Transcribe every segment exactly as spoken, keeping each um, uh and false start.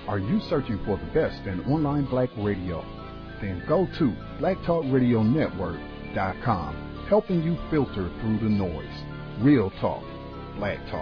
Are you searching for the best in online black radio? Then go to black talk radio network dot com, helping you filter through the noise. Real talk, black talk.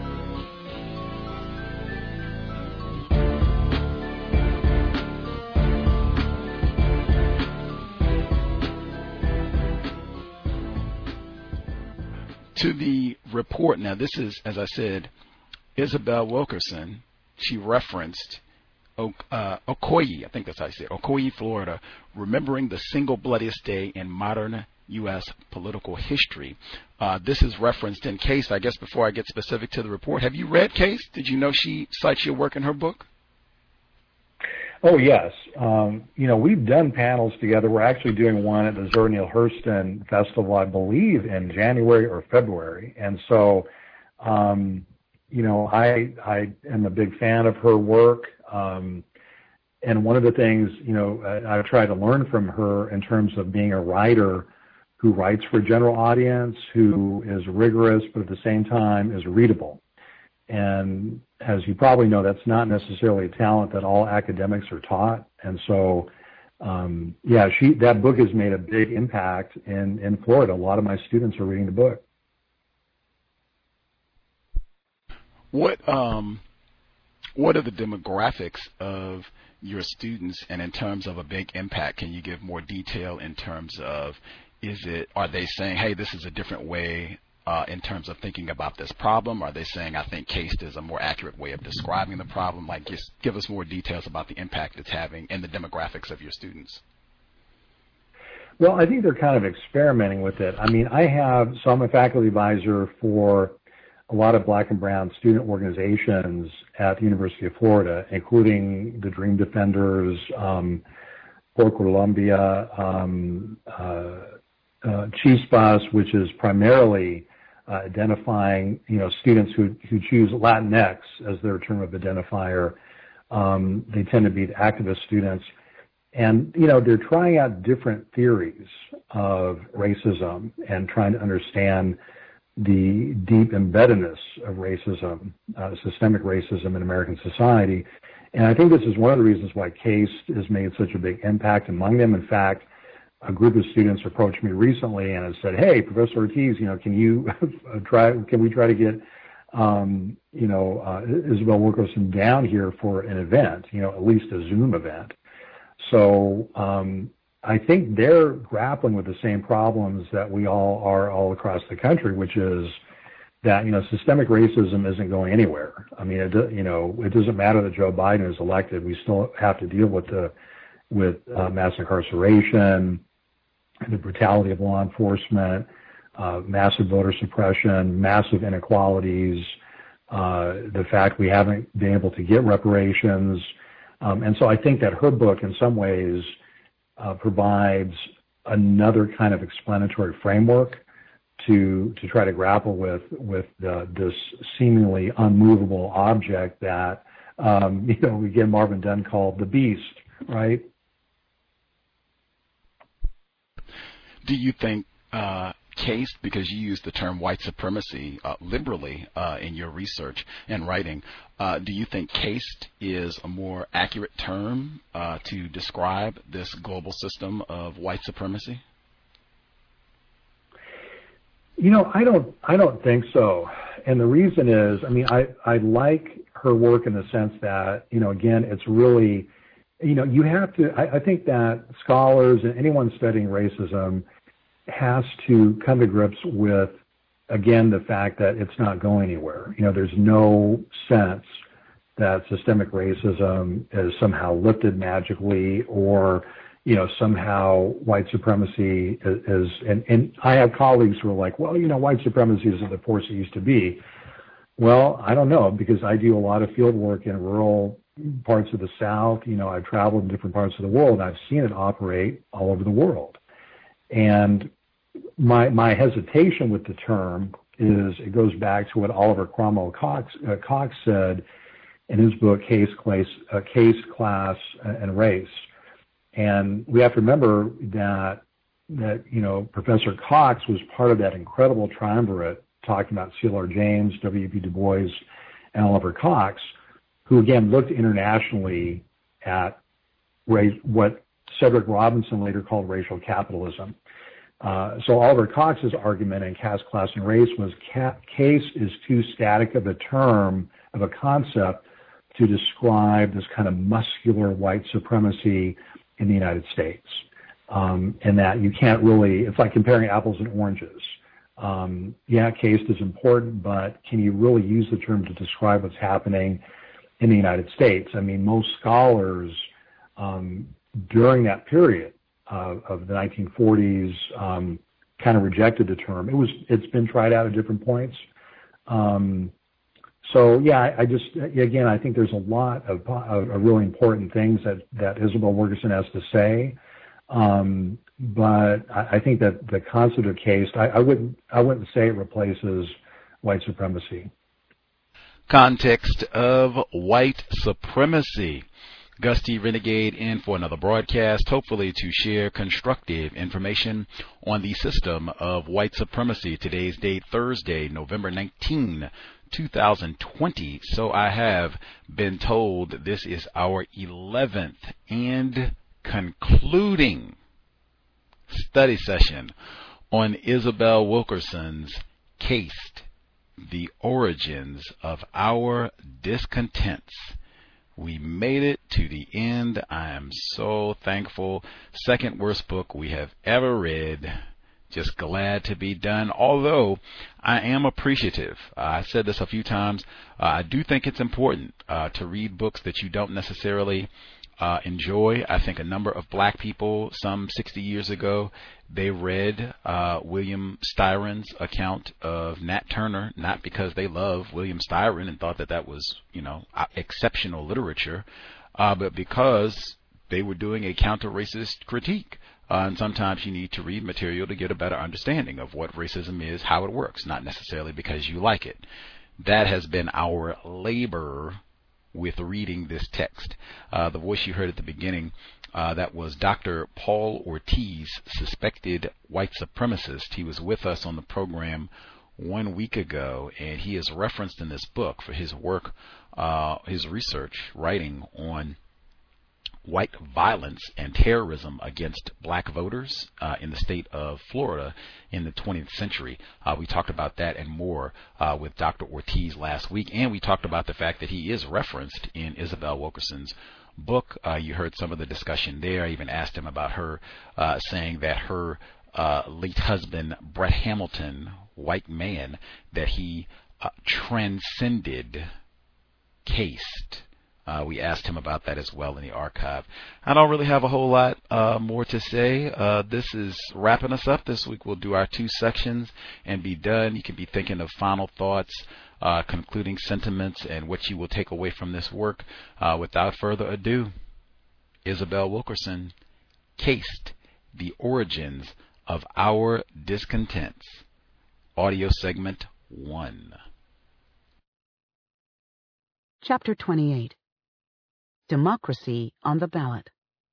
To the report, now this is, as I said, Isabel Wilkerson. She referenced uh, Ocoee, I think that's how you say it, Ocoee, Florida, remembering the single bloodiest day in modern U S political history. Uh, this is referenced in Case. I guess before I get specific to the report, have you read Case? Did you know she cites your work in her book? Oh, yes. Um, you know, we've done panels together. We're actually doing one at the Zora Neale Hurston Festival, I believe, in January or February. And so, um, you know, I I am a big fan of her work. Um, and one of the things, you know, I, I've tried to learn from her in terms of being a writer who writes for a general audience, who is rigorous, but at the same time is readable. And as you probably know, that's not necessarily a talent that all academics are taught. And so, um, yeah, she that book has made a big impact in, in Florida. A lot of my students are reading the book. What um, what are the demographics of your students, and in terms of a big impact, can you give more detail in terms of, is it, are they saying, hey, this is a different way uh, in terms of thinking about this problem? Are they saying, I think CAST is a more accurate way of describing the problem? Like, just give us more details about the impact it's having and the demographics of your students. Well, I think they're kind of experimenting with it. I mean, I have, so I'm a faculty advisor for a lot of black and brown student organizations at the University of Florida, including the Dream Defenders, um, Port Columbia, um, uh, uh, Chispas, which is primarily uh, identifying, you know, students who, who choose Latinx as their term of identifier. Um, they tend to be the activist students. And, you know, they're trying out different theories of racism and trying to understand the deep embeddedness of racism, uh, systemic racism in American society. And I think this is one of the reasons why CAST has made such a big impact among them. In fact, a group of students approached me recently and have said, hey, Professor Ortiz, you know, can you try, can we try to get, um, you know, uh, Isabel Wilkerson down here for an event, you know, at least a Zoom event. So um, I think they're grappling with the same problems that we all are all across the country, which is that, you know, systemic racism isn't going anywhere. I mean, it, you know, it doesn't matter that Joe Biden is elected. We still have to deal with the with uh, mass incarceration, the brutality of law enforcement, uh, massive voter suppression, massive inequalities, uh, the fact we haven't been able to get reparations. Um, and so I think that her book in some ways uh, provides another kind of explanatory framework to to try to grapple with with uh, this seemingly unmovable object that, um, you know, again, Marvin Dunn called the beast, right? Do you think uh, CAST, because you use the term white supremacy uh, liberally uh, in your research and writing, uh, do you think CAST is a more accurate term uh, to describe this global system of white supremacy? You know, I don't, I don't think so. And the reason is, I mean, I, I like her work in the sense that, you know, again, it's really, you know, you have to, I, I think that scholars and anyone studying racism has to come to grips with, again, the fact that it's not going anywhere. You know, there's no sense that systemic racism is somehow lifted magically, or, you know, somehow white supremacy is, is and, and I have colleagues who are like, well, you know, white supremacy isn't the force it used to be. Well, I don't know, because I do a lot of field work in rural parts of the South. You know, I've traveled in different parts of the world, and I've seen it operate all over the world. And my my hesitation with the term is, it goes back to what Oliver Cromwell Cox, uh, Cox said in his book, Case, Class, uh, Case, Class, and Race. And we have to remember that, that, you know, Professor Cox was part of that incredible triumvirate talking about C L R James, W E B Du Bois, and Oliver Cox, who again looked internationally at race, what Cedric Robinson later called racial capitalism. Uh, so Oliver Cox's argument in Caste, Class, and Race was ca- caste is too static of a term, of a concept, to describe this kind of muscular white supremacy in the United States. Um, and that you can't really, it's like comparing apples and oranges. Um, yeah, caste is important, but can you really use the term to describe what's happening in the United States? I mean, most scholars um, during that period uh, of the nineteen forties um, kind of rejected the term. It was, it's been tried out at different points. Um, so yeah, I, I just, again, I think there's a lot of, of, of really important things that, that Isabel Wilkerson has to say. Um, but I, I think that the concept of caste, I, I wouldn't, I wouldn't say it replaces white supremacy. Context of white supremacy. Gus T. Renegade in for another broadcast, hopefully to share constructive information on the system of white supremacy. Today's date, Thursday, November nineteenth, two thousand twenty. So I have been told this is our eleventh and concluding study session on Isabel Wilkerson's Caste, The Origins of Our Discontents. We made it to the end. I am so thankful. Second worst book we have ever read. Just glad to be done. Although I am appreciative. Uh, I said this a few times. Uh, I do think it's important uh, to read books that you don't necessarily uh, enjoy. I think a number of black people, some sixty years ago, they read uh, William Styron's account of Nat Turner, not because they love William Styron and thought that that was, you know, exceptional literature, uh, but because they were doing a counter-racist critique. Uh, and sometimes you need to read material to get a better understanding of what racism is, how it works, not necessarily because you like it. That has been our labor with reading this text. Uh, the voice you heard at the beginning, uh, that was Doctor Paul Ortiz, suspected white supremacist. He was with us on the program one week ago, and he is referenced in this book for his work, uh, his research, writing on white violence and terrorism against black voters uh, in the state of Florida in the twentieth century. Uh, we talked about that and more uh, with Doctor Ortiz last week, and we talked about the fact that he is referenced in Isabel Wilkerson's book. Uh, you heard some of the discussion there. I even asked him about her uh, saying that her uh, late husband, Brett Hamilton, white man, that he uh, transcended caste. Uh, we asked him about that as well in the archive. I don't really have a whole lot uh, more to say. Uh, this is wrapping us up. This week we'll do our two sections and be done. You can be thinking of final thoughts, uh, concluding sentiments, and what you will take away from this work. Uh, without further ado, Isabel Wilkerson, Caste, The Origins of Our Discontents. Audio segment one. Chapter twenty-eight. Democracy on the Ballot.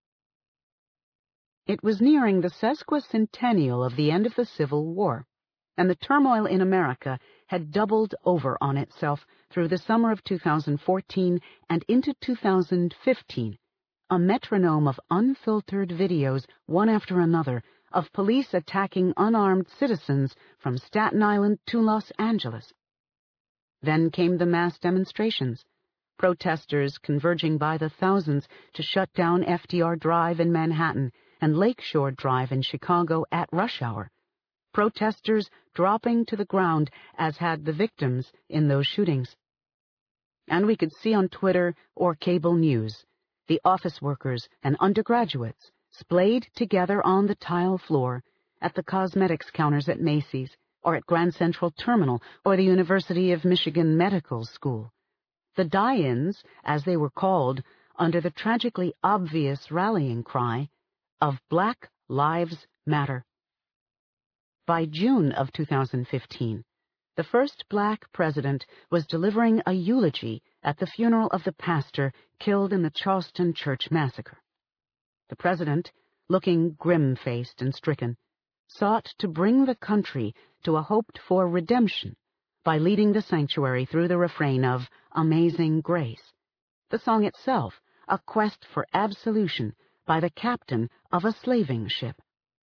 It was nearing the sesquicentennial of the end of the Civil War, and the turmoil in America had doubled over on itself through the summer of two thousand fourteen and into two thousand fifteen, a metronome of unfiltered videos, one after another, of police attacking unarmed citizens from Staten Island to Los Angeles. Then came the mass demonstrations, protesters converging by the thousands to shut down F D R Drive in Manhattan and Lakeshore Drive in Chicago at rush hour. Protesters dropping to the ground, as had the victims in those shootings. And we could see on Twitter or cable news the office workers and undergraduates splayed together on the tile floor at the cosmetics counters at Macy's or at Grand Central Terminal or the University of Michigan Medical School. The die-ins, as they were called, under the tragically obvious rallying cry of Black Lives Matter. By June of two thousand fifteen, the first black president was delivering a eulogy at the funeral of the pastor killed in the Charleston Church massacre. The president, looking grim-faced and stricken, sought to bring the country to a hoped-for redemption by leading the sanctuary through the refrain of Amazing Grace, the song itself a quest for absolution by the captain of a slaving ship.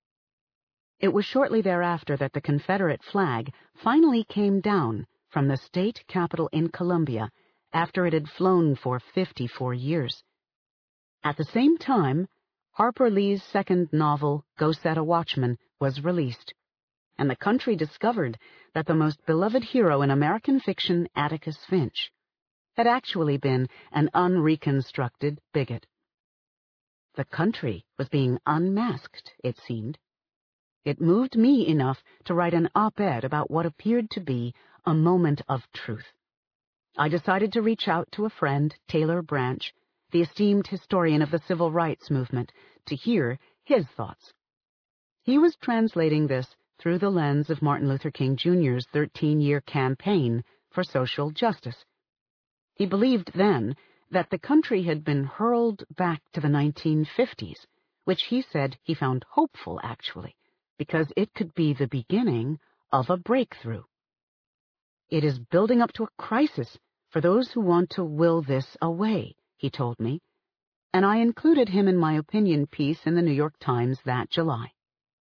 It was shortly thereafter that the Confederate flag finally came down from the state capitol in Columbia after it had flown for fifty-four years. At the same time, Harper Lee's second novel, Go Set a Watchman, was released, and the country discovered that the most beloved hero in American fiction, Atticus Finch, had actually been an unreconstructed bigot. The country was being unmasked, it seemed. It moved me enough to write an op-ed about what appeared to be a moment of truth. I decided to reach out to a friend, Taylor Branch, the esteemed historian of the civil rights movement, to hear his thoughts. He was translating this through the lens of Martin Luther King Junior's thirteen-year campaign for social justice. He believed then that the country had been hurled back to the nineteen fifties, which he said he found hopeful, actually, because it could be the beginning of a breakthrough. It is building up to a crisis for those who want to will this away, he told me, and I included him in my opinion piece in the New York Times that July.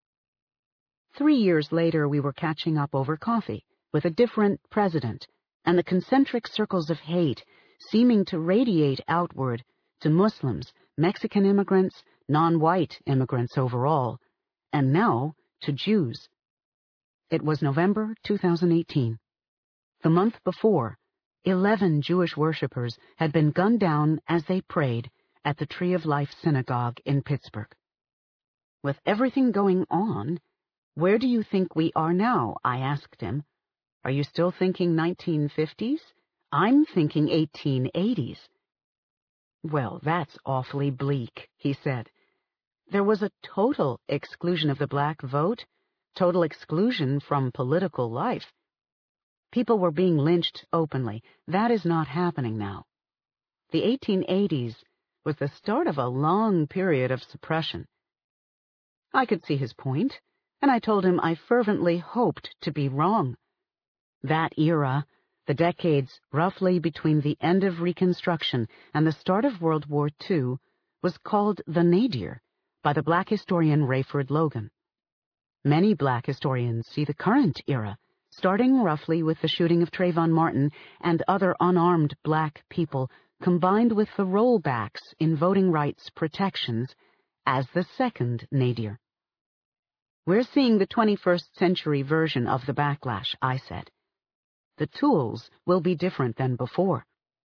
Three years later, we were catching up over coffee with a different president, and the concentric circles of hate seeming to radiate outward to Muslims, Mexican immigrants, non-white immigrants overall, and now to Jews. It was November two thousand eighteen. The month before, eleven Jewish worshippers had been gunned down as they prayed at the Tree of Life Synagogue in Pittsburgh. With everything going on, where do you think we are now? I asked him. Are you still thinking nineteen fifties? I'm thinking eighteen eighties. Well, that's awfully bleak, he said. There was a total exclusion of the black vote, total exclusion from political life. People were being lynched openly. That is not happening now. The eighteen eighties was the start of a long period of suppression. I could see his point, and I told him I fervently hoped to be wrong. That era, the decades roughly between the end of Reconstruction and the start of World War Two, was called the nadir by the black historian Rayford Logan. Many black historians see the current era, starting roughly with the shooting of Trayvon Martin and other unarmed black people, combined with the rollbacks in voting rights protections, as the second nadir. We're seeing the twenty-first century version of the backlash, I said. The tools will be different than before.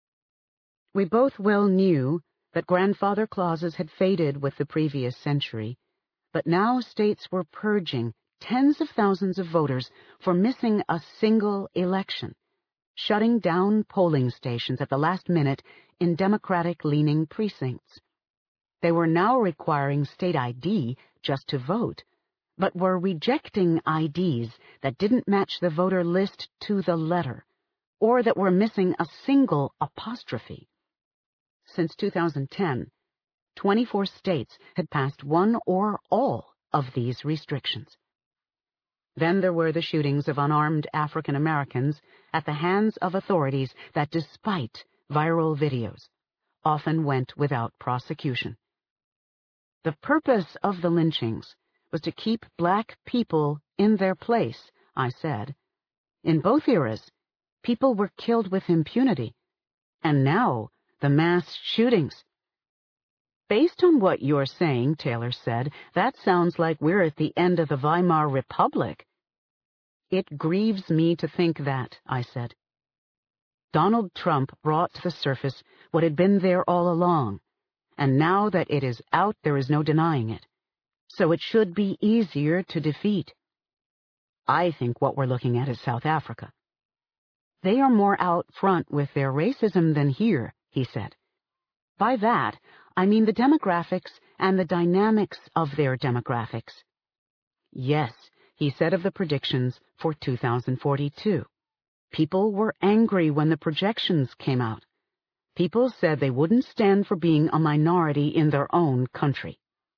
We both well knew that grandfather clauses had faded with the previous century, but now states were purging tens of thousands of voters for missing a single election, shutting down polling stations at the last minute in Democratic-leaning precincts. They were now requiring state I D just to vote, but were rejecting I Ds that didn't match the voter list to the letter, or that were missing a single apostrophe. Since two thousand ten, twenty-four states had passed one or all of these restrictions. Then there were the shootings of unarmed African Americans at the hands of authorities that, despite viral videos, often went without prosecution. The purpose of the lynchings was to keep black people in their place, I said. In both eras, people were killed with impunity, and now the mass shootings. Based on what you're saying, Taylor said, that sounds like we're at the end of the Weimar Republic. It grieves me to think that, I said. Donald Trump brought to the surface what had been there all along, and now that it is out, there is no denying it. So it should be easier to defeat. I think what we're looking at is South Africa. They are more out front with their racism than here, he said. By that, I mean the demographics and the dynamics of their demographics. Yes, he said of the predictions for two thousand forty-two. People were angry when the projections came out. People said they wouldn't stand for being a minority in their own country.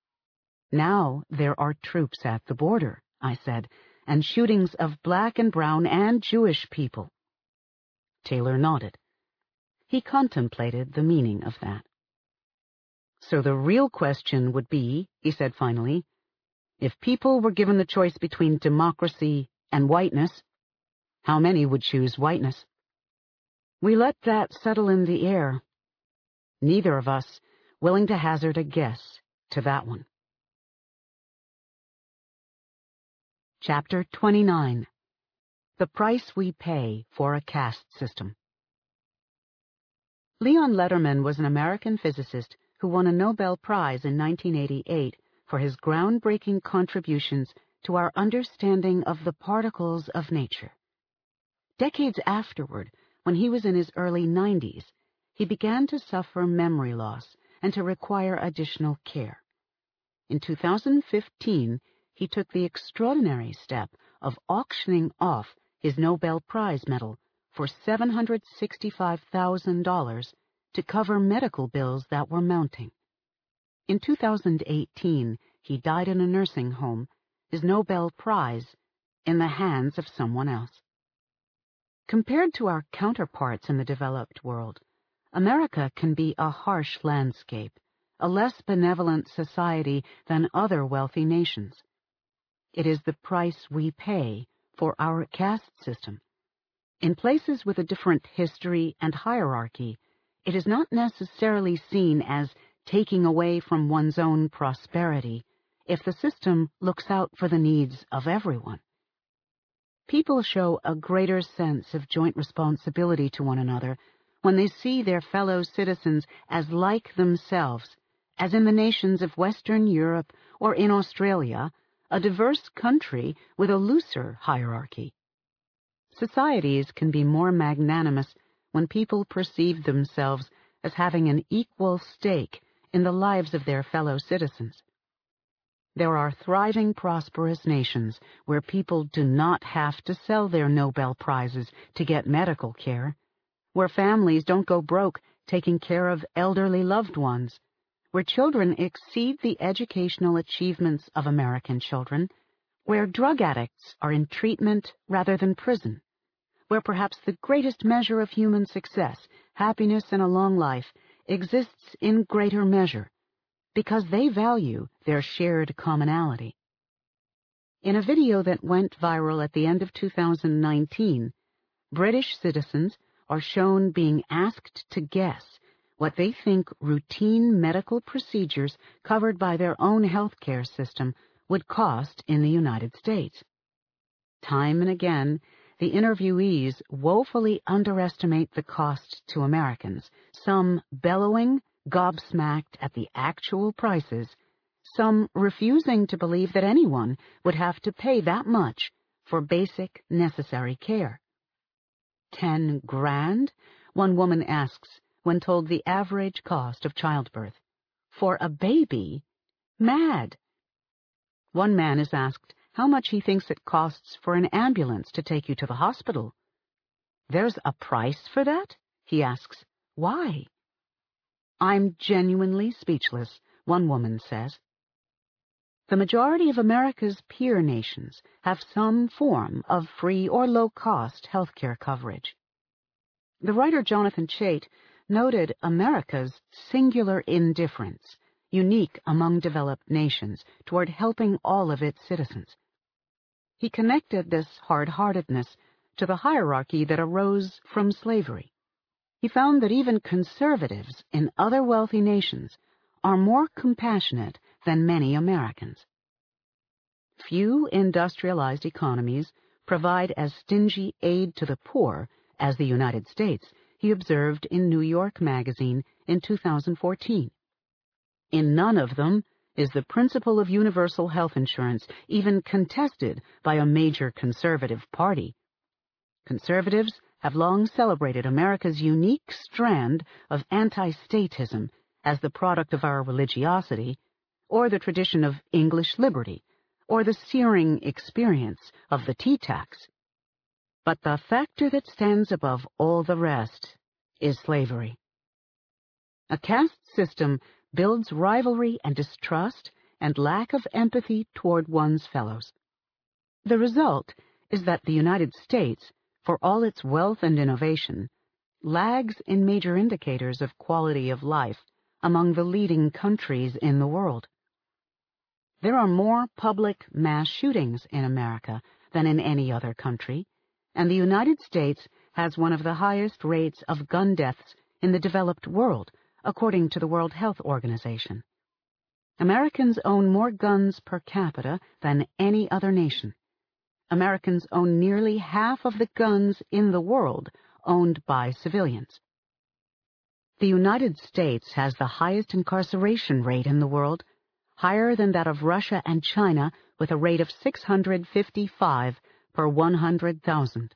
Now there are troops at the border, I said, and shootings of black and brown and Jewish people. Taylor nodded. He contemplated the meaning of that. So the real question would be, he said finally, if people were given the choice between democracy and whiteness, how many would choose whiteness? We let that settle in the air. Neither of us willing to hazard a guess to that one. Chapter twenty-nine. The Price We Pay for a Caste System. Leon Lederman was an American physicist who won a Nobel Prize in nineteen eighty-eight for his groundbreaking contributions to our understanding of the particles of nature. Decades afterward, when he was in his early nineties, he began to suffer memory loss and to require additional care. In two thousand fifteen, he took the extraordinary step of auctioning off his Nobel Prize medal for seven hundred sixty-five thousand dollars to cover medical bills that were mounting. In two thousand eighteen, he died in a nursing home, his Nobel Prize in the hands of someone else. Compared to our counterparts in the developed world, America can be a harsh landscape, a less benevolent society than other wealthy nations. It is the price we pay for our caste system. In places with a different history and hierarchy, it is not necessarily seen as taking away from one's own prosperity if the system looks out for the needs of everyone. People show a greater sense of joint responsibility to one another when they see their fellow citizens as like themselves, as in the nations of Western Europe or in Australia, a diverse country with a looser hierarchy. Societies can be more magnanimous when people perceive themselves as having an equal stake in the lives of their fellow citizens. There are thriving, prosperous nations where people do not have to sell their Nobel Prizes to get medical care, where families don't go broke taking care of elderly loved ones, where children exceed the educational achievements of American children, where drug addicts are in treatment rather than prison, where perhaps the greatest measure of human success, happiness and a long life, exists in greater measure, because they value their shared commonality. In a video that went viral at the end of two thousand nineteen, British citizens are shown being asked to guess what they think routine medical procedures covered by their own healthcare system would cost in the United States. Time and again, the interviewees woefully underestimate the cost to Americans, some bellowing, gobsmacked at the actual prices, some refusing to believe that anyone would have to pay that much for basic, necessary care. Ten grand? One woman asks when told the average cost of childbirth. For a baby? Mad! One man is asked how much he thinks it costs for an ambulance to take you to the hospital. There's a price for that? He asks. Why? I'm genuinely speechless, one woman says. The majority of America's peer nations have some form of free or low-cost healthcare coverage. The writer Jonathan Chait noted America's singular indifference, unique among developed nations, toward helping all of its citizens. He connected this hard-heartedness to the hierarchy that arose from slavery. He found that even conservatives in other wealthy nations are more compassionate than many Americans. Few industrialized economies provide as stingy aid to the poor as the United States, he observed in New York Magazine in two thousand fourteen. In none of them is the principle of universal health insurance even contested by a major conservative party. Conservatives have long celebrated America's unique strand of anti-statism as the product of our religiosity, or the tradition of English liberty, or the searing experience of the tea tax. But the factor that stands above all the rest is slavery. A caste system builds rivalry and distrust and lack of empathy toward one's fellows. The result is that the United States, for all its wealth and innovation, lags in major indicators of quality of life among the leading countries in the world. There are more public mass shootings in America than in any other country, and the United States has one of the highest rates of gun deaths in the developed world, according to the World Health Organization. Americans own more guns per capita than any other nation. Americans own nearly half of the guns in the world owned by civilians. The United States has the highest incarceration rate in the world, higher than that of Russia and China, with a rate of six hundred fifty-five per one hundred thousand.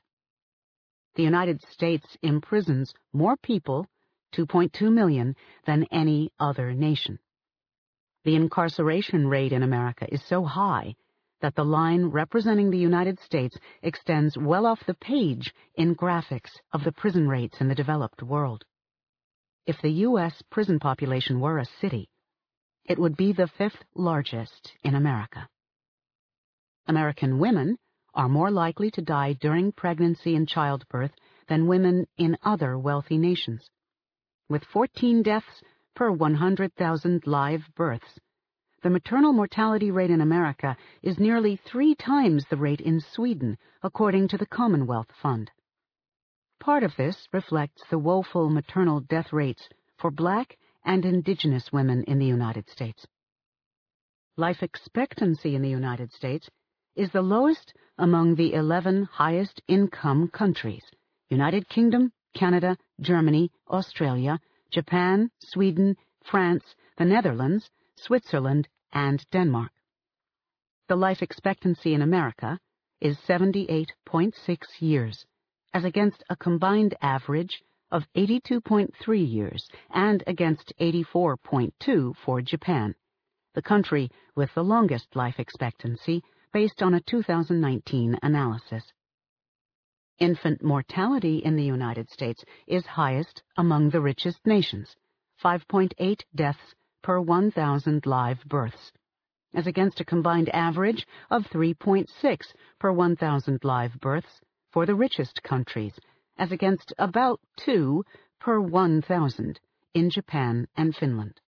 The United States imprisons more people, two point two million, than any other nation. The incarceration rate in America is so high that the line representing the United States extends well off the page in graphics of the prison rates in the developed world. If the U S prison population were a city, it would be the fifth largest in America. American women are more likely to die during pregnancy and childbirth than women in other wealthy nations. With fourteen deaths per one hundred thousand live births, the maternal mortality rate in America is nearly three times the rate in Sweden, according to the Commonwealth Fund. Part of this reflects the woeful maternal death rates for black and indigenous women in the United States. Life expectancy in the United States is the lowest among the eleven highest income countries: United Kingdom, Canada, Germany, Australia, Japan, Sweden, France, the Netherlands, Switzerland, and Denmark. The life expectancy in America is seventy-eight point six years, as against a combined average of eighty-two point three years and against eighty-four point two for Japan, the country with the longest life expectancy based on a two thousand nineteen analysis. Infant mortality in the United States is highest among the richest nations, five point eight deaths per one thousand live births, as against a combined average of three point six per one thousand live births for the richest countries, as against about two per one thousand in Japan and Finland.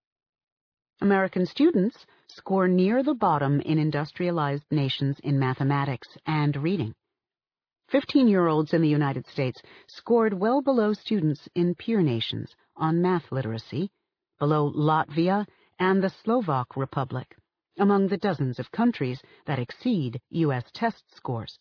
American students score near the bottom in industrialized nations in mathematics and reading. Fifteen-year-olds in the United States scored well below students in peer nations on math literacy, below Latvia and the Slovak Republic, among the dozens of countries that exceed U S test scores.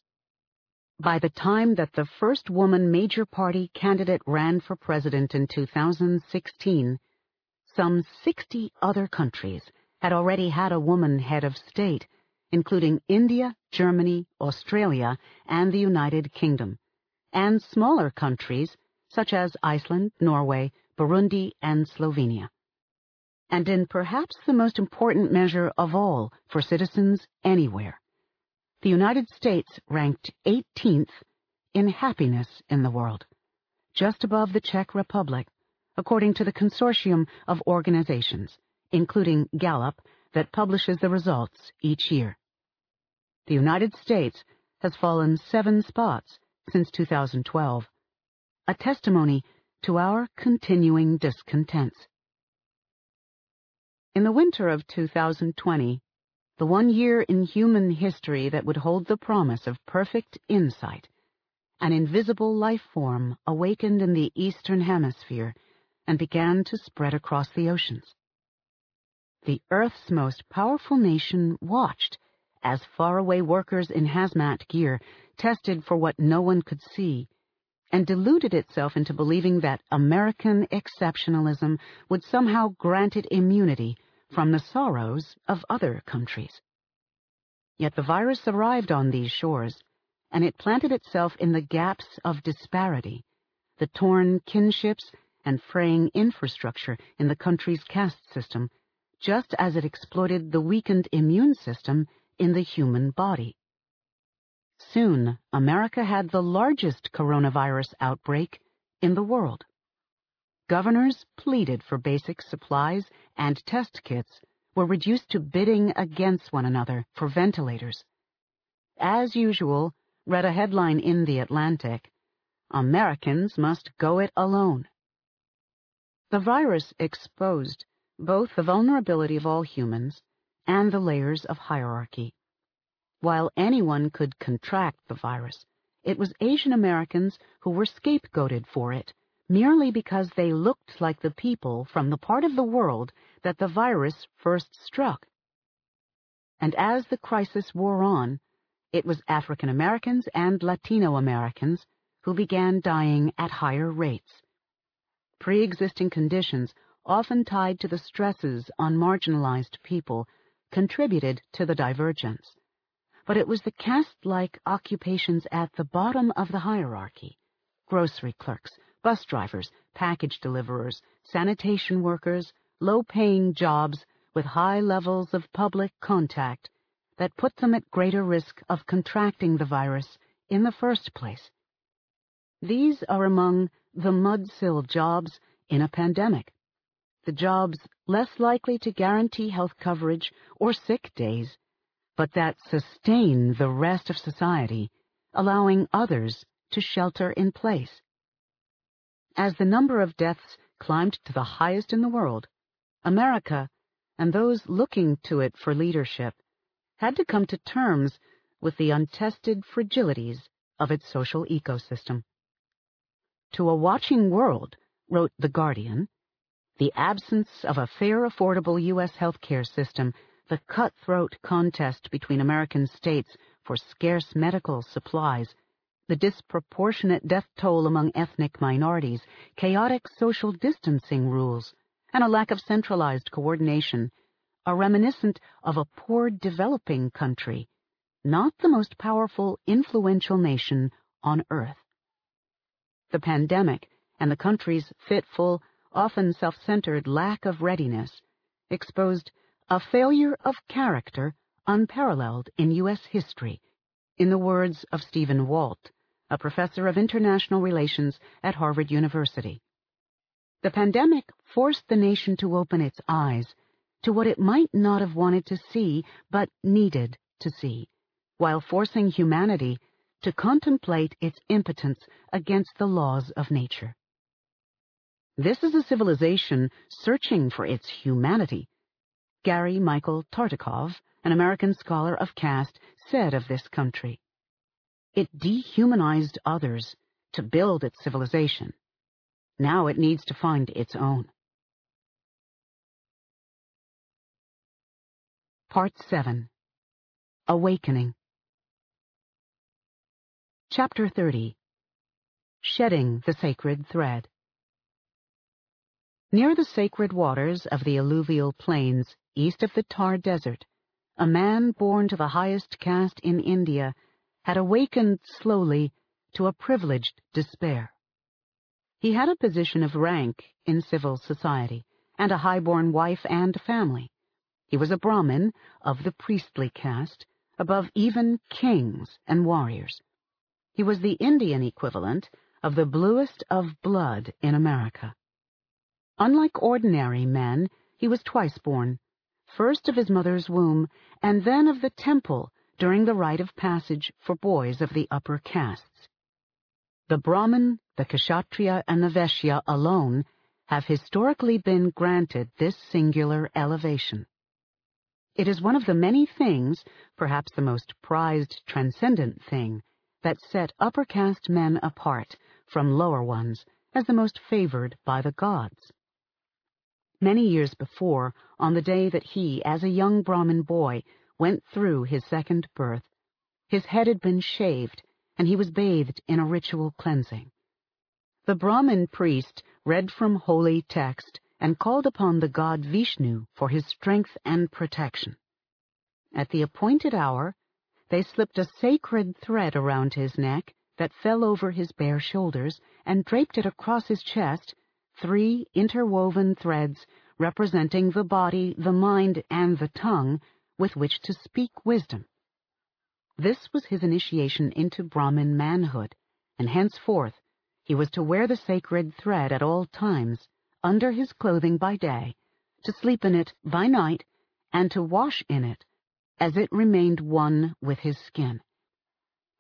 By the time that the first woman major party candidate ran for president in two thousand sixteen, some sixty other countries had already had a woman head of state, including India, Germany, Australia, and the United Kingdom, and smaller countries such as Iceland, Norway, Burundi, and Slovenia. And in perhaps the most important measure of all for citizens anywhere, the United States ranked eighteenth in happiness in the world, just above the Czech Republic, according to the consortium of organizations, including Gallup, that publishes the results each year. The United States has fallen seven spots since two thousand twelve, a testimony to our continuing discontents. In the winter of two thousand twenty, the one year in human history that would hold the promise of perfect insight, an invisible life form awakened in the Eastern Hemisphere and began to spread across the oceans. The Earth's most powerful nation watched as faraway workers in hazmat gear tested for what no one could see, and deluded itself into believing that American exceptionalism would somehow grant it immunity from the sorrows of other countries. Yet the virus arrived on these shores, and it planted itself in the gaps of disparity, the torn kinships and fraying infrastructure in the country's caste system, just as it exploited the weakened immune system in the human body. Soon, America had the largest coronavirus outbreak in the world. Governors pleaded for basic supplies, and test kits were reduced to bidding against one another for ventilators. As usual, read a headline in The Atlantic, Americans must go it alone. The virus exposed both the vulnerability of all humans and the layers of hierarchy. While anyone could contract the virus, it was Asian Americans who were scapegoated for it, merely because they looked like the people from the part of the world that the virus first struck. And as the crisis wore on, it was African Americans and Latino Americans who began dying at higher rates. Pre-existing conditions, often tied to the stresses on marginalized people, contributed to the divergence. But it was the caste-like occupations at the bottom of the hierarchy, grocery clerks, bus drivers, package deliverers, sanitation workers, low-paying jobs with high levels of public contact, that put them at greater risk of contracting the virus in the first place. These are among the mudsill jobs in a pandemic, the jobs less likely to guarantee health coverage or sick days, but that sustain the rest of society, allowing others to shelter in place. As the number of deaths climbed to the highest in the world, America, and those looking to it for leadership, had to come to terms with the untested fragilities of its social ecosystem. To a watching world, wrote The Guardian, the absence of a fair, affordable U S healthcare system, the cutthroat contest between American states for scarce medical supplies, the disproportionate death toll among ethnic minorities, chaotic social distancing rules, and a lack of centralized coordination are reminiscent of a poor developing country, not the most powerful, influential nation on earth. The pandemic and the country's fitful, often self-centered lack of readiness exposed a failure of character unparalleled in U S history, in the words of Stephen Walt, a professor of international relations at Harvard University. The pandemic forced the nation to open its eyes to what it might not have wanted to see, but needed to see, while forcing humanity to contemplate its impotence against the laws of nature. This is a civilization searching for its humanity. Gary Michael Tartikoff, an American scholar of caste, said of this country, "It dehumanized others to build its civilization. Now it needs to find its own." Part seven. Awakening. Chapter thirty. Shedding the Sacred Thread. Near the sacred waters of the alluvial plains east of the Thar Desert, a man born to the highest caste in India had awakened slowly to a privileged despair. He had a position of rank in civil society, and a high-born wife and family. He was a Brahmin of the priestly caste, above even kings and warriors. He was the Indian equivalent of the bluest of blood in America. Unlike ordinary men, he was twice born, first of his mother's womb, and then of the temple during the rite of passage for boys of the upper castes. The Brahmin, the Kshatriya, and the Vaishya alone have historically been granted this singular elevation. It is one of the many things, perhaps the most prized transcendent thing, that set upper caste men apart from lower ones as the most favored by the gods. Many years before, on the day that he, as a young Brahmin boy, went through his second birth, his head had been shaved, and he was bathed in a ritual cleansing. The Brahmin priest read from holy text and called upon the god Vishnu for his strength and protection. At the appointed hour, they slipped a sacred thread around his neck that fell over his bare shoulders and draped it across his chest, three interwoven threads representing the body, the mind, and the tongue with which to speak wisdom. This was his initiation into Brahmin manhood, and henceforth he was to wear the sacred thread at all times, under his clothing by day, to sleep in it by night, and to wash in it as it remained one with his skin.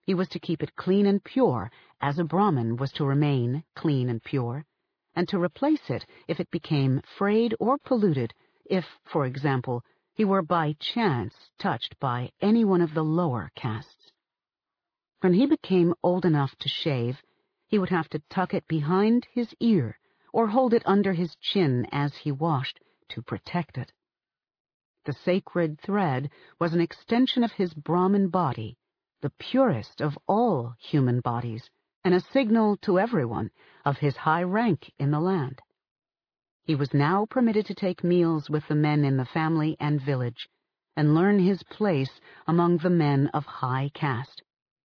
He was to keep it clean and pure, as a Brahmin was to remain clean and pure, and to replace it if it became frayed or polluted, if, for example, he were by chance touched by any one of the lower castes. When he became old enough to shave, he would have to tuck it behind his ear or hold it under his chin as he washed to protect it. The sacred thread was an extension of his Brahmin body, the purest of all human bodies, and a signal to everyone of his high rank in the land. He was now permitted to take meals with the men in the family and village, and learn his place among the men of high caste.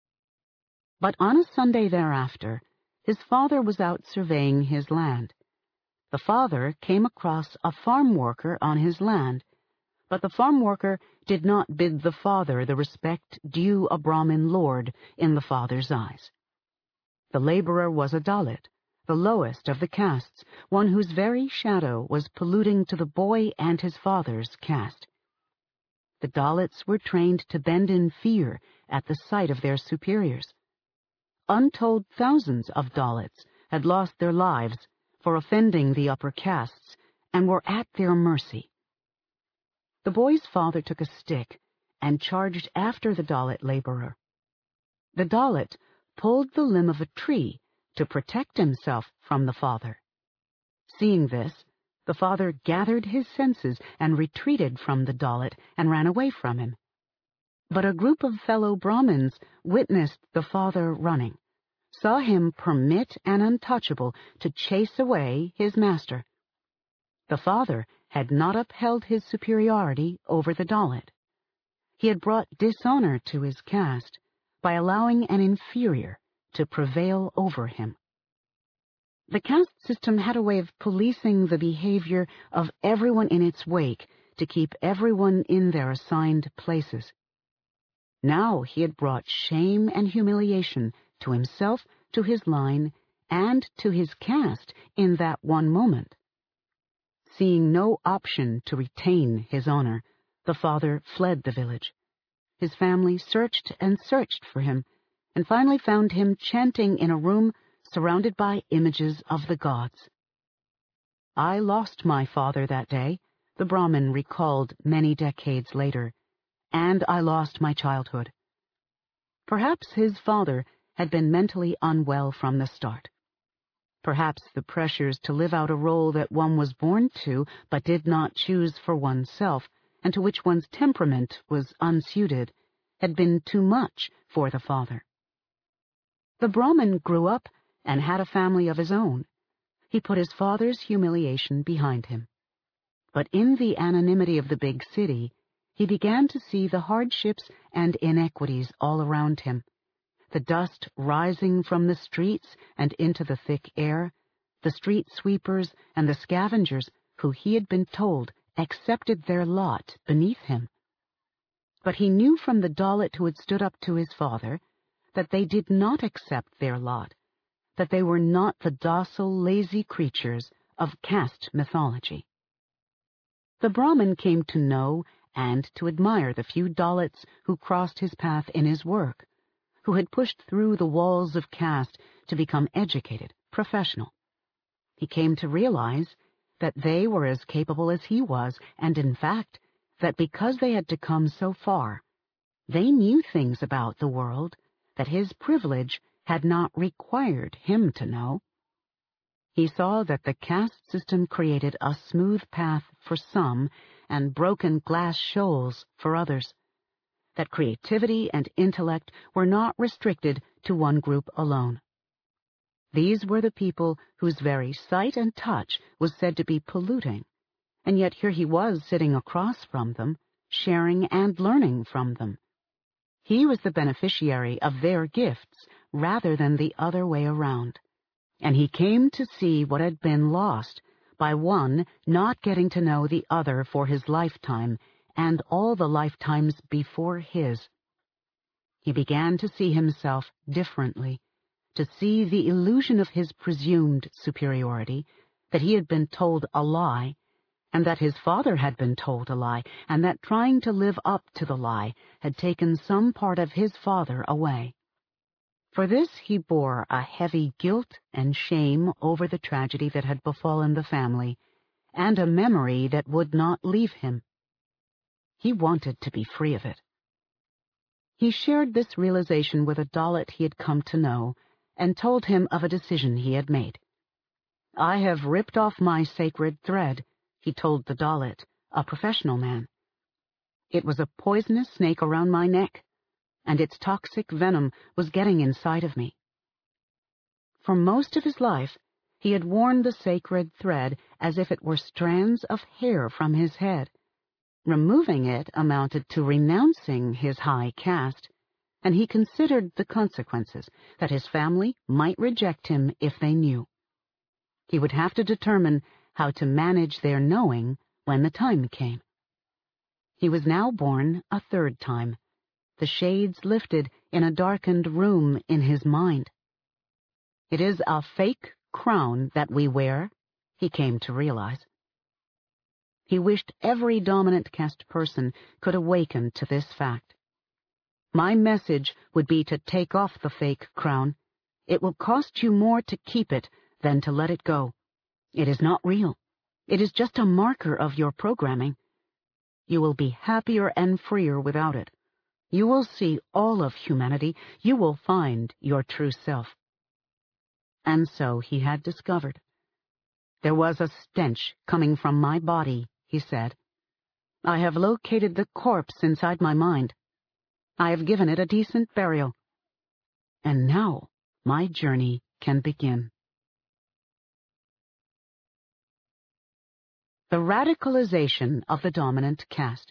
But on a Sunday thereafter, his father was out surveying his land. The father came across a farm worker on his land, but the farm worker did not bid the father the respect due a Brahmin lord in the father's eyes. The laborer was a Dalit, the lowest of the castes, one whose very shadow was polluting to the boy and his father's caste. The Dalits were trained to bend in fear at the sight of their superiors. Untold thousands of Dalits had lost their lives for offending the upper castes and were at their mercy. The boy's father took a stick and charged after the Dalit laborer. The Dalit pulled the limb of a tree to protect himself from the father. Seeing this, the father gathered his senses and retreated from the Dalit and ran away from him. But a group of fellow Brahmins witnessed the father running, saw him permit an untouchable to chase away his master. The father had not upheld his superiority over the Dalit. He had brought dishonor to his caste by allowing an inferior to prevail over him. The caste system had a way of policing the behavior of everyone in its wake to keep everyone in their assigned places. Now he had brought shame and humiliation to himself, to his line, and to his caste in that one moment. Seeing no option to retain his honor, the father fled the village. His family searched and searched for him, and finally found him chanting in a room surrounded by images of the gods. I lost my father that day, the Brahmin recalled many decades later, and I lost my childhood. Perhaps his father had been mentally unwell from the start. Perhaps the pressures to live out a role that one was born to but did not choose for oneself, and to which one's temperament was unsuited, had been too much for the father. The Brahmin grew up and had a family of his own. He put his father's humiliation behind him. But in the anonymity of the big city, he began to see the hardships and inequities all around him, the dust rising from the streets and into the thick air, the street sweepers and the scavengers who he had been told accepted their lot beneath him. But he knew from the Dalit who had stood up to his father that they did not accept their lot, that they were not the docile, lazy creatures of caste mythology. The Brahmin came to know and to admire the few Dalits who crossed his path in his work, who had pushed through the walls of caste to become educated, professional. He came to realize that they were as capable as he was, and in fact, that because they had to come so far, they knew things about the world that his privilege had not required him to know. He saw that the caste system created a smooth path for some and broken glass shoals for others, that creativity and intellect were not restricted to one group alone. These were the people whose very sight and touch was said to be polluting, and yet here he was sitting across from them, sharing and learning from them. He was the beneficiary of their gifts rather than the other way around, and he came to see what had been lost by one not getting to know the other for his lifetime and all the lifetimes before his. He began to see himself differently, to see the illusion of his presumed superiority, that he had been told a lie, and that his father had been told a lie, and that trying to live up to the lie had taken some part of his father away. For this he bore a heavy guilt and shame over the tragedy that had befallen the family, and a memory that would not leave him. He wanted to be free of it. He shared this realization with a Dalit he had come to know, and told him of a decision he had made. "I have ripped off my sacred thread," he told the Dalit, a professional man. "It was a poisonous snake around my neck, and its toxic venom was getting inside of me." For most of his life, he had worn the sacred thread as if it were strands of hair from his head. Removing it amounted to renouncing his high caste, and he considered the consequences, that his family might reject him if they knew. He would have to determine how to manage their knowing when the time came. He was now born a third time, the shades lifted in a darkened room in his mind. It is a fake crown that we wear, he came to realize. He wished every dominant caste person could awaken to this fact. My message would be to take off the fake crown. It will cost you more to keep it than to let it go. It is not real. It is just a marker of your programming. You will be happier and freer without it. You will see all of humanity. You will find your true self. And so he had discovered. There was a stench coming from my body, he said. I have located the corpse inside my mind. I have given it a decent burial. And now my journey can begin. The radicalization of the dominant caste.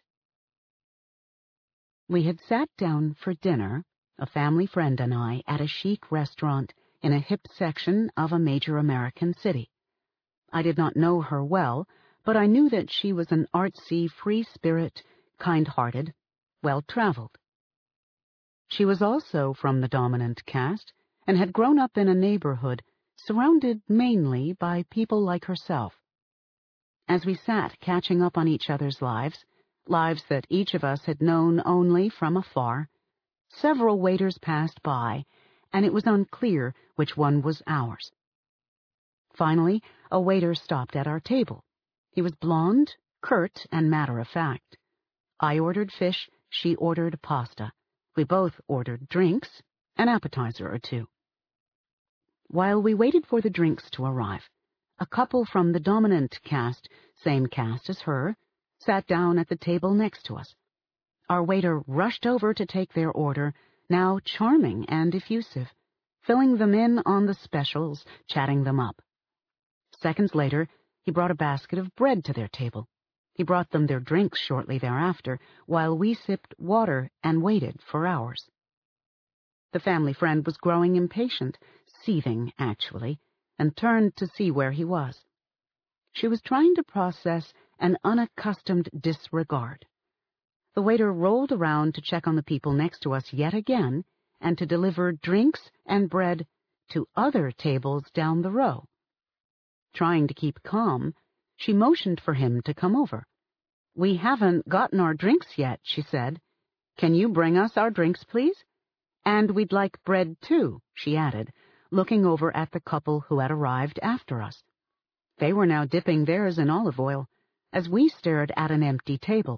We had sat down for dinner, a family friend and I, at a chic restaurant in a hip section of a major American city. I did not know her well, but I knew that she was an artsy, free-spirit, kind-hearted, well-traveled. She was also from the dominant caste and had grown up in a neighborhood surrounded mainly by people like herself. As we sat catching up on each other's lives, lives that each of us had known only from afar, several waiters passed by, and it was unclear which one was ours. Finally, a waiter stopped at our table. He was blond, curt, and matter-of-fact. I ordered fish, she ordered pasta. We both ordered drinks, an appetizer or two. While we waited for the drinks to arrive, a couple from the dominant caste, same caste as her, sat down at the table next to us. Our waiter rushed over to take their order, now charming and effusive, filling them in on the specials, chatting them up. Seconds later, he brought a basket of bread to their table. He brought them their drinks shortly thereafter, while we sipped water and waited for ours. The family friend was growing impatient, seething, actually, and turned to see where he was. She was trying to process an unaccustomed disregard. The waiter rolled around to check on the people next to us yet again, and to deliver drinks and bread to other tables down the row. Trying to keep calm, she motioned for him to come over. "We haven't gotten our drinks yet," she said. "Can you bring us our drinks, please? And we'd like bread, too," she added, looking over at the couple who had arrived after us. They were now dipping theirs in olive oil, as we stared at an empty table.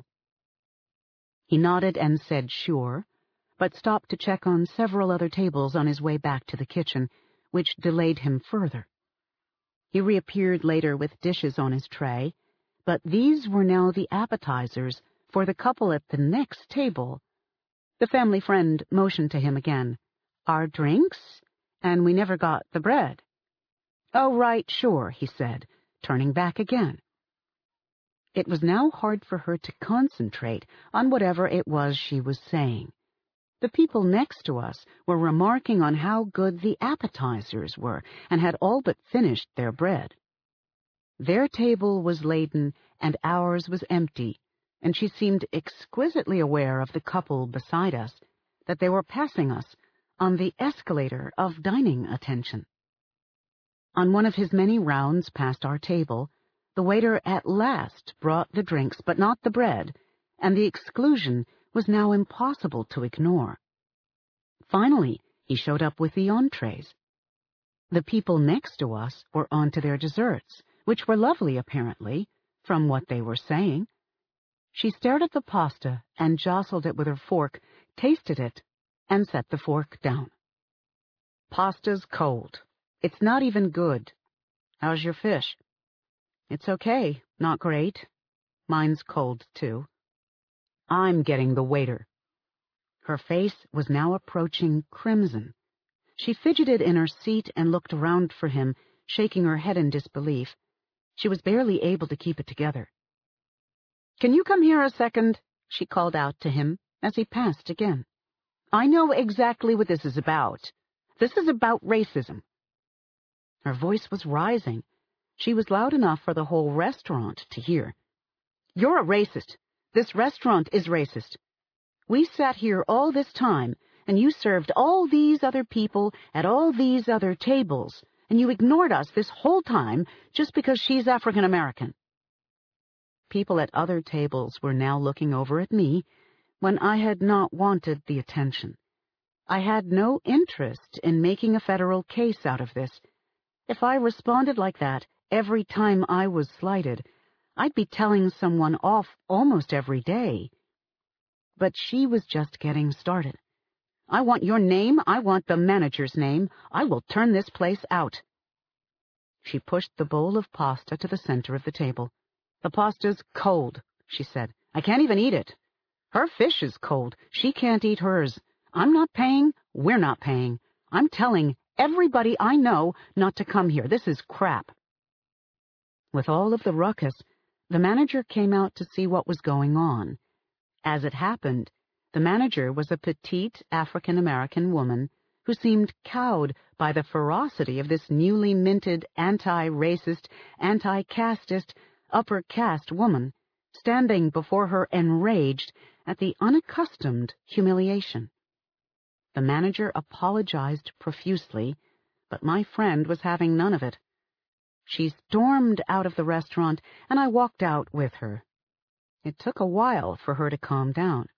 He nodded and said sure, but stopped to check on several other tables on his way back to the kitchen, which delayed him further. He reappeared later with dishes on his tray, but these were now the appetizers for the couple at the next table. The family friend motioned to him again. "Our drinks? And we never got the bread." "Oh, right, sure," he said, turning back again. It was now hard for her to concentrate on whatever it was she was saying. The people next to us were remarking on how good the appetizers were and had all but finished their bread. Their table was laden and ours was empty, and she seemed exquisitely aware of the couple beside us, that they were passing us on the escalator of dining attention. On one of his many rounds past our table, the waiter at last brought the drinks but not the bread, and the exclusion was now impossible to ignore. Finally, He showed up with the entrees. The people next to us were on to their desserts, which were lovely, apparently, from what they were saying. She stared at the pasta and jostled it with her fork, tasted it, and set the fork down. Pasta's cold. It's not even good. How's your fish? It's okay, not great. Mine's cold, too. I'm getting the waiter. Her face was now approaching crimson. She fidgeted in her seat and looked around for him, shaking her head in disbelief. She was barely able to keep it together. Can you come here a second? She called out to him as he passed again. I know exactly what this is about. This is about racism. Her voice was rising. She was loud enough for the whole restaurant to hear. You're a racist. This restaurant is racist. We sat here all this time, and you served all these other people at all these other tables, and you ignored us this whole time just because she's African American. People at other tables were now looking over at me when I had not wanted the attention. I had no interest in making a federal case out of this. If I responded like that every time I was slighted, I'd be telling someone off almost every day. But she was just getting started. I want your name. I want the manager's name. I will turn this place out. She pushed the bowl of pasta to the center of the table. The pasta's cold, she said. I can't even eat it. Her fish is cold. She can't eat hers. I'm not paying. We're not paying. I'm telling everybody I know not to come here. This is crap. With all of the ruckus, the manager came out to see what was going on. As it happened, the manager was a petite African-American woman who seemed cowed by the ferocity of this newly minted anti-racist, anti-casteist, upper caste woman, standing before her enraged at the unaccustomed humiliation. The manager apologized profusely, but my friend was having none of it. She stormed out of the restaurant, and I walked out with her. It took a while for her to calm down.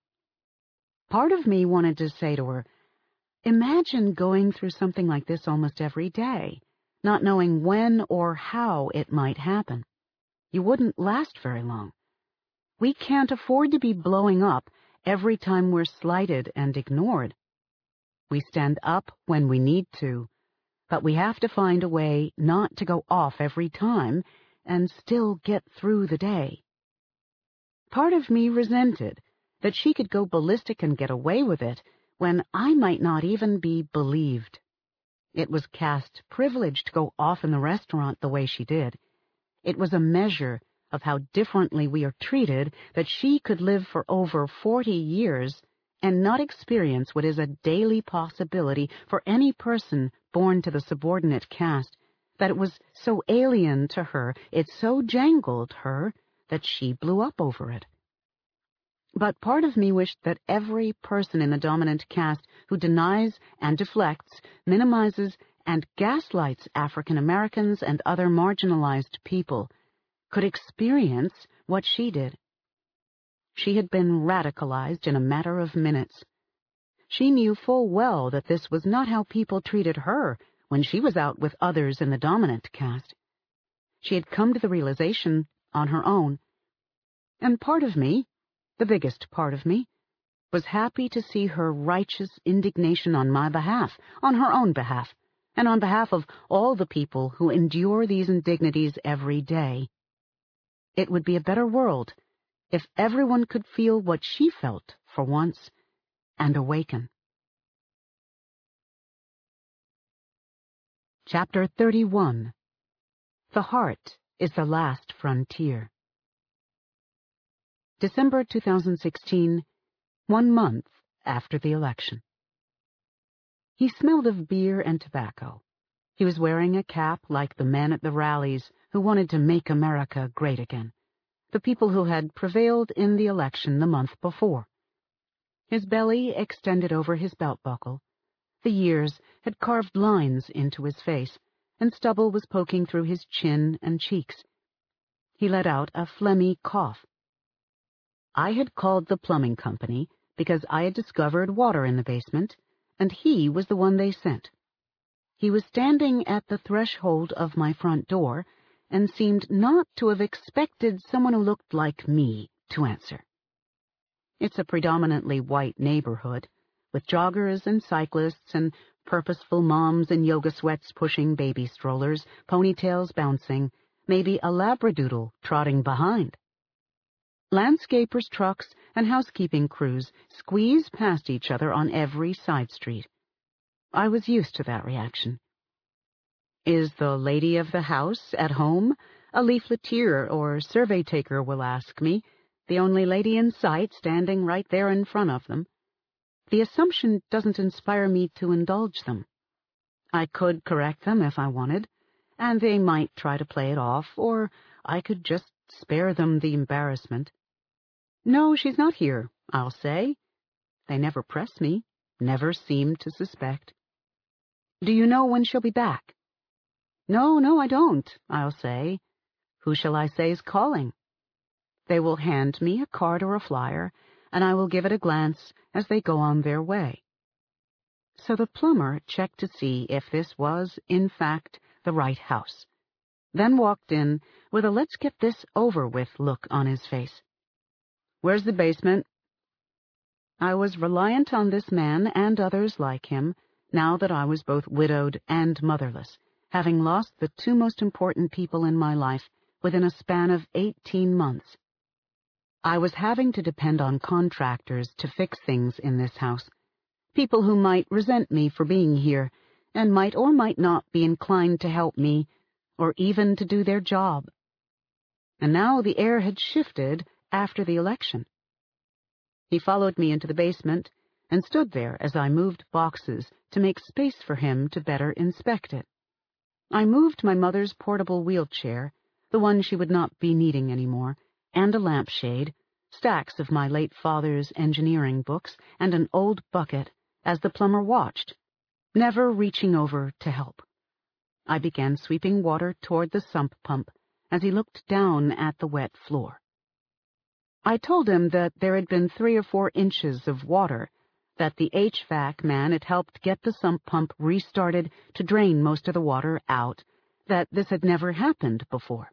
Part of me wanted to say to her, imagine going through something like this almost every day, not knowing when or how it might happen. You wouldn't last very long. We can't afford to be blowing up every time we're slighted and ignored. We stand up when we need to, but we have to find a way not to go off every time and still get through the day. Part of me resented that she could go ballistic and get away with it when I might not even be believed. It was caste privilege to go off in the restaurant the way she did. It was a measure of how differently we are treated that she could live for over forty years and not experience what is a daily possibility for any person born to the subordinate caste, that it was so alien to her, it so jangled her, that she blew up over it. But part of me wished that every person in the dominant caste who denies and deflects, minimizes, and gaslights African Americans and other marginalized people could experience what she did. She had been radicalized in a matter of minutes. She knew full well that this was not how people treated her when she was out with others in the dominant caste. She had come to the realization on her own. And part of me, the biggest part of me, was happy to see her righteous indignation on my behalf, on her own behalf, and on behalf of all the people who endure these indignities every day. It would be a better world if everyone could feel what she felt for once and awaken. Chapter thirty-one. The Heart is the Last Frontier. December two thousand sixteen, one month after the election. He smelled of beer and tobacco. He was wearing a cap like the men at the rallies who wanted to make America great again, the people who had prevailed in the election the month before. His belly extended over his belt buckle. The years had carved lines into his face, and stubble was poking through his chin and cheeks. He let out a phlegmy cough. I had called the plumbing company because I had discovered water in the basement, and he was the one they sent. He was standing at the threshold of my front door and seemed not to have expected someone who looked like me to answer. It's a predominantly white neighborhood, with joggers and cyclists and purposeful moms in yoga sweats pushing baby strollers, ponytails bouncing, maybe a labradoodle trotting behind. Landscapers' trucks and housekeeping crews squeeze past each other on every side street. I was used to that reaction. Is the lady of the house at home? A leafleteer or survey taker will ask me, the only lady in sight standing right there in front of them. The assumption doesn't inspire me to indulge them. I could correct them if I wanted, and they might try to play it off, or I could just spare them the embarrassment. No, she's not here, I'll say. They never press me, never seem to suspect. Do you know when she'll be back? No, no, I don't, I'll say. Who shall I say is calling? They will hand me a card or a flyer, and I will give it a glance as they go on their way. So the plumber checked to see if this was, in fact, the right house, then walked in with a let's get this over with look on his face. Where's the basement? I was reliant on this man and others like him, now that I was both widowed and motherless, having lost the two most important people in my life within a span of eighteen months. I was having to depend on contractors to fix things in this house, people who might resent me for being here, and might or might not be inclined to help me, or even to do their job. And now the air had shifted after the election. He followed me into the basement and stood there as I moved boxes to make space for him to better inspect it. I moved my mother's portable wheelchair, the one she would not be needing anymore, and a lampshade, stacks of my late father's engineering books, and an old bucket, as the plumber watched, never reaching over to help. I began sweeping water toward the sump pump as he looked down at the wet floor. I told him that there had been three or four inches of water, that the H V A C man had helped get the sump pump restarted to drain most of the water out, that this had never happened before.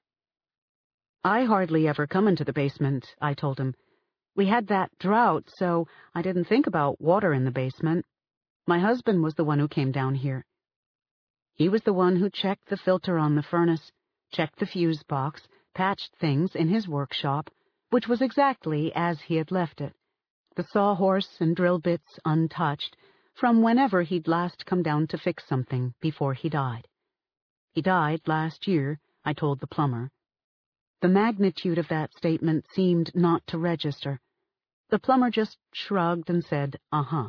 I hardly ever come into the basement, I told him. We had that drought, so I didn't think about water in the basement. My husband was the one who came down here. He was the one who checked the filter on the furnace, checked the fuse box, patched things in his workshop, which was exactly as he had left it, the sawhorse and drill bits untouched, from whenever he'd last come down to fix something before he died. He died last year, I told the plumber. The magnitude of that statement seemed not to register. The plumber just shrugged and said, uh-huh.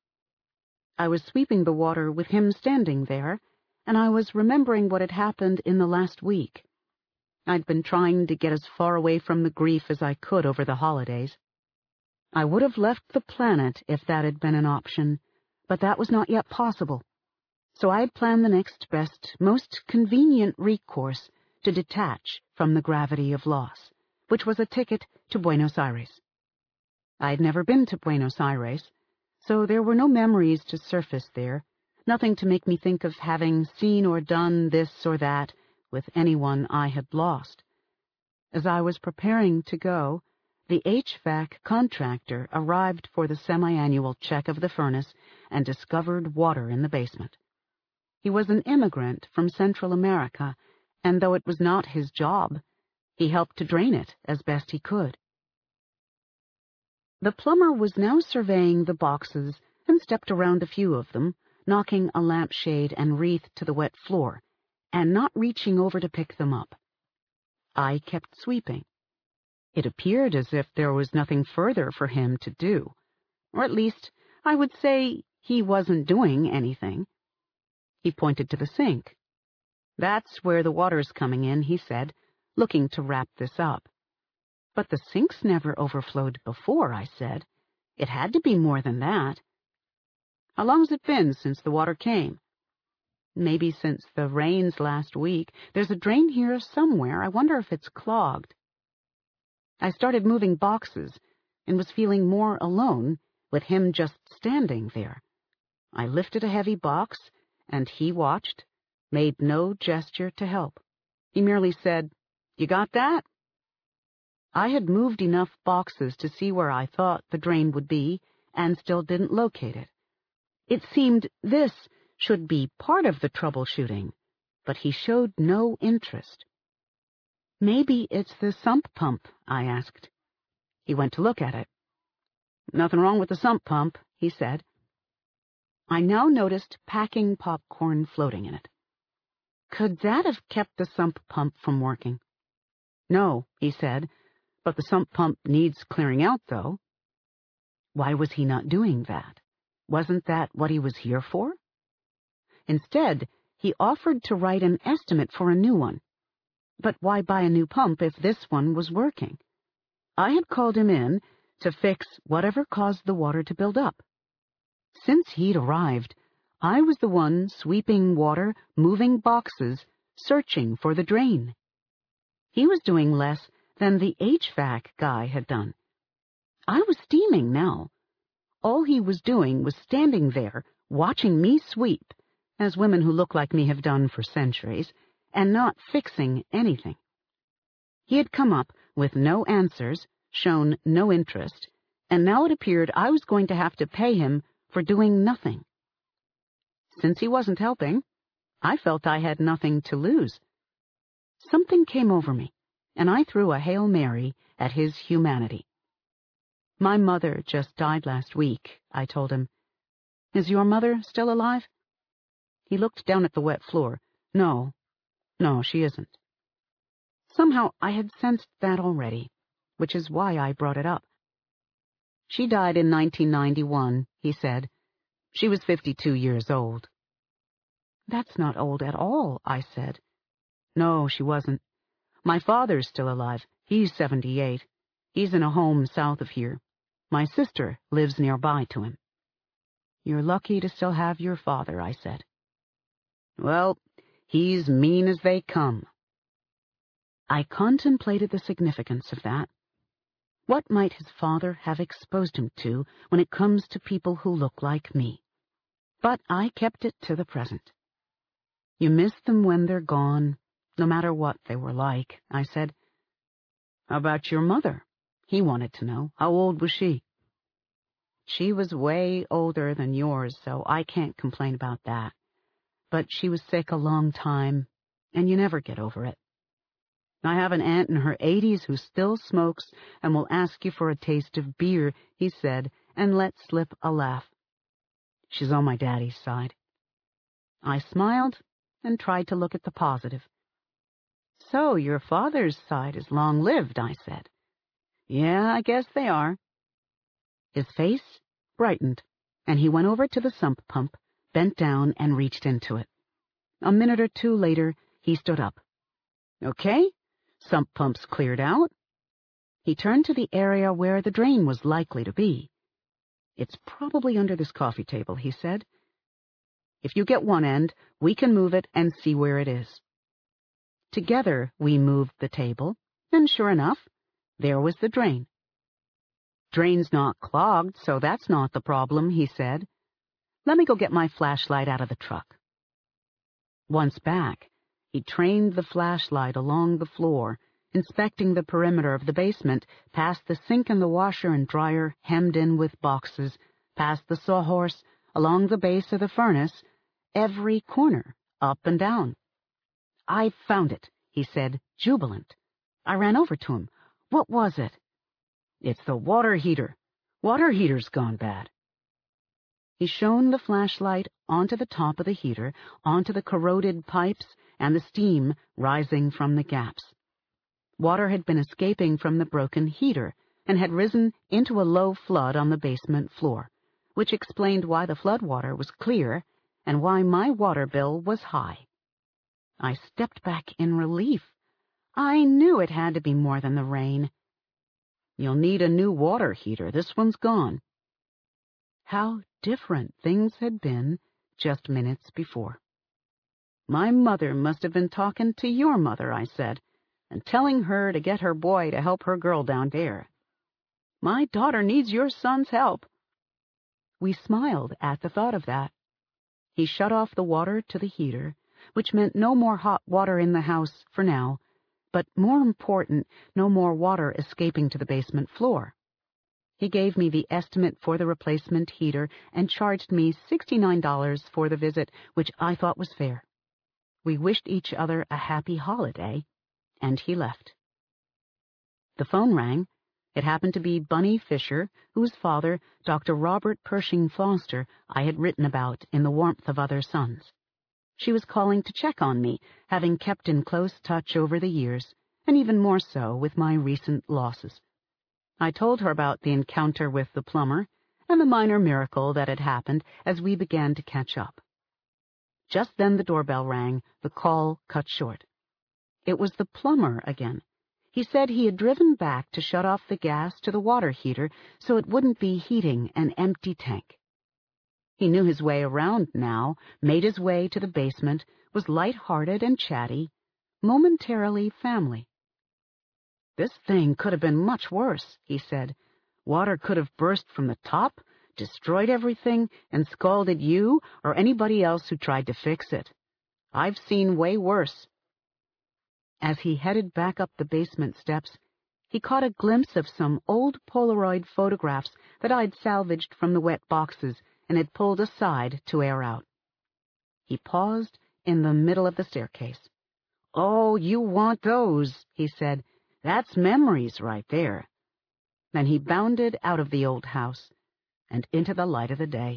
I was sweeping the water with him standing there, and I was remembering what had happened in the last week. I'd been trying to get as far away from the grief as I could over the holidays. I would have left the planet if that had been an option, but that was not yet possible. So I had planned the next best, most convenient recourse to detach from the gravity of loss, which was a ticket to Buenos Aires. I had never been to Buenos Aires, so there were no memories to surface there, nothing to make me think of having seen or done this or that with anyone I had lost. As I was preparing to go, the H V A C contractor arrived for the semi-annual check of the furnace and discovered water in the basement. He was an immigrant from Central America, and though it was not his job, he helped to drain it as best he could. The plumber was now surveying the boxes and stepped around a few of them, knocking a lampshade and wreath to the wet floor, and not reaching over to pick them up. I kept sweeping. It appeared as if there was nothing further for him to do, or at least I would say he wasn't doing anything. He pointed to the sink. That's where the water's coming in, he said, looking to wrap this up. But the sink's never overflowed before, I said. It had to be more than that. How long's it been since the water came? Maybe since the rains last week. There's a drain here somewhere. I wonder if it's clogged. I started moving boxes and was feeling more alone with him just standing there. I lifted a heavy box, and he watched, made no gesture to help. He merely said, "You got that?" I had moved enough boxes to see where I thought the drain would be, and still didn't locate it. It seemed this should be part of the troubleshooting, but he showed no interest. "Maybe it's the sump pump," I asked. He went to look at it. "Nothing wrong with the sump pump," he said. I now noticed packing popcorn floating in it. Could that have kept the sump pump from working? "No," he said, "but the sump pump needs clearing out, though." Why was he not doing that? Wasn't that what he was here for? Instead, he offered to write an estimate for a new one. But why buy a new pump if this one was working? I had called him in to fix whatever caused the water to build up. Since he'd arrived, I was the one sweeping water, moving boxes, searching for the drain. He was doing less than the H V A C guy had done. I was steaming now. All he was doing was standing there, watching me sweep, as women who look like me have done for centuries, and not fixing anything. He had come up with no answers, shown no interest, and now it appeared I was going to have to pay him for doing nothing. Since he wasn't helping, I felt I had nothing to lose. Something came over me, and I threw a Hail Mary at his humanity. "My mother just died last week," I told him. "Is your mother still alive?" He looked down at the wet floor. No, no, she isn't. Somehow I had sensed that already, which is why I brought it up. "She died in nineteen ninety-one, he said. "She was fifty-two years old." "That's not old at all," I said. "No, she wasn't. My father's still alive. He's seventy-eight. He's in a home south of here. My sister lives nearby to him." "You're lucky to still have your father," I said. "Well, he's mean as they come." I contemplated the significance of that. What might his father have exposed him to when it comes to people who look like me? But I kept it to the present. "You miss them when they're gone, no matter what they were like," I said. "How about your mother?" He wanted to know. "How old was she?" "She was way older than yours, so I can't complain about that. But she was sick a long time, and you never get over it. I have an aunt in her eighties who still smokes and will ask you for a taste of beer," he said, and let slip a laugh. "She's on my daddy's side." I smiled and tried to look at the positive. "So your father's side is long-lived," I said. "Yeah, I guess they are." His face brightened, and he went over to the sump pump, bent down, and reached into it. A minute or two later, he stood up. "Okay, sump pump's cleared out." He turned to the area where the drain was likely to be. "It's probably under this coffee table," he said. "If you get one end, we can move it and see where it is." Together we moved the table, and sure enough, there was the drain. "Drain's not clogged, so that's not the problem," he said. "Let me go get my flashlight out of the truck." Once back, he trained the flashlight along the floor, inspecting the perimeter of the basement, past the sink and the washer and dryer hemmed in with boxes, past the sawhorse, along the base of the furnace, every corner, up and down. "I've found it," he said, jubilant. I ran over to him. "What was it?" "It's the water heater. Water heater's gone bad." He shone the flashlight onto the top of the heater, onto the corroded pipes and the steam rising from the gaps. Water had been escaping from the broken heater and had risen into a low flood on the basement floor, which explained why the flood water was clear and why my water bill was high. I stepped back in relief. I knew it had to be more than the rain. "You'll need a new water heater. This one's gone." How different things had been just minutes before. "My mother must have been talking to your mother," I said, "and telling her to get her boy to help her girl down there. My daughter needs your son's help." We smiled at the thought of that, He shut off the water to the heater, which meant no more hot water in the house for now, but more important, no more water escaping to the basement floor. He gave me the estimate for the replacement heater and charged me sixty-nine dollars for the visit, which I thought was fair. We wished each other a happy holiday, and he left. The phone rang. It happened to be Bunny Fisher, whose father, Doctor Robert Pershing Foster, I had written about in The Warmth of Other Suns. She was calling to check on me, having kept in close touch over the years, and even more so with my recent losses. I told her about the encounter with the plumber and the minor miracle that had happened as we began to catch up. Just then the doorbell rang, the call cut short. It was the plumber again. He said he had driven back to shut off the gas to the water heater so it wouldn't be heating an empty tank. He knew his way around now, made his way to the basement, was light-hearted and chatty, momentarily family. This thing could have been much worse, he said. Water could have burst from the top, destroyed everything, and scalded you or anybody else who tried to fix it. I've seen way worse. As he headed back up the basement steps, he caught a glimpse of some old Polaroid photographs that I'd salvaged from the wet boxes and had pulled aside to air out. He paused in the middle of the staircase. "Oh, you want those," he said. "That's memories right there." Then he bounded out of the old house and into the light of the day.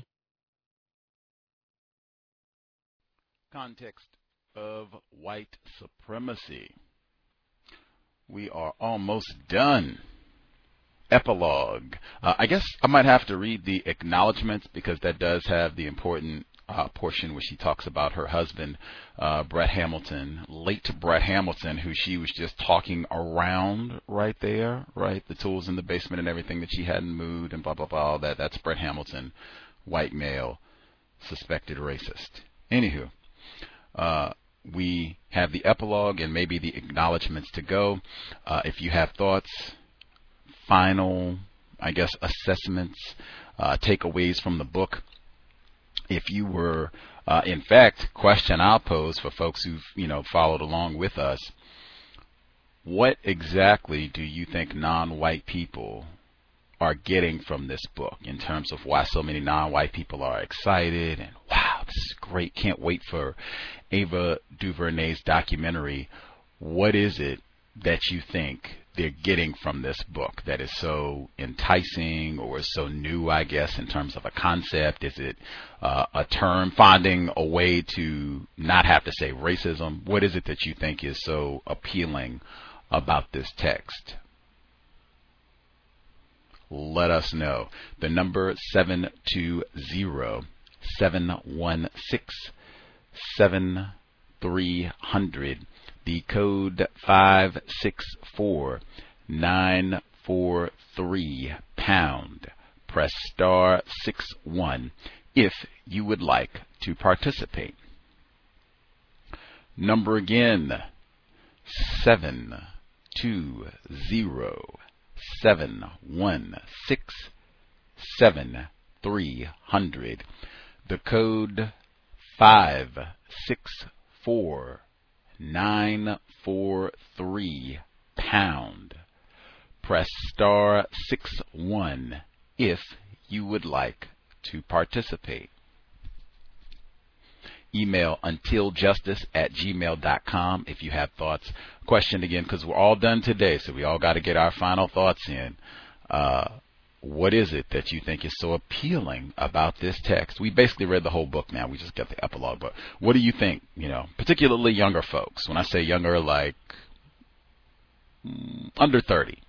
Context of white supremacy. We are almost done. Epilogue. Uh, I guess I might have to read the acknowledgments because that does have the important uh, portion where she talks about her husband, uh, Brett Hamilton, late Brett Hamilton, who she was just talking around right there, right? The tools in the basement and everything that she hadn't moved and blah, blah, blah. All that. That's Brett Hamilton, white male, suspected racist. Anywho, uh, we have the epilogue and maybe the acknowledgments to go. Uh, if you have thoughts, final, I guess, assessments, uh, takeaways from the book. If you were, uh, in fact, question I'll pose for folks who've, you know, followed along with us. What exactly do you think non-white people are getting from this book in terms of why so many non-white people are excited and, wow, this is great, can't wait for Ava DuVernay's documentary? What is it that you think they're getting from this book that is so enticing or so new, I guess, in terms of a concept? Is it uh, a term finding a way to not have to say racism? What is it that you think is so appealing about this text? Let us know. The number seven two zero, seven one six, seven three zero zero. The code five six four nine four three pound. Press star six one if you would like to participate. Number again, seven two zero, seven one six, seven three zero zero. The code five six four nine four three pound. Press star six one if you would like to participate. Email untiljustice at gmail dot com if you have thoughts. Question again, because we're all done today, so we all got to get our final thoughts in. Uh, what is it that you think is so appealing about this text? We basically read the whole book now. We just got the epilogue. But what do you think, you know, particularly younger folks? When I say younger, like mm, under thirty.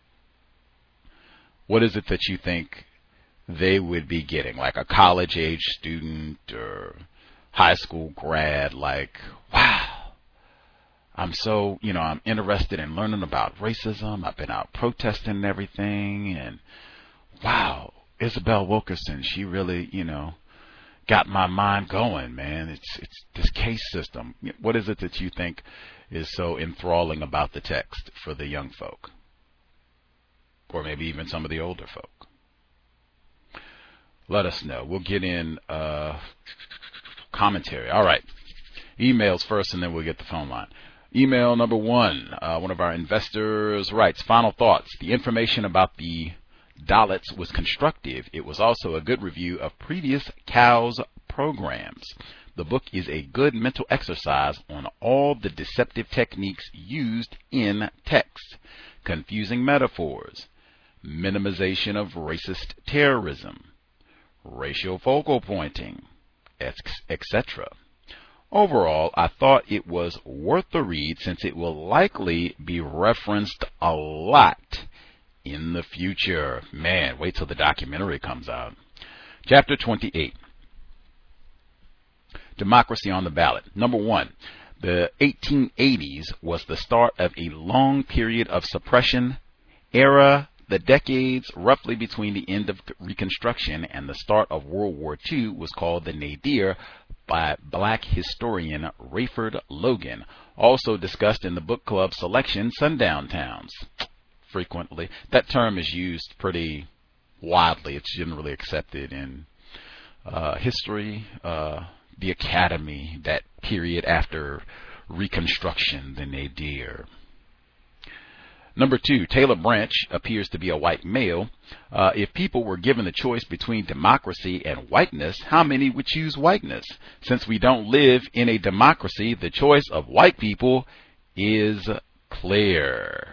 What is it that you think they would be getting? Like a college-age student or high school grad, like, wow, I'm so, you know, I'm interested in learning about racism. I've been out protesting and everything, and wow, Isabel Wilkerson, she really, you know, got my mind going, man. It's it's this case system. What is it that you think is so enthralling about the text for the young folk? Or maybe even some of the older folk? Let us know. We'll get in uh, commentary. All right. Emails first, and then we'll get the phone line. Email number one. Uh, one of our investors writes, final thoughts. The information about the Dalits was constructive. It was also a good review of previous C O W's programs. The book is a good mental exercise on all the deceptive techniques used in text, confusing metaphors, minimization of racist terrorism, racial focal pointing, et cetera. Overall, I thought it was worth the read since it will likely be referenced a lot in the future. Man, wait till the documentary comes out. Chapter twenty-eight. Democracy on the Ballot. Number one, the eighteen eighties was the start of a long period of suppression era. The decades roughly between the end of Reconstruction and the start of World War Two was called the nadir by black historian Rayford Logan, also discussed in the book club selection Sundown Towns. Frequently, that term is used pretty widely. It's generally accepted in uh, history, uh, the academy, that period after Reconstruction, the nadir. Number two, Taylor Branch appears to be a white male. Uh, if people were given the choice between democracy and whiteness, how many would choose whiteness? Since we don't live in a democracy, the choice of white people is clear.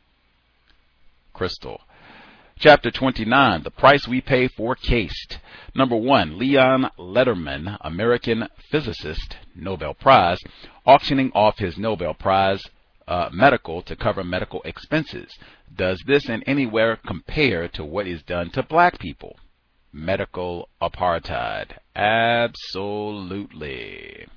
Crystal. Chapter twenty-nine, The Price We Pay for Caste. Number one, Leon Lederman, American physicist, Nobel Prize, auctioning off his Nobel Prize Uh, medical to cover medical expenses. Does this in anywhere compare to what is done to black people? Medical apartheid. Absolutely.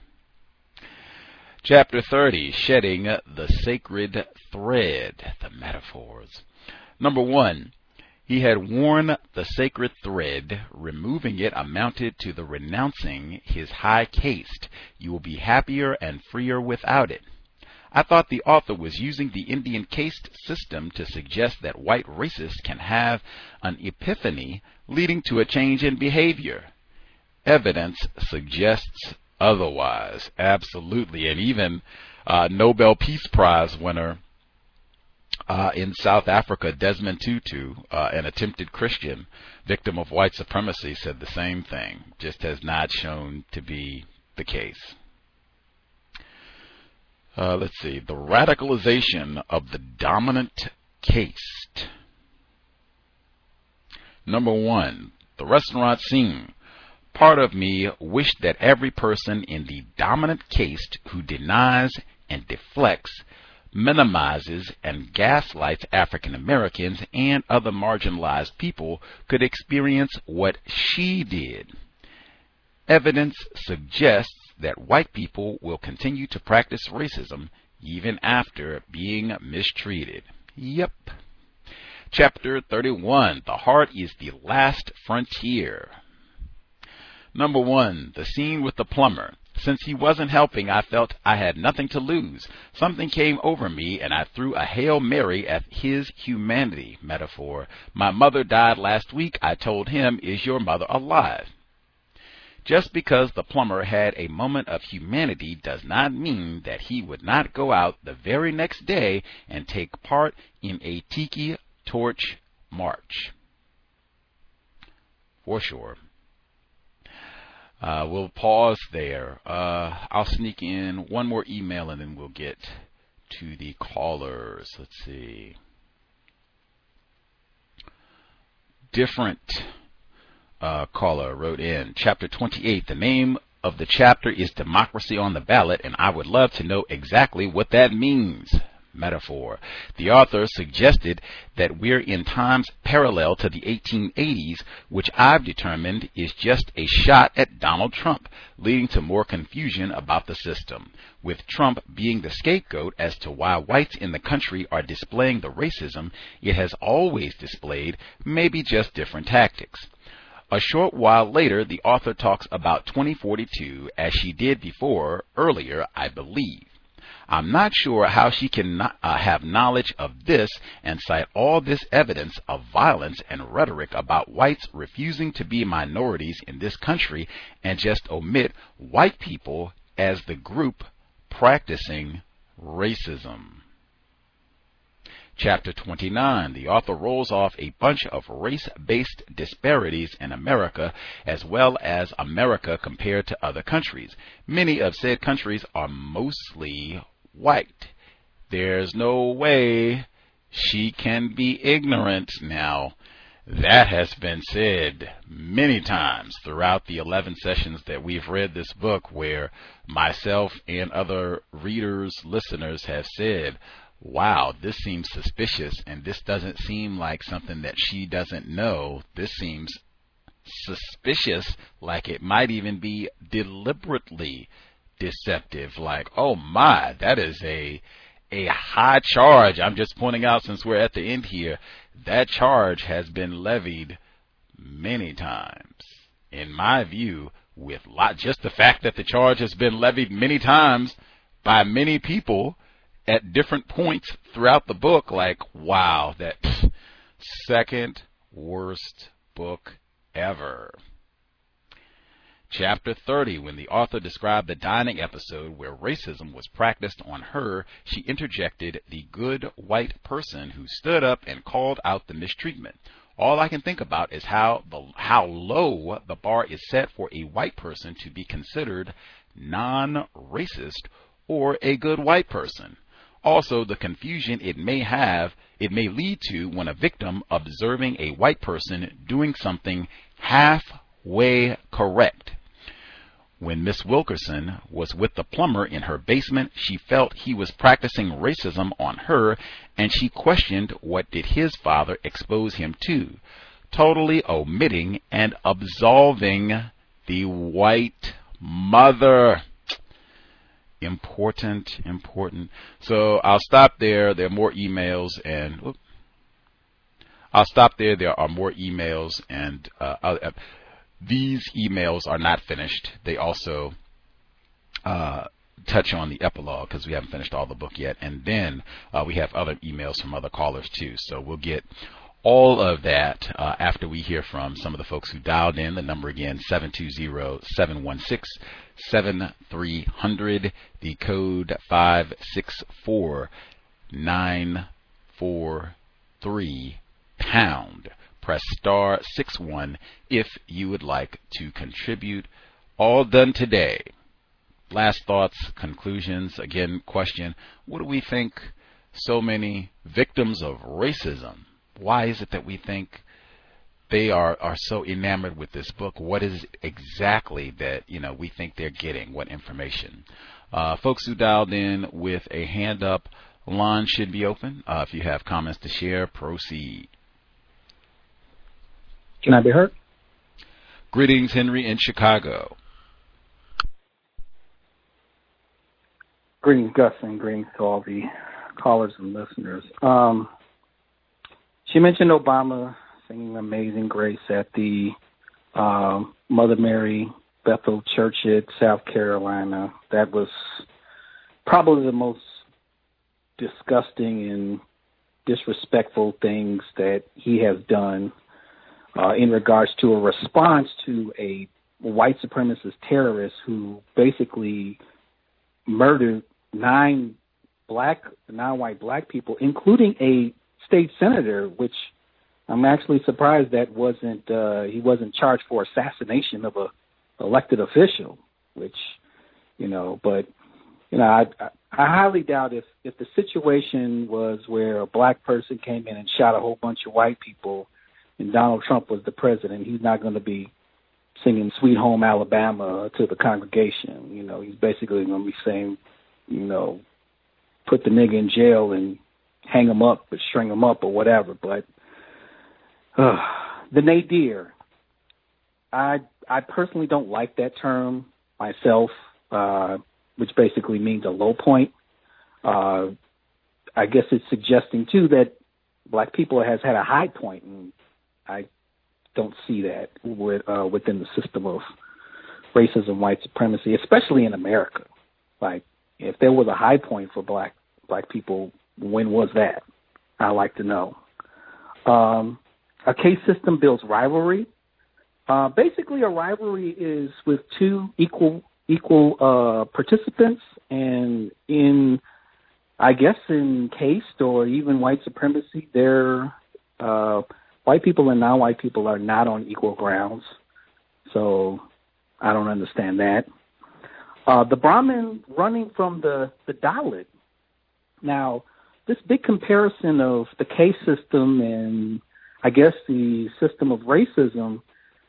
Chapter thirty, Shedding the Sacred Thread, the metaphors. Number one, he had worn the sacred thread. Removing it amounted to the renouncing his high caste. You will be happier and freer without it. I thought the author was using the Indian caste system to suggest that white racists can have an epiphany leading to a change in behavior. Evidence suggests otherwise. Absolutely. And even uh, Nobel Peace Prize winner uh, in South Africa, Desmond Tutu, uh, an attempted Christian victim of white supremacy, said the same thing. Just has not shown to be the case. Uh, let's see, the radicalization of the dominant caste. Number one, the restaurant scene. Part of me wished that every person in the dominant caste who denies and deflects, minimizes and gaslights African Americans and other marginalized people could experience what she did. Evidence suggests that white people will continue to practice racism even after being mistreated. Yep. Chapter thirty-one, The Heart is the Last Frontier. Number one, the scene with the plumber. Since he wasn't helping, I felt I had nothing to lose. Something came over me, and I threw a Hail Mary at his humanity metaphor. My mother died last week. I told him, is your mother alive? Just because the plumber had a moment of humanity does not mean that he would not go out the very next day and take part in a tiki torch march. For sure. Uh, we'll pause there. Uh, I'll sneak in one more email and then we'll get to the callers. Let's see. Different uh, caller wrote in. Chapter twenty-eight. The name of the chapter is Democracy on the Ballot, and I would love to know exactly what that means. Metaphor. The author suggested that we're in times parallel to the eighteen eighties, which I've determined is just a shot at Donald Trump, leading to more confusion about the system, with Trump being the scapegoat as to why whites in the country are displaying the racism it has always displayed, maybe just different tactics. A short while later, the author talks about twenty forty-two, as she did before, earlier, I believe. I'm not sure how she can not, uh, have knowledge of this and cite all this evidence of violence and rhetoric about whites refusing to be minorities in this country and just omit white people as the group practicing racism. Chapter twenty-nine. The author rolls off a bunch of race-based disparities in America, as well as America compared to other countries. Many of said countries are mostly white. There's no way she can be ignorant. Now, that has been said many times throughout the eleven sessions that we've read this book, where myself and other readers, listeners have said, wow, this seems suspicious, and this doesn't seem like something that she doesn't know. This seems suspicious, like it might even be deliberately deceptive. Like, oh my, that is a a high charge. I'm just pointing out, since we're at the end here, that charge has been levied many times. In my view, with lot, just the fact that the charge has been levied many times by many people at different points throughout the book, like, wow, that pff, second worst book ever. Chapter thirty. When the author described the dining episode where racism was practiced on her, she interjected the good white person who stood up and called out the mistreatment. All I can think about is how the, how low the bar is set for a white person to be considered non-racist or a good white person. Also, the confusion it may have, it may lead to when a victim observing a white person doing something halfway correct. When Miss Wilkerson was with the plumber in her basement, she felt he was practicing racism on her, and she questioned what did his father expose him to, totally omitting and absolving the white mother. Important, important. So I'll stop there. There are more emails, and whoop, I'll stop there. There are more emails, and uh, uh, these emails are not finished. They also uh, touch on the epilogue, because we haven't finished all the book yet. And then uh, we have other emails from other callers too. So we'll get all of that uh, after we hear from some of the folks who dialed in. The number again, seven two zero, seven one six, seven three zero zero, the code five six four nine four three pound. Press star six one if you would like to contribute. All done today. Last thoughts, conclusions. Again, question, what do we think so many victims of racism, why is it that we think they are, are so enamored with this book? What is it exactly that, you know, we think they're getting? What information? Uh, folks who dialed in with a hand up, line should be open. Uh, if you have comments to share, proceed. Can I be heard? Greetings, Henry in Chicago. Greetings, Gus, and greetings to all the callers and listeners. Um, She mentioned Obama singing Amazing Grace at the uh, Mother Mary Bethel Church at South Carolina. That was probably the most disgusting and disrespectful things that he has done uh, in regards to a response to a white supremacist terrorist who basically murdered nine black, non-white black people, including a state senator, which I'm actually surprised that wasn't uh, he wasn't charged for assassination of a elected official. Which, you know, but you know, I, I, I highly doubt if if the situation was where a black person came in and shot a whole bunch of white people, and Donald Trump was the president, he's not going to be singing "Sweet Home Alabama" to the congregation. You know, he's basically going to be saying, you know, put the nigga in jail and hang him up or string him up or whatever. But uh, the nadir, I I personally don't like that term myself, uh, which basically means a low point. Uh, I guess it's suggesting, too, that black people has had a high point, and I don't see that with, uh, within the system of racism, white supremacy, especially in America. Like, if there was a high point for black black people, when was that? I'd like to know. Um, a case system builds rivalry. Uh, basically, a rivalry is with two equal equal uh, participants, and in, I guess, in caste or even white supremacy, they're uh, white people and non-white people are not on equal grounds. So I don't understand that. Uh, the Brahmin running from the, the Dalit. Now, this big comparison of the caste system and I guess the system of racism,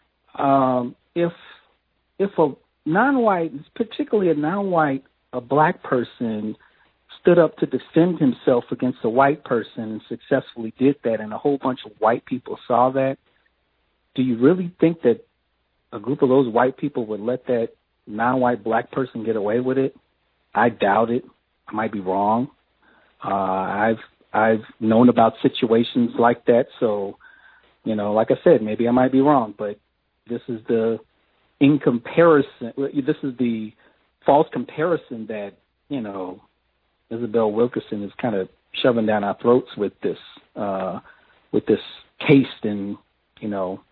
um, if if a non-white, particularly a non-white, a black person stood up to defend himself against a white person and successfully did that, and a whole bunch of white people saw that, do you really think that a group of those white people would let that non-white black person get away with it? I doubt it. I might be wrong. Uh, I've I've known about situations like that, so, you know, like I said, maybe I might be wrong, but this is the in comparison, this is the false comparison that, you know, Isabel Wilkerson is kind of shoving down our throats with this, uh, with this caste and, you know,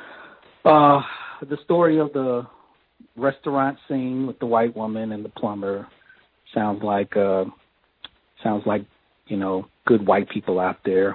uh, the story of the restaurant scene with the white woman and the plumber sounds like, uh, sounds like, you know, good white people out there.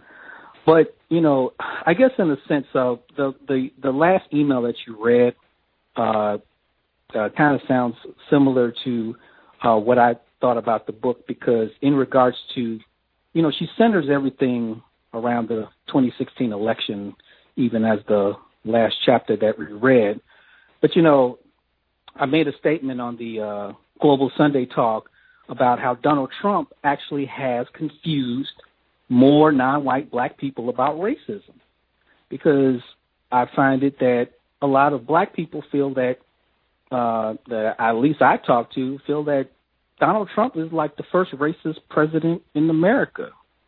But, you know, I guess in the sense of the, the, the last email that you read, uh, uh kind of sounds similar to, uh, what I thought about the book, because in regards to, you know, she centers everything around the twenty sixteen election, even as the last chapter that we read. But, you know, I made a statement on the uh, Global Sunday Talk about how Donald Trump actually has confused more non-white black people about racism, because I find it that a lot of black people feel that, uh, that at least I talk to, feel that Donald Trump is like the first racist president in America.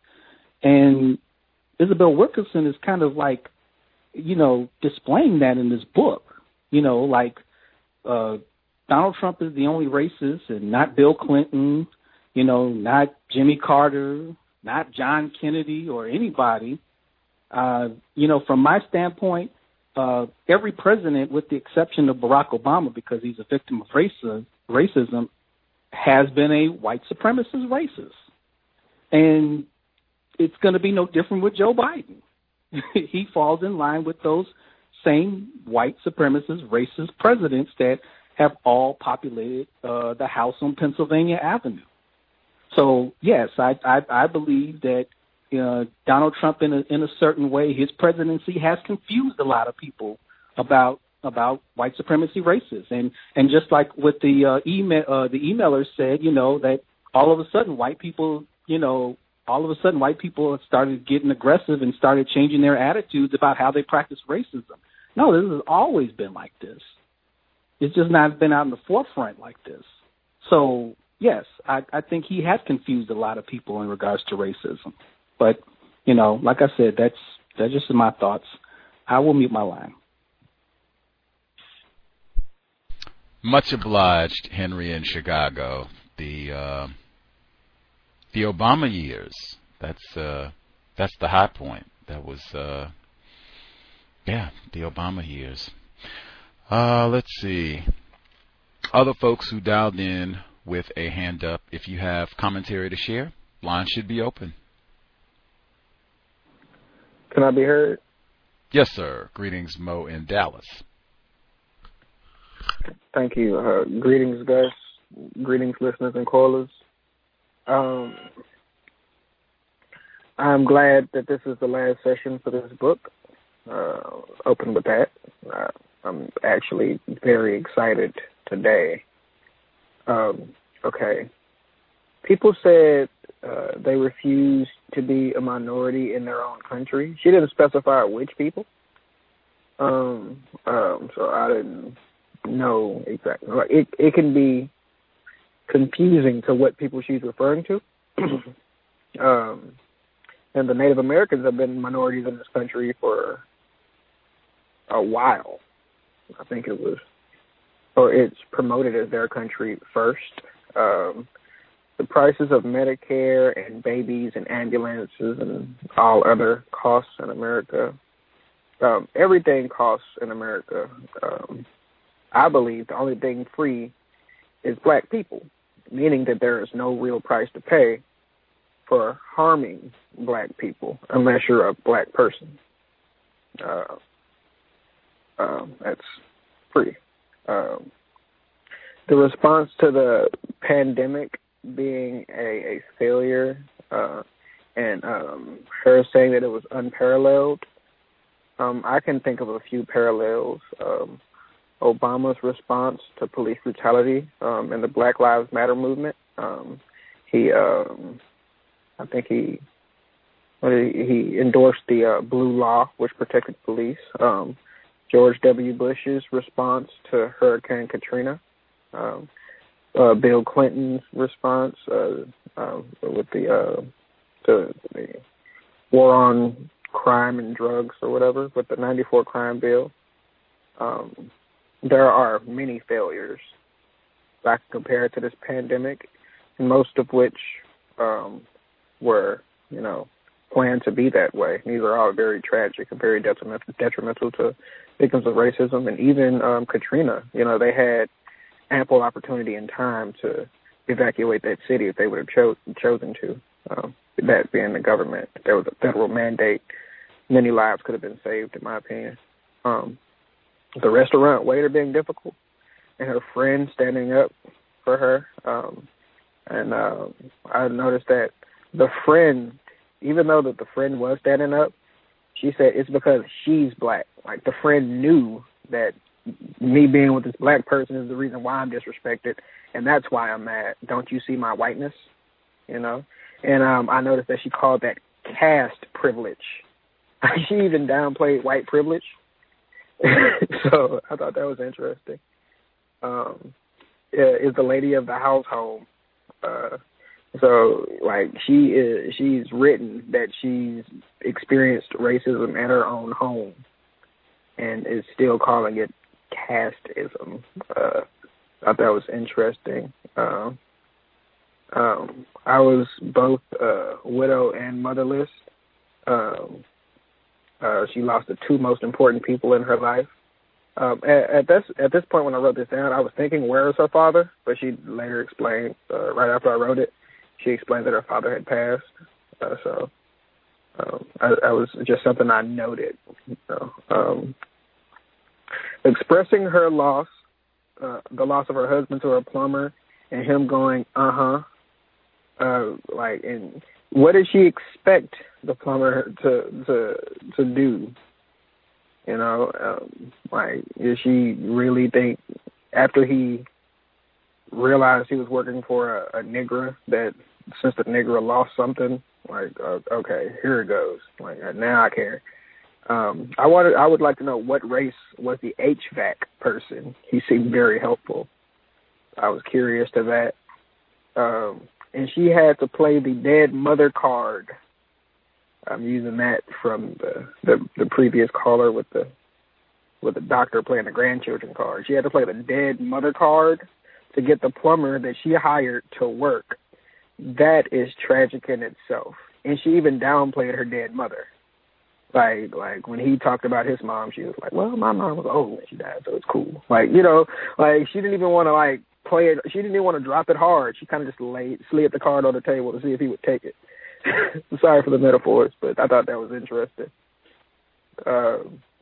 And Isabel Wilkerson is kind of like, you know, displaying that in this book. You know, like uh, Donald Trump is the only racist, and not Bill Clinton, you know, not Jimmy Carter, not John Kennedy or anybody. Uh, you know, from my standpoint, uh, every president, with the exception of Barack Obama, because he's a victim of racism, racism, has been a white supremacist racist. And it's going to be no different with Joe Biden. He falls in line with those same white supremacist racist presidents that have all populated uh, the House on Pennsylvania Avenue. So, yes, I, I, I believe that uh, Donald Trump, in a, in a certain way, his presidency has confused a lot of people about about white supremacy racists. And and just like what the uh, email uh, the emailer said, you know, that all of a sudden white people, you know, all of a sudden white people started getting aggressive and started changing their attitudes about how they practice racism. No, this has always been like this. It's just not been out in the forefront like this. So, yes, I, I think he has confused a lot of people in regards to racism. But, you know, like I said, that's that's just my thoughts. I will mute my line. Much obliged, Henry in Chicago. The uh, the Obama years. That's uh, that's the high point. That was uh, yeah, the Obama years. Uh, let's see. Other folks who dialed in with a hand up. If you have commentary to share, line should be open. Can I be heard? Yes, sir. Greetings, Mo in Dallas. Thank you. Uh, greetings, guys. Greetings, listeners and callers. Um, I'm glad that this is the last session for this book. Uh, open with that. Uh, I'm actually very excited today. Um, okay. People said uh, they refused to be a minority in their own country. She didn't specify which people. Um, um, so I didn't know exactly. Like it, it can be confusing to what people she's referring to. um, and the Native Americans have been minorities in this country for a while. I think it was, or it's promoted as their country first. um, the prices of Medicare and babies and ambulances and all other costs in America. Um, everything costs in America. Um, I believe the only thing free is black people, meaning that there is no real price to pay for harming black people unless you're a black person. Uh, um, that's free. Um, the response to the pandemic being a, a failure uh, and um, her saying that it was unparalleled, um, I can think of a few parallels. Um, Obama's response to police brutality um, and the Black Lives Matter movement. Um, he, um, I think he, he endorsed the uh, blue law, which protected police. Um, George W. Bush's response to Hurricane Katrina. Um, uh, Bill Clinton's response uh, uh, with the, uh, the the war on crime and drugs or whatever with the ninety-four crime bill. Um, there are many failures I can compare to this pandemic, most of which um, were, you know, planned to be that way. These are all very tragic and very detrimental, detrimental to victims of racism. And even um, Katrina, you know, they had ample opportunity and time to evacuate that city if they would have cho- chosen to. Um, that being the government, if there was a federal mandate, many lives could have been saved, in my opinion. Um, the restaurant waiter being difficult, and her friend standing up for her. Um, and uh, I noticed that the friend, even though that the friend was standing up, she said it's because she's black. Like, the friend knew that me being with this black person is the reason why I'm disrespected, and that's why I'm mad. Don't you see my whiteness? You know? And um, I noticed that she called that caste privilege. She even downplayed white privilege. So I thought that was interesting. Um, is the lady of the household. Uh, so, like, she is, she's written that she's experienced racism at her own home and is still calling it casteism. Uh, I thought that was interesting. Um, um, I was both uh, widow and motherless. Um, uh, she lost the two most important people in her life. Um, at, at this at this point, when I wrote this down, I was thinking, where is her father? But she later explained, uh, right after I wrote it, she explained that her father had passed. Uh, so um, I, I was just something I noted. You know, um, expressing her loss, uh, the loss of her husband to her plumber, and him going, uh-huh, uh, like, and what did she expect the plumber to to to do? You know, um, like, did she really think after he realized he was working for a, a Negro that since the Negro lost something, like, uh, okay, here it goes. Like, now I care. Um, I wanted, I would like to know what race was the H V A C person. He seemed very helpful. I was curious to that. Um, and she had to play the dead mother card. I'm using that from the, the the previous caller with the with the doctor playing the grandchildren card. She had to play the dead mother card to get the plumber that she hired to work. That is tragic in itself. And she even downplayed her dead mother. Like like when he talked about his mom, she was like, well, my mom was old when she died, so it's cool. Like, you know, like she didn't even want to like play it. She didn't even want to drop it hard. She kind of just laid slid the card on the table to see if he would take it. Sorry for the metaphors, but I thought that was interesting. Uh,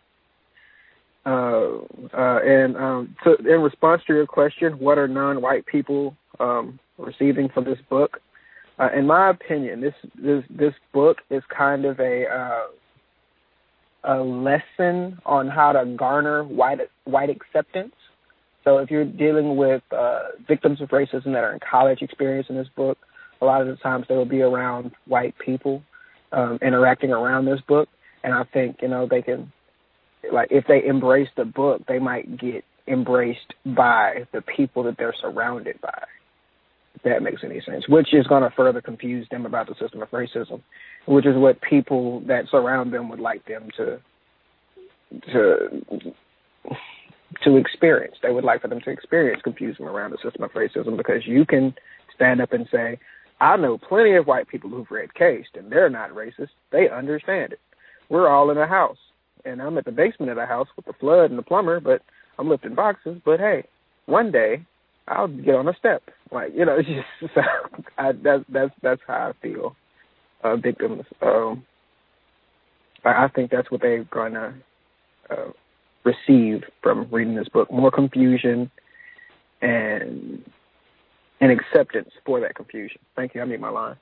uh, uh, and um, to, in response to your question, what are non-white people um, receiving from this book? Uh, in my opinion, this this this book is kind of a uh, a lesson on how to garner white white acceptance. So if you're dealing with uh, victims of racism that are in college experiencing this book, a lot of the times they will be around white people um, interacting around this book. And I think, you know, they can, like, if they embrace the book, they might get embraced by the people that they're surrounded by, if that makes any sense, which is going to further confuse them about the system of racism, which is what people that surround them would like them to to to experience. They would like for them to experience confusion around the system of racism, because you can stand up and say, I know plenty of white people who've read Cased, and they're not racist. They understand it. We're all in a house, and I'm at the basement of the house with the flood and the plumber, but I'm lifting boxes. But, hey, one day I'll get on a step. Like, you know, it's just, so I, that's, that's, that's how I feel. Uh, victims. Um, I, I think that's what they're going to uh, receive from reading this book: more confusion and and acceptance for that confusion. Thank you. I mute my line.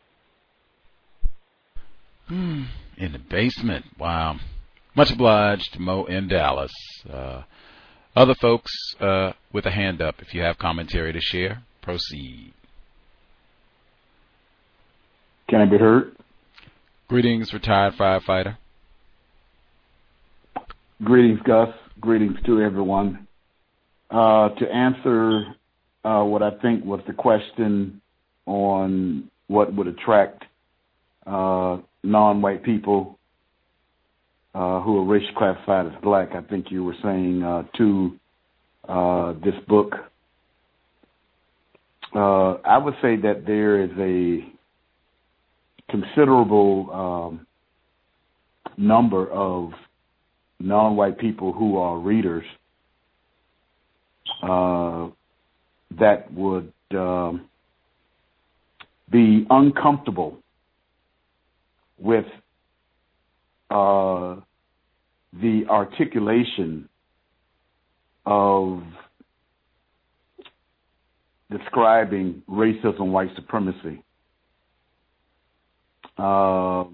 Hmm. In the basement. Wow. Much obliged to Mo in Dallas. Uh, other folks uh, with a hand up, if you have commentary to share, proceed. Can I be heard? Greetings, retired firefighter. Greetings, Gus. Greetings to everyone. Uh, to answer uh, what I think was the question on what would attract uh, non-white people uh, who are racially classified as black, I think you were saying uh, to uh, this book. Uh, I would say that there is a considerable um, number of non-white people who are readers uh, that would um, be uncomfortable with uh, the articulation of describing racism, white supremacy. Uh,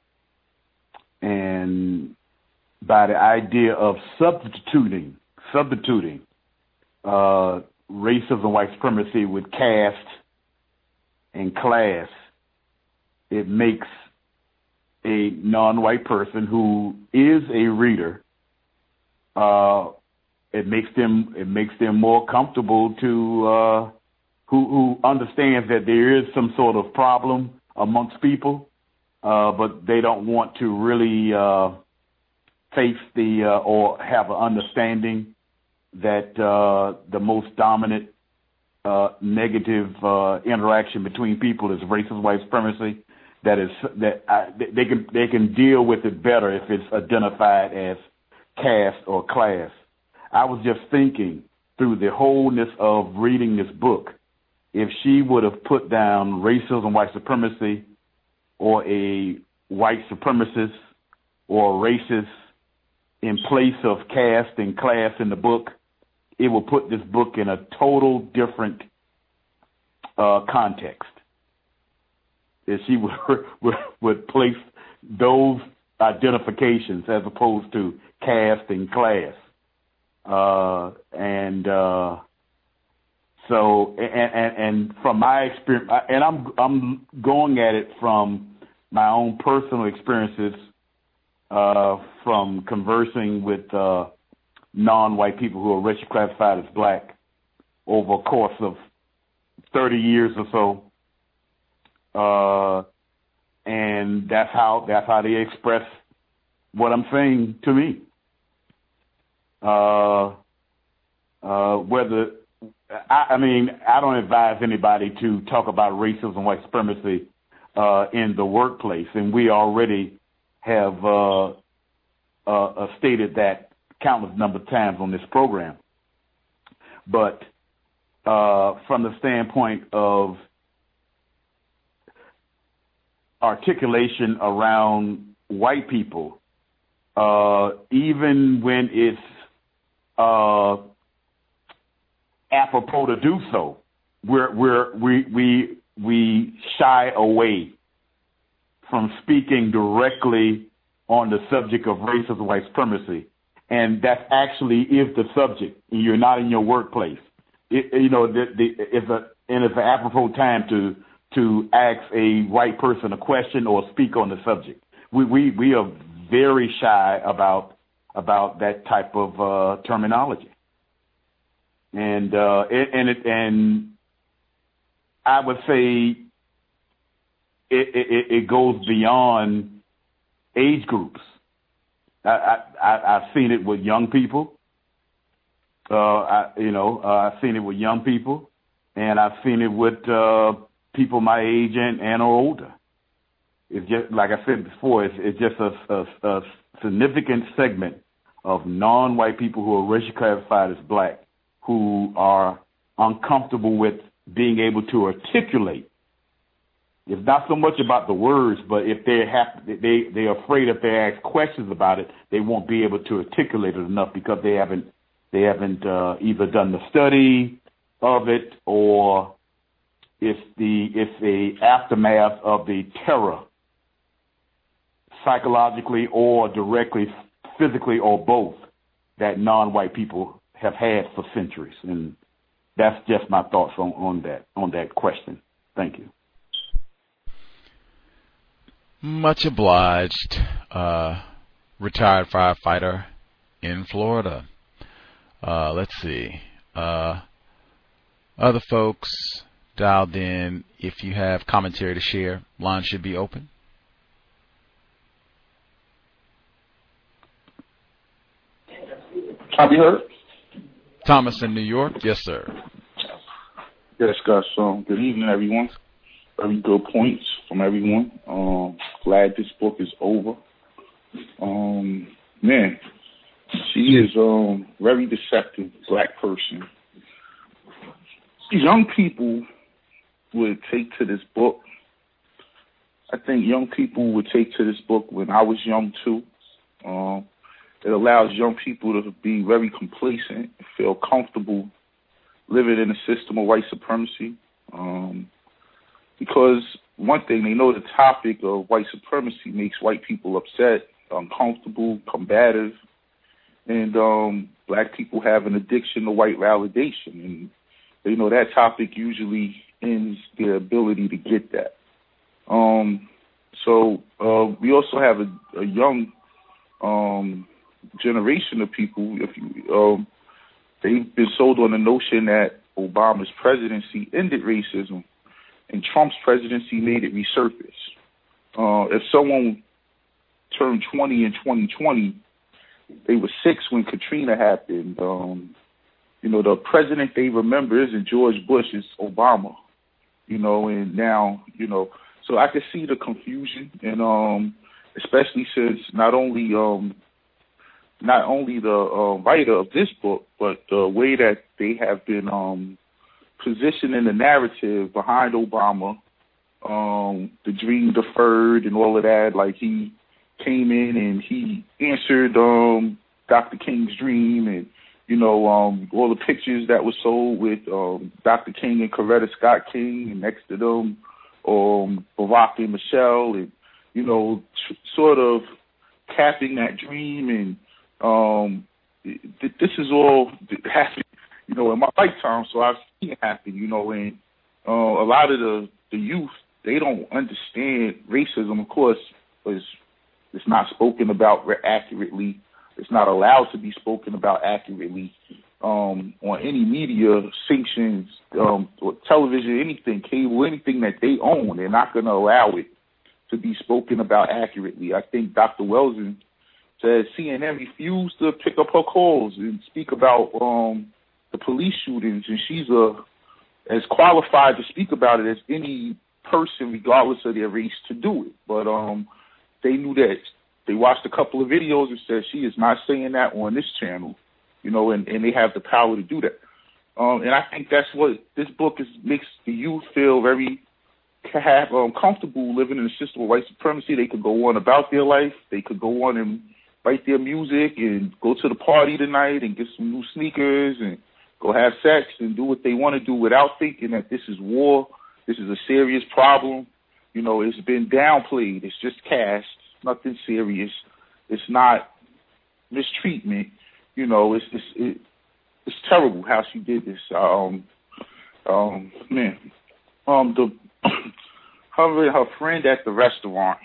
and by the idea of substituting, substituting uh, racism, white supremacy with caste and class, it makes a non-white person who is a reader, uh, it makes them it makes them more comfortable to uh, who who understands that there is some sort of problem amongst people, uh, but they don't want to really uh, face the uh, or have an understanding that uh, the most dominant uh, negative uh, interaction between people is racist white supremacy. That is that I, they can they can deal with it better if it's identified as caste or class. I was just thinking through the wholeness of reading this book, if she would have put down racism, white supremacy, or a white supremacist or racist in place of caste and class in the book, it will put this book in a total different uh, context. If she would, would would place those identifications as opposed to caste and class, uh, and uh, so and, and and from my experience, and I'm I'm going at it from my own personal experiences, uh, from conversing with uh, non-white people who are racially classified as black over a course of thirty years or so. Uh, and that's how that's how they express what I'm saying to me. Uh, uh, whether I, I mean, I don't advise anybody to talk about racism, white supremacy uh, in the workplace, and we already have uh, uh, stated that countless number of times on this program. But uh, from the standpoint of articulation around white people, uh, even when it's uh, apropos to do so, we're, we're, we we we shy away from speaking directly on the subject of racism, white supremacy, and that actually is the subject. And you're not in your workplace. It, you know, the, the, it's a and it's an apropos time to. to ask a white person a question or speak on the subject. We we, we are very shy about about that type of uh, terminology, and uh, it, and it, and I would say it, it, it goes beyond age groups. I, I, I've seen it with young people. Uh, I, you know, uh, I've seen it with young people, and I've seen it with uh, people my age and, and or older. It's just, like I said before, it's, it's just a, a, a significant segment of non-white people who are racially classified as black who are uncomfortable with being able to articulate. It's not so much about the words, but if they have, they they're afraid if they ask questions about it, they won't be able to articulate it enough because they haven't they haven't uh, either done the study of it or it's the it's the aftermath of the terror, psychologically or directly, physically or both, that non-white people have had for centuries, and that's just my thoughts on, on that on that question. Thank you. Much obliged, uh, retired firefighter in Florida. Uh, let's see. Uh, other folks dialed in, if you have commentary to share, line should be open. Have you heard? Thomas in New York. Yes, sir. Yes, guys. So, good evening, everyone. Very good points from everyone. Um, glad this book is over. Um, man, she is um very deceptive black person. Young people would take to this book. I think young people would take to this book when I was young too. Um, it allows young people to be very complacent, feel comfortable living in a system of white supremacy. Um, Because one thing, they know the topic of white supremacy makes white people upset, uncomfortable, combative, and um, black people have an addiction to white validation. And they know that topic usually ends their ability to get that. Um, so uh, we also have a, a young um, generation of people. If you, um, they've been sold on the notion that Obama's presidency ended racism, and Trump's presidency made it resurface. Uh, if someone turned twenty in twenty twenty, they were six when Katrina happened. Um, you know, the president they remember isn't George Bush, it's Obama. You know, and now, you know, so I could see the confusion, and um, especially since not only um, not only the uh, writer of this book, but the way that they have been um, positioning the narrative behind Obama, um, the dream deferred and all of that. Like, he came in and he answered um, Doctor King's dream, and, you know, um, all the pictures that were sold with um, Doctor King and Coretta Scott King, and next to them, um, Barack and Michelle, and, you know, tr- sort of capping that dream. And um, th- this is all happening, you know, in my lifetime, so I've seen it happen, you know, and uh, a lot of the, the youth, they don't understand racism. Of course, it's, it's not spoken about accurately. It's not allowed to be spoken about accurately um, on any media sanctions, um, or television, anything, cable, anything that they own. They're not going to allow it to be spoken about accurately. I think Doctor Welzin said C N N refused to pick up her calls and speak about um, the police shootings, and she's a, as qualified to speak about it as any person, regardless of their race, to do it. But um, they knew that. They watched a couple of videos and said she is not saying that on this channel, you know, and, and they have the power to do that. Um, and I think that's what this book is, makes the youth feel very have, um, comfortable living in a system of white supremacy. They could go on about their life. They could go on and write their music and go to the party tonight and get some new sneakers and go have sex and do what they want to do without thinking that this is war. This is a serious problem. You know, it's been downplayed. It's just cast. It's nothing serious. It's not mistreatment. You know, it's it's it, it's terrible how she did this. Um, um, man, um, the her and her friend at the restaurant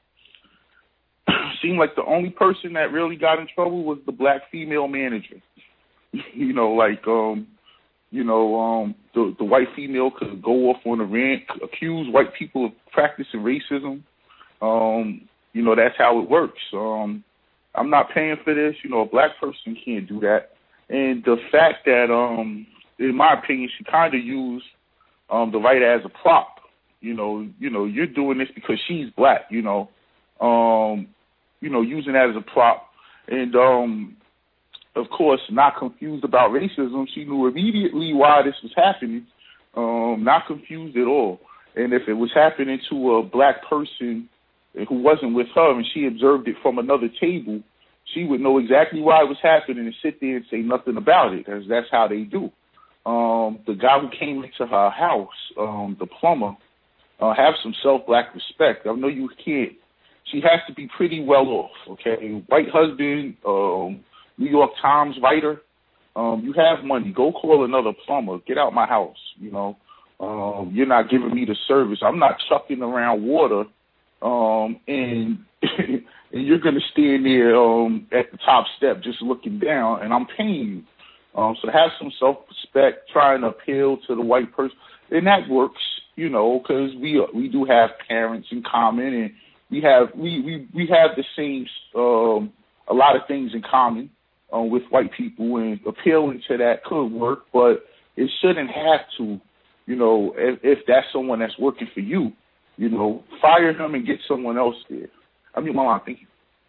seemed like the only person that really got in trouble was the black female manager. You know, like, um, you know, um, the, the white female could go off on a rant, accuse white people of practicing racism. Um, you know, that's how it works. Um, I'm not paying for this. You know, a black person can't do that. And the fact that, um, in my opinion, she kind of used um, the writer as a prop. You know, you know, you're doing this because she's black. You know, um, you know, using that as a prop, and um, of course, not confused about racism. She knew immediately why this was happening. Um, not confused at all. And if it was happening to a black person who wasn't with her, and she observed it from another table, she would know exactly why it was happening and sit there and say nothing about it, because that's how they do. Um, the guy who came into her house, um, the plumber, uh, have some self-black respect. I know you can't. She has to be pretty well off, okay? White husband, um, New York Times writer, um, you have money. Go call another plumber. Get out my house, you know. Um, you're not giving me the service. I'm not chucking around water, um, and and you're going to stand there um, at the top step just looking down, and I'm paying you. Um, so have some self-respect, trying to appeal to the white person, and that works, you know, because we we do have parents in common, and we have we we, we have the same um, a lot of things in common uh, with white people, and appealing to that could work, but it shouldn't have to. You know, if, if that's someone that's working for you, you know, fire him and get someone else there. I mean, Mama, thank you.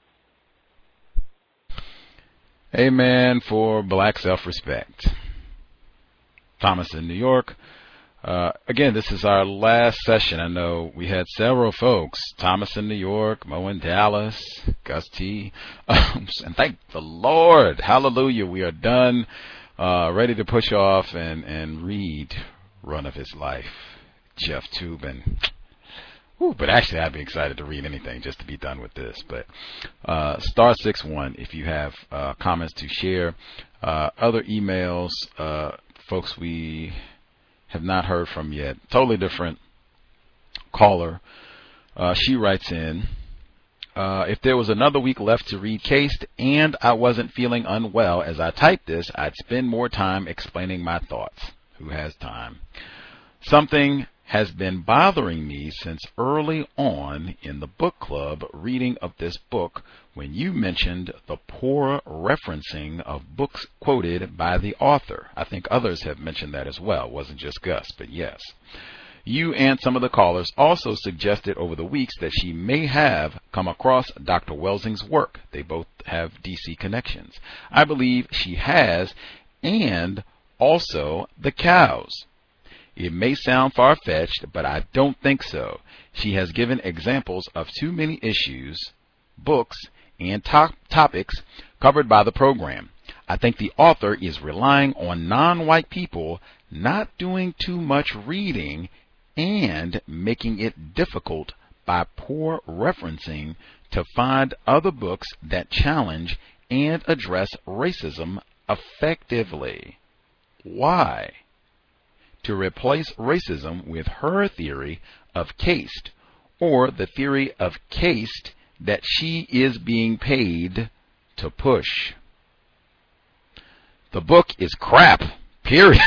Amen for black self-respect. Thomas in New York. Uh, again, this is our last session. I know we had several folks. Thomas in New York, Mo in Dallas, Gus T. And thank the Lord. Hallelujah. We are done, uh, ready to push off and, and read Run of His Life, Jeff Toobin. Ooh, but actually, I'd be excited to read anything just to be done with this. But uh, star six one if you have uh, comments to share. Uh, other emails, uh, folks we have not heard from yet. Totally different caller. Uh, she writes in, uh, if there was another week left to read Cased and I wasn't feeling unwell as I typed this, I'd spend more time explaining my thoughts. Who has time? Something has been bothering me since early on in the book club reading of this book when you mentioned the poor referencing of books quoted by the author. I think others have mentioned that as well. It wasn't just Gus, but yes. You and some of the callers also suggested over the weeks that she may have come across Doctor Welsing's work. They both have D C connections. I believe she has, and also the cows. It may sound far-fetched, but I don't think so. She has given examples of too many issues, books, and top topics covered by the program. I think the author is relying on non-white people not doing too much reading and making it difficult by poor referencing to find other books that challenge and address racism effectively. Why? To replace racism with her theory of caste, or the theory of caste that she is being paid to push. The book is crap, period.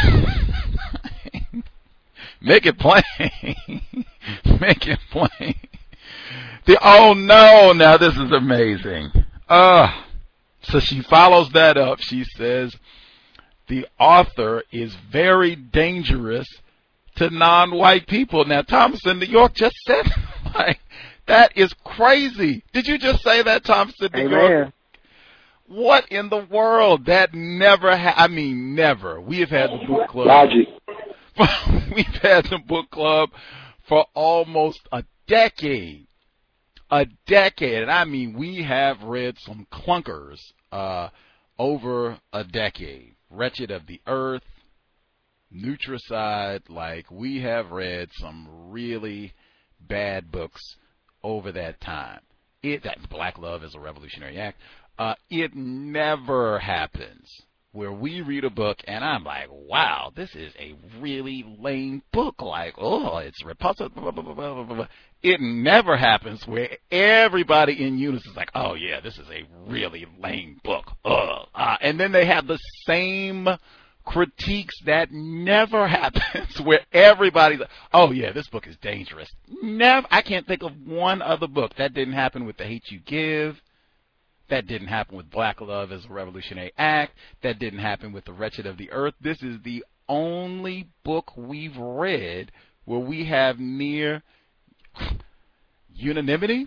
Make it plain. Make it plain. The, oh no, now this is amazing. Uh, so she follows that up. She says, the author is very dangerous to non-white people. Now, Thomas in New York just said, like, that is crazy. Did you just say that, Thomas in New Amen. York? What in the world? That never, ha- I mean, never. We have had the book club. Logic. We've had the book club for almost a decade. A decade. And I mean, we have read some clunkers uh, over a decade. Wretched of the Earth, Nutricide, like we have read some really bad books over that time. It that Black Love is a Revolutionary Act. Uh, it never happens where we read a book and I'm like, wow, this is a really lame book. Like, oh, it's repulsive. Blah, blah, blah, blah, blah. It never happens where everybody in unison is like, oh, yeah, this is a really lame book. Ugh. Uh, and then they have the same critiques. That never happens where everybody's like, oh, yeah, this book is dangerous. Never. I can't think of one other book. That didn't happen with The Hate U Give. That didn't happen with Black Love as a Revolutionary Act. That didn't happen with The Wretched of the Earth. This is the only book we've read where we have near unanimity.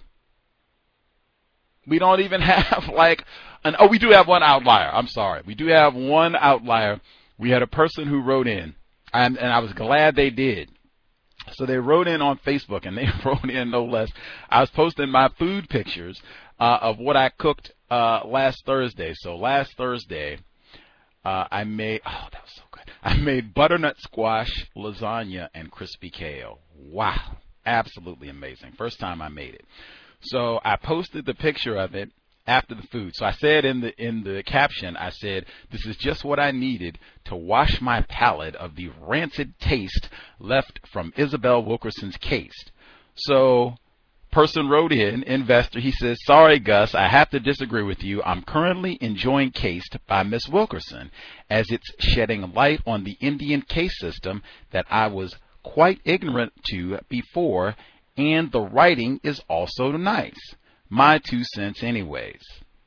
We don't even have like an, oh, we do have one outlier. I'm sorry. We do have one outlier. We had a person who wrote in, and, and I was glad they did. So they wrote in on Facebook, and they wrote in no less. I was posting my food pictures uh, of what I cooked uh, last Thursday. So last Thursday, uh, I made, oh, that was so good. I made butternut squash, lasagna, and crispy kale. Wow. Absolutely amazing. First time I made it. So I posted the picture of it after the food. So I said in the in the caption, I said, this is just what I needed to wash my palate of the rancid taste left from Isabel Wilkerson's case. So person wrote in, investor, he says, sorry, Gus, I have to disagree with you. I'm currently enjoying Cased by Miss Wilkerson, as it's shedding light on the Indian case system that I was quite ignorant to before, and the writing is also nice. My two cents anyways.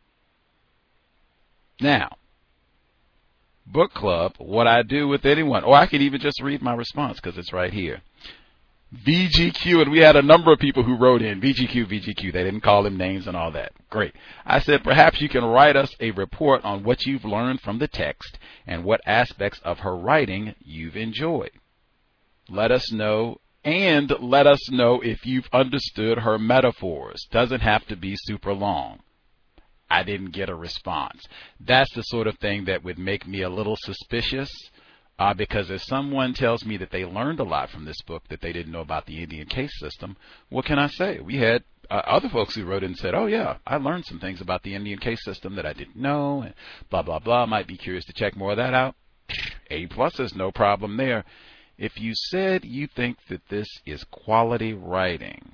Now, book club, what I do with anyone, or I could even just read my response because it's right here. V G Q, and we had a number of people who wrote in, V G Q, V G Q, they didn't call them names and all that. Great. I said, perhaps you can write us a report on what you've learned from the text and what aspects of her writing you've enjoyed. Let us know. And let us know if you've understood her metaphors. Doesn't have to be super long. I didn't get a response. That's the sort of thing that would make me a little suspicious, uh, because if someone tells me that they learned a lot from this book that they didn't know about the Indian case system, what can I say? We had uh, other folks who wrote in and said, oh, yeah, I learned some things about the Indian case system that I didn't know, and blah, blah, blah. Might be curious to check more of that out. A plus is no problem there. If you said you think that this is quality writing,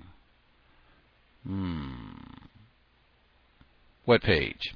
hmm, what page?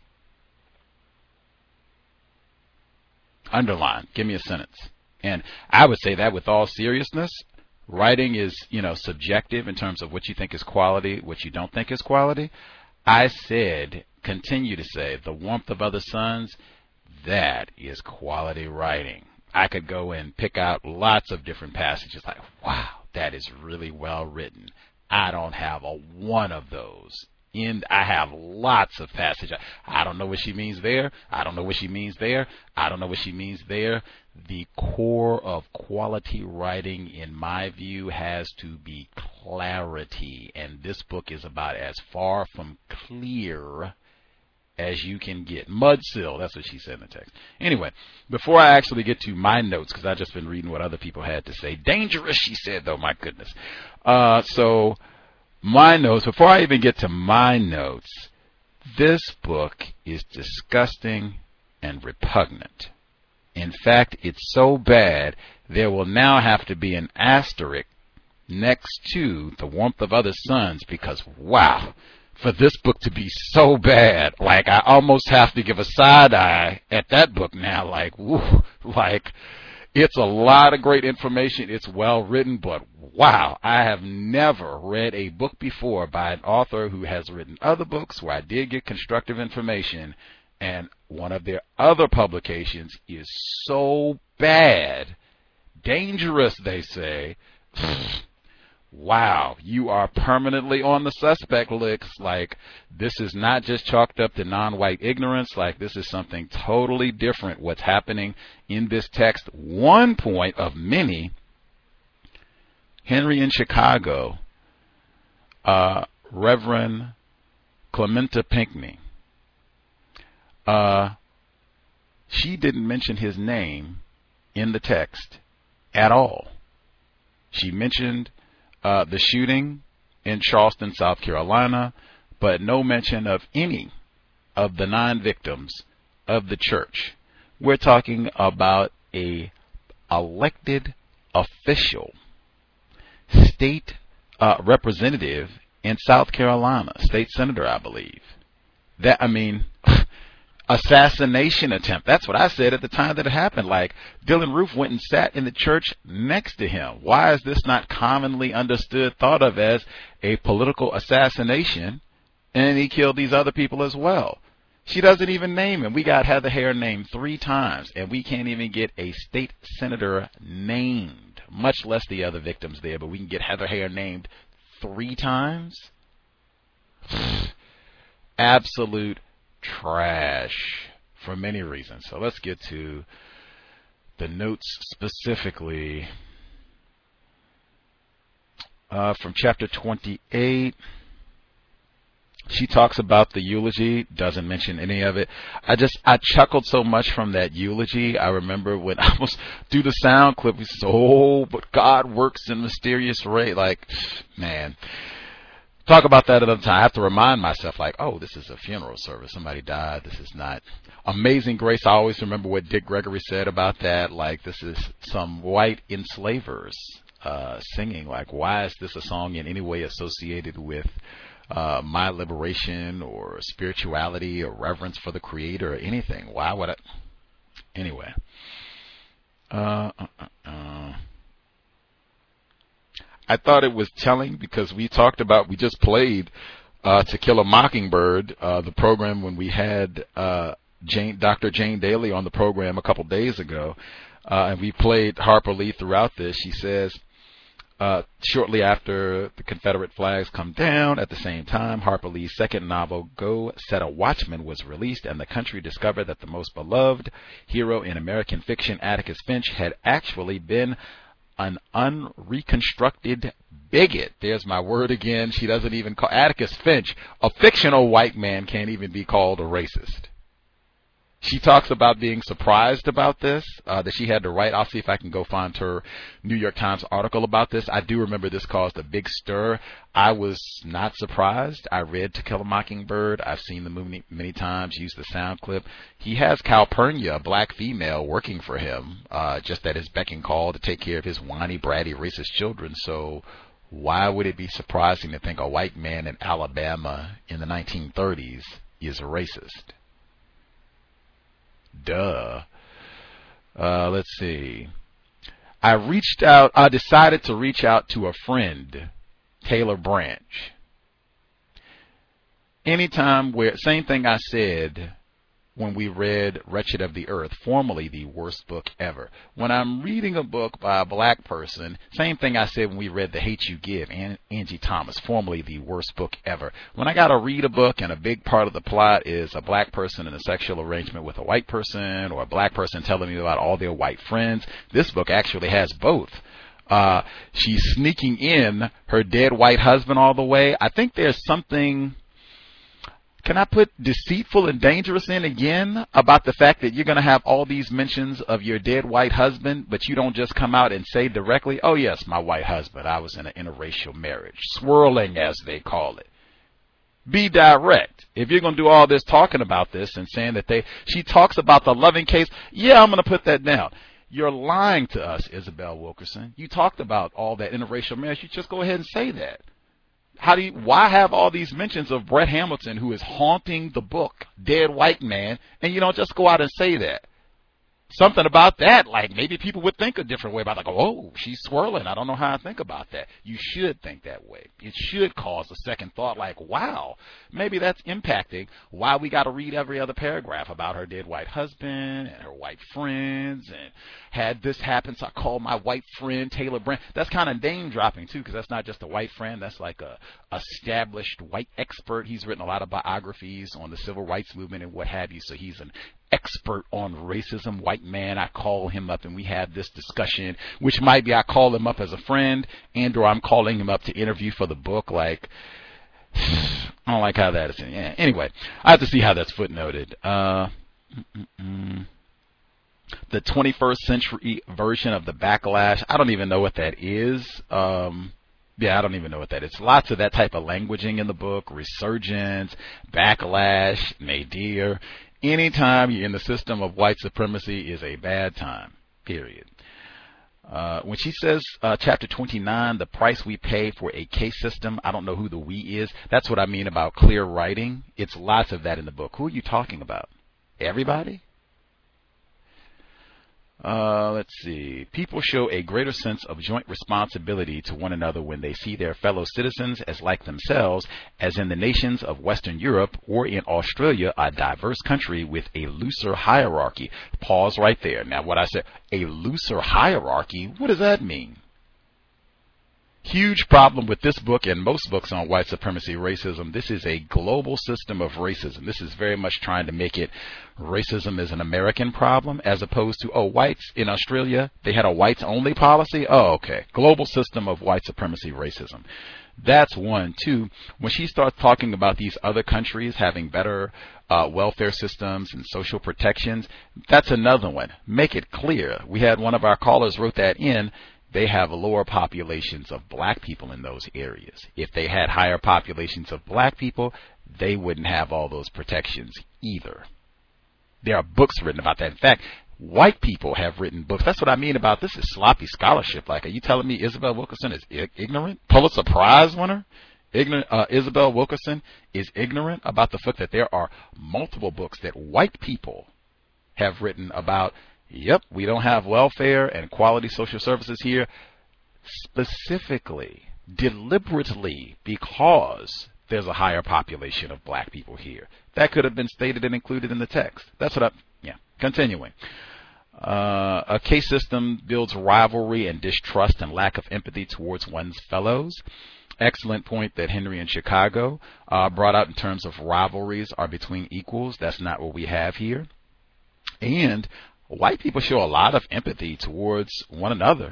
Underline. Give me a sentence. And I would say that with all seriousness, writing is, you know, subjective in terms of what you think is quality, what you don't think is quality. I said, continue to say, The Warmth of Other Suns, that is quality writing. I could go and pick out lots of different passages like, wow, that is really well written. I don't have a one of those. In I have lots of passages. I don't know what she means there. I don't know what she means there. I don't know what she means there. The core of quality writing, in my view, has to be clarity. And this book is about as far from clear as you can get. Mudsill, that's what she said in the text. Anyway, before I actually get to my notes, because I've just been reading what other people had to say. Dangerous, she said, though, my goodness. Uh, so, my notes, before I even get to my notes, this book is disgusting and repugnant. In fact, it's so bad, there will now have to be an asterisk next to The Warmth of Other Suns, because, wow, for this book to be so bad, like I almost have to give a side eye at that book now, like, woo, like it's a lot of great information. It's well written, but wow, I have never read a book before by an author who has written other books where I did get constructive information, and one of their other publications is so bad, dangerous, they say. Wow, you are permanently on the suspect list. Like, this is not just chalked up to non-white ignorance. Like, this is something totally different. What's happening in this text, one point of many. Henry in Chicago, uh, Reverend Clementa Pinckney, uh, she didn't mention his name in the text at all. She mentioned Uh, the shooting in Charleston, South Carolina, but no mention of any of the nine victims of the church. We're talking about a elected official, state uh, representative in South Carolina, state senator, I believe. That, I mean, assassination attempt. That's what I said at the time that it happened. Like, Dylann Roof went and sat in the church next to him. Why is this not commonly understood, thought of as a political assassination? And he killed these other people as well. She doesn't even name him. We got Heather Heyer named three times, and we can't even get a state senator named, much less the other victims there, but we can get Heather Heyer named three times? Absolute trash for many reasons. So let's get to the notes specifically. Uh, from chapter twenty-eight, she talks about the eulogy, doesn't mention any of it. I just, I chuckled so much from that eulogy. I remember when I was do the sound clip, we said, oh, but God works in mysterious ways. Like, man, talk about that another time. I have to remind myself, like, oh, this is a funeral service. Somebody died. This is not Amazing Grace. I always remember what Dick Gregory said about that. Like, this is some white enslavers uh, singing. Like, why is this a song in any way associated with uh, my liberation or spirituality or reverence for the Creator or anything? Why would I? Anyway. Uh, uh, uh, uh. I thought it was telling because we talked about, we just played uh, To Kill a Mockingbird, uh, the program when we had uh, Jane, Doctor Jane Daly on the program a couple days ago, uh, and we played Harper Lee throughout this. She says, uh, shortly after the Confederate flags come down, at the same time, Harper Lee's second novel, Go Set a Watchman, was released, and the country discovered that the most beloved hero in American fiction, Atticus Finch, had actually been an unreconstructed bigot. There's my word again. She doesn't even call Atticus Finch, a fictional white man, can't even be called a racist. She talks about being surprised about this, uh, that she had to write. I'll see if I can go find her New York Times article about this. I do remember this caused a big stir. I was not surprised. I read To Kill a Mockingbird. I've seen the movie many times, used the sound clip. He has Calpurnia, a black female, working for him, uh, just at his beck and call to take care of his whiny, bratty, racist children. So why would it be surprising to think a white man in Alabama in the nineteen thirties is a racist? Duh. Uh, let's see. I reached out, I decided to reach out to a friend, Taylor Branch. Anytime where, same thing I said when we read Wretched of the Earth, formerly the worst book ever. When I'm reading a book by a black person, same thing I said when we read The Hate You Give, Angie Thomas, formerly the worst book ever. When I got to read a book and a big part of the plot is a black person in a sexual arrangement with a white person, or a black person telling me about all their white friends, this book actually has both. Uh, she's sneaking in her dead white husband all the way. I think there's something... Can I put deceitful and dangerous in again about the fact that you're going to have all these mentions of your dead white husband, but you don't just come out and say directly, oh, yes, my white husband, I was in an interracial marriage, swirling as they call it. Be direct. If you're going to do all this talking about this and saying that they, she talks about the loving case, yeah, I'm going to put that down. You're lying to us, Isabel Wilkerson. You talked about all that interracial marriage. You just go ahead and say that. How do you, why have all these mentions of Brett Hamilton, who is haunting the book, Dead White Man, and you don't just go out and say that? Something about that, like maybe people would think a different way about, like, oh, she's swirling. I don't know how I think about that. You should think that way. It should cause a second thought, like, wow, maybe that's impacting why we got to read every other paragraph about her dead white husband and her white friends, and had this happen, so I called my white friend Taylor Branch. That's kind of name dropping too, because that's not just a white friend. That's like a established white expert. He's written a lot of biographies on the civil rights movement and what have you. So he's an expert on racism, white man. I call him up and we have this discussion, which might be I call him up as a friend, and or I'm calling him up to interview for the book. Like, I don't like how that is. Yeah. Anyway, I have to see how that's footnoted. Uh, mm-mm. The twenty-first century version of the backlash, I don't even know what that is. Um, yeah, I don't even know what that is. Lots of that type of languaging in the book. Resurgence, backlash, nadir. Anytime you're in the system of white supremacy is a bad time, period. Uh, when she says, uh, chapter twenty-nine, the price we pay for a case system, I don't know who the we is. That's what I mean about clear writing. It's lots of that in the book. Who are you talking about? Everybody? Uh, let's see. People show a greater sense of joint responsibility to one another when they see their fellow citizens as like themselves, as in the nations of Western Europe or in Australia, a diverse country with a looser hierarchy. Pause right there. Now, what I said, a looser hierarchy, what does that mean? Huge problem with this book and most books on white supremacy, racism. This is a global system of racism. This is very much trying to make it racism is an American problem as opposed to, oh, whites in Australia, they had a whites only policy. Oh, okay. Global system of white supremacy, racism. That's one. Two, when she starts talking about these other countries having better uh, welfare systems and social protections, that's another one. Make it clear. We had one of our callers wrote that in. They have lower populations of black people in those areas. If they had higher populations of black people, they wouldn't have all those protections either. There are books written about that. In fact, white people have written books. That's what I mean about this is sloppy scholarship. Like, are you telling me Isabel Wilkerson is I- ignorant? Pulitzer Prize winner? Ignorant, uh, Isabel Wilkerson is ignorant about the fact that there are multiple books that white people have written about. Yep, we don't have welfare and quality social services here, specifically, deliberately, because there's a higher population of black people here. That could have been stated and included in the text. That's what I, yeah, continuing. Uh, a case system builds rivalry and distrust and lack of empathy towards one's fellows. Excellent point that Henry in Chicago uh, brought out in terms of rivalries are between equals. That's not what we have here. And white people show a lot of empathy towards one another.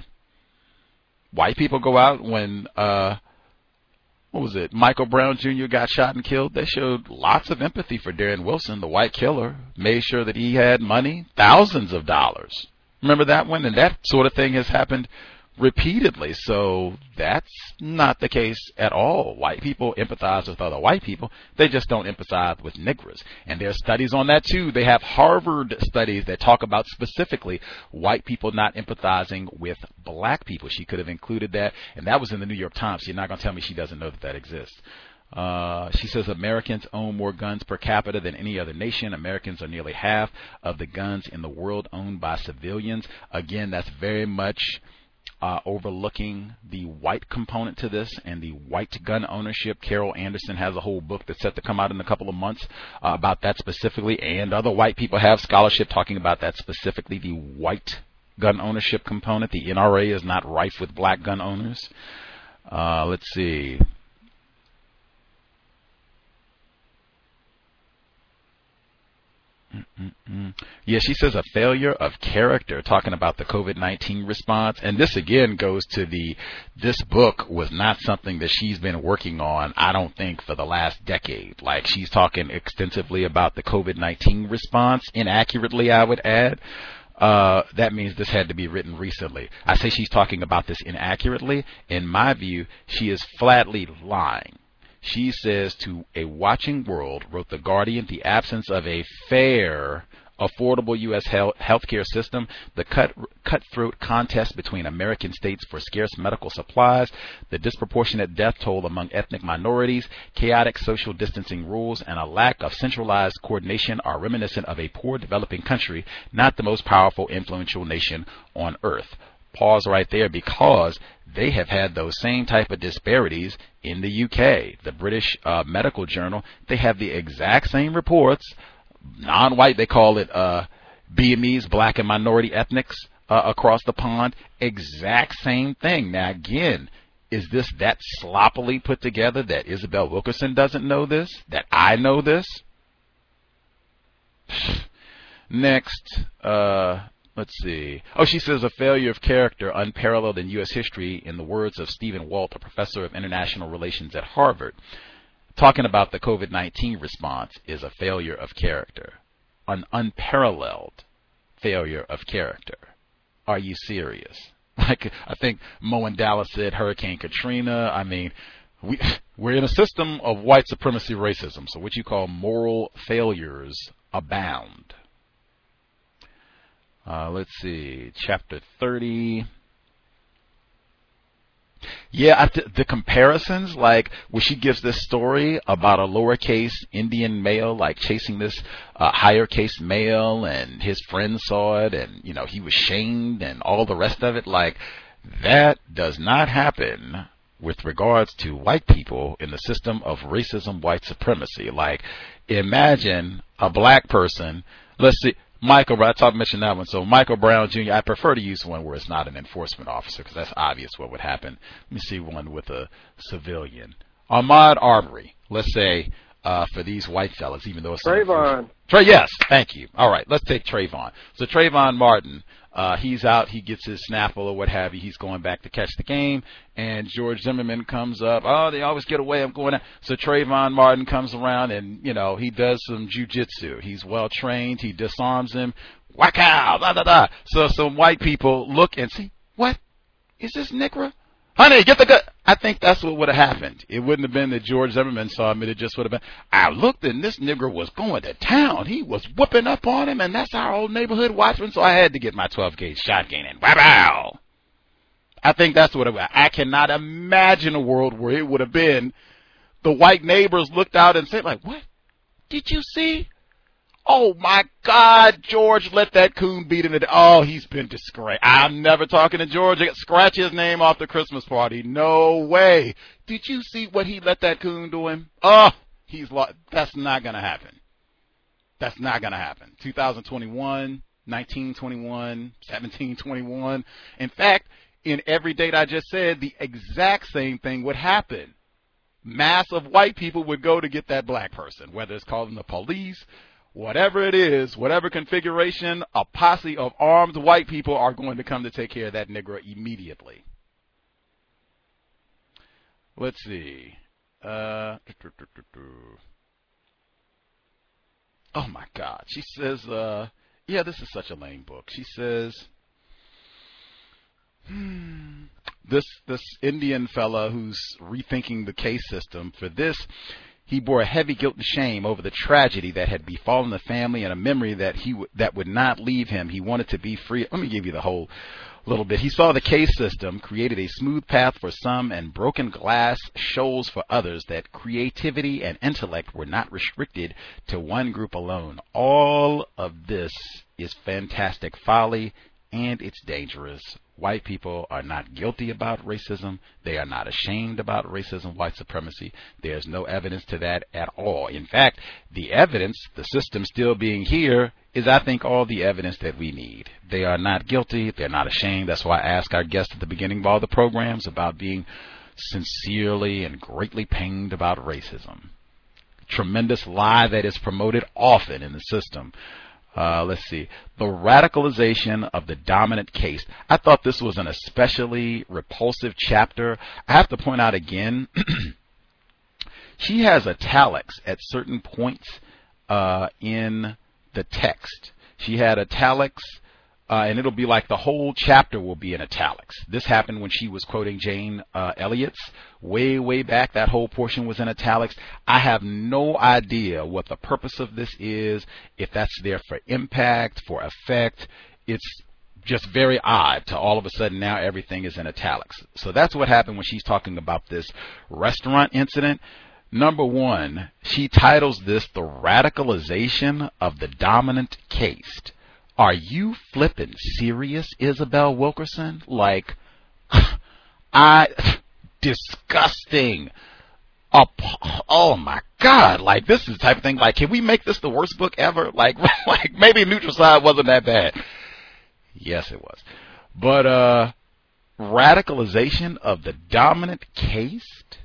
White people go out when, uh, what was it, Michael Brown Junior got shot and killed. They showed lots of empathy for Darren Wilson, the white killer, made sure that he had money, thousands of dollars. Remember that one? And that sort of thing has happened repeatedly. So that's not the case at all. White people empathize with other white people. They just don't empathize with Negroes. And there are studies on that too. They have Harvard studies that talk about specifically white people not empathizing with black people. She could have included that. And that was in the New York Times. You're not going to tell me she doesn't know that that exists. Uh, she says Americans own more guns per capita than any other nation. Americans are nearly half of the guns in the world owned by civilians. Again, that's very much Uh, overlooking the white component to this and the white gun ownership. Carol Anderson has a whole book that's set to come out in a couple of months uh, about that specifically, and other white people have scholarship talking about that specifically, the white gun ownership component. The N R A is not rife with black gun owners. Uh, let's see. Mm-mm-mm. Yeah, she says a failure of character, talking about the COVID nineteen response. And this again goes to the, this book was not something that she's been working on, I don't think, for the last decade. Like, she's talking extensively about the COVID nineteen response, inaccurately, I would add. Uh, that means this had to be written recently. I say she's talking about this inaccurately. In my view, she is flatly lying. She says to a watching world, wrote The Guardian, the absence of a fair, affordable U S health healthcare system, the cut, cutthroat contest between American states for scarce medical supplies, the disproportionate death toll among ethnic minorities, chaotic social distancing rules, and a lack of centralized coordination are reminiscent of a poor developing country, not the most powerful, influential nation on earth. Pause right there, because they have had those same type of disparities in the U K. The British uh, Medical Journal, they have the exact same reports, non-white, they call it uh, B M Es, black and minority ethnics uh, across the pond, exact same thing. Now again, is this that sloppily put together that Isabel Wilkerson doesn't know this, that I know this? Next, uh, let's see. Oh, she says a failure of character unparalleled in U S history, in the words of Stephen Walt, a professor of international relations at Harvard. Talking about the COVID nineteen response is a failure of character, an unparalleled failure of character. Are you serious? Like, I think Mo in Dallas said Hurricane Katrina. I mean, we, we're in a system of white supremacy racism, so what you call moral failures abound. Uh, let's see, chapter thirty. Yeah, I th- the comparisons, like where she gives this story about a lowercase Indian male, like chasing this uh, higher case male, and his friend saw it, and you know he was shamed, and all the rest of it. Like that does not happen with regards to white people in the system of racism, white supremacy. Like, imagine a black person. Let's see. Michael, I talked mentioned that one. So Michael Brown Junior I prefer to use one where it's not an enforcement officer because that's obvious what would happen. Let me see one with a civilian. Ahmaud Arbery. Let's say uh, for these white fellas, even though it's Trayvon. Trey, yes, thank you. All right, let's take Trayvon. So Trayvon Martin, uh, he's out, he gets his snaffle or what have you. He's going back to catch the game, and George Zimmerman comes up. Oh, they always get away. I'm going out. So Trayvon Martin comes around, and you know he does some jujitsu. He's well trained. He disarms him. Whack out, blah blah blah. So some white people look and see, what is this Negro? Honey, get the gun. I think that's what would have happened. It wouldn't have been that George Zimmerman saw him. It just would have been, I looked and this nigger was going to town. He was whooping up on him, and that's our old neighborhood watchman, so I had to get my twelve gauge shotgun and wow. I think that's what it was. I cannot imagine a world where it would have been the white neighbors looked out and said, like, what? Did you see? Oh, my God, George let that coon beat him. Oh, he's been disgraced. I'm never talking to George. Scratch his name off the Christmas party. No way. Did you see what he let that coon do him? Oh, he's lost. That's not going to happen. That's not going to happen. two thousand twenty-one, nineteen twenty-one, seventeen twenty-one. In fact, in every date I just said, the exact same thing would happen. Mass of white people would go to get that black person, whether it's calling the police, whatever it is, whatever configuration, a posse of armed white people are going to come to take care of that Negro immediately. Let's see. Uh, oh, my God. She says, uh, yeah, this is such a lame book. She says, hmm, this, this Indian fella who's rethinking the case system for this, he bore a heavy guilt and shame over the tragedy that had befallen the family and a memory that he w- that would not leave him. He wanted to be free. Let me give you the whole little bit. He saw the case system created a smooth path for some and broken glass shoals for others, that creativity and intellect were not restricted to one group alone. All of this is fantastic folly, and it's dangerous. White people are not guilty about racism. They are not ashamed about racism, white supremacy. There's no evidence to that at all. In fact, the evidence, the system still being here, is I think all the evidence that we need. They are not guilty. They're not ashamed. That's why I ask our guests at the beginning of all the programs about being sincerely and greatly pained about racism. Tremendous lie that is promoted often in the system. Uh, let's see. The radicalization of the dominant case. I thought this was an especially repulsive chapter. I have to point out again, she has italics at certain points uh, in the text. She had italics, uh, and it'll be like the whole chapter will be in italics. This happened when she was quoting Jane uh, Elliott's. Way, way back, that whole portion was in italics. I have no idea what the purpose of this is, if that's there for impact, for effect. It's just very odd to all of a sudden now everything is in italics. So that's what happened when she's talking about this restaurant incident. Number one, she titles this the radicalization of the dominant caste. Are you flipping serious, Isabel Wilkerson? Like, I... disgusting. Oh my God. Like, this is the type of thing, like, can we make this the worst book ever? Like, like maybe Neutral Side wasn't that bad. Yes, it was. But, uh, radicalization of the dominant caste?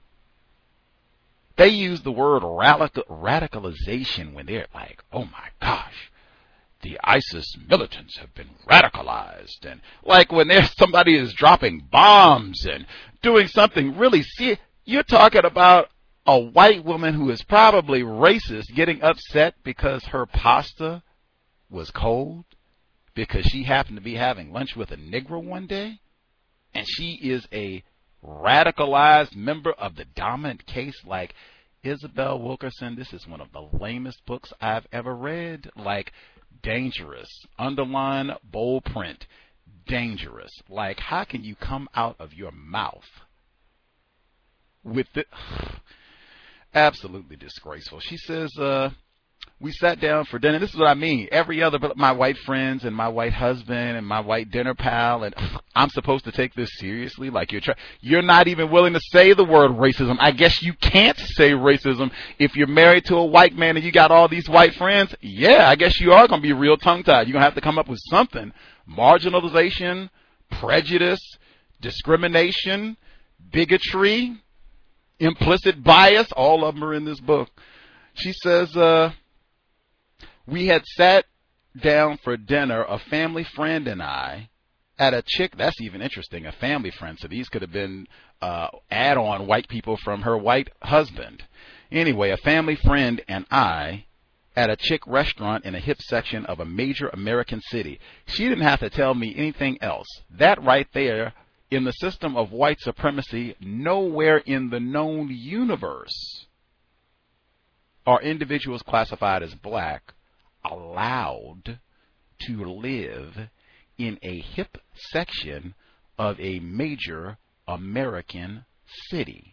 They use the word radical, radicalization when they're like, oh my gosh, the ISIS militants have been radicalized. And like when there's somebody is dropping bombs and doing something really serious, you're talking about a white woman who is probably racist getting upset because her pasta was cold because she happened to be having lunch with a Negro one day, and she is a radicalized member of the dominant case. Like, Isabel Wilkerson, this is one of the lamest books I've ever read. Like, dangerous, underline, bold print, dangerous. Like, how can you come out of your mouth with it? Absolutely disgraceful. She says, uh, we sat down for dinner. This is what I mean. Every other, but my white friends and my white husband and my white dinner pal, and I'm supposed to take this seriously? Like, you're trying, you're not even willing to say the word racism. I guess you can't say racism if you're married to a white man and you got all these white friends. Yeah, I guess you are going to be real tongue-tied. You're going to have to come up with something. Marginalization, prejudice, discrimination, bigotry, implicit bias, all of them are in this book. She says, uh, we had sat down for dinner, a family friend and I, at a chick, that's even interesting, a family friend. So these could have been uh, add-on white people from her white husband. Anyway, a family friend and I at a chick restaurant in a hip section of a major American city. She didn't have to tell me anything else. That right there, in the system of white supremacy, nowhere in the known universe are individuals classified as black allowed to live in a hip section of a major American city.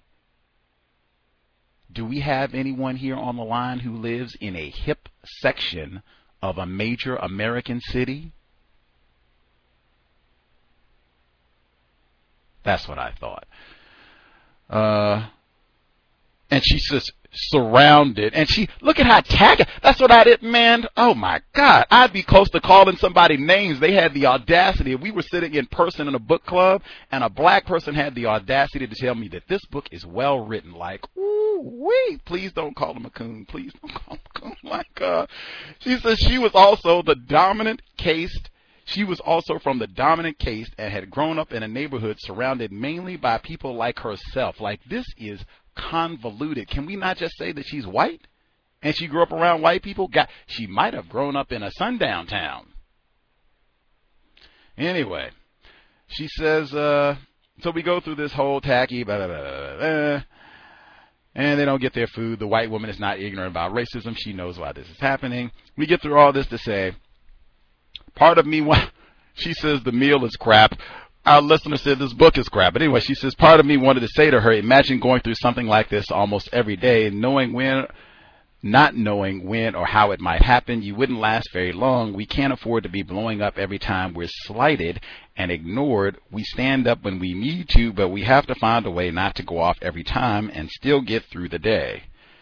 Do we have anyone here on the line who lives in a hip section of a major American city? That's what I thought. Uh, and she says, surrounded, and she, look at how tacky, that's what I did, man, oh my God, I'd be close to calling somebody names. They had the audacity, we were sitting in person in a book club, and a black person had the audacity to tell me that this book is well written, like, ooh, wee, please don't call him a coon, please don't call him a coon, my God. She says she was also the dominant caste, she was also from the dominant caste and had grown up in a neighborhood surrounded mainly by people like herself. Like, this is convoluted. Can we not just say that she's white and she grew up around white people? God, she might have grown up in a sundown town. Anyway, she says, uh, so we go through this whole tacky, blah, blah, blah, blah, blah, and they don't get their food. The white woman is not ignorant about racism. She knows why this is happening. We get through all this to say, part of me, she says the meal is crap. Our listener said this book is crap. But anyway, she says, part of me wanted to say to her, imagine going through something like this almost every day, knowing when, not knowing when or how it might happen. You wouldn't last very long. We can't afford to be blowing up every time we're slighted and ignored. We stand up when we need to, but we have to find a way not to go off every time and still get through the day.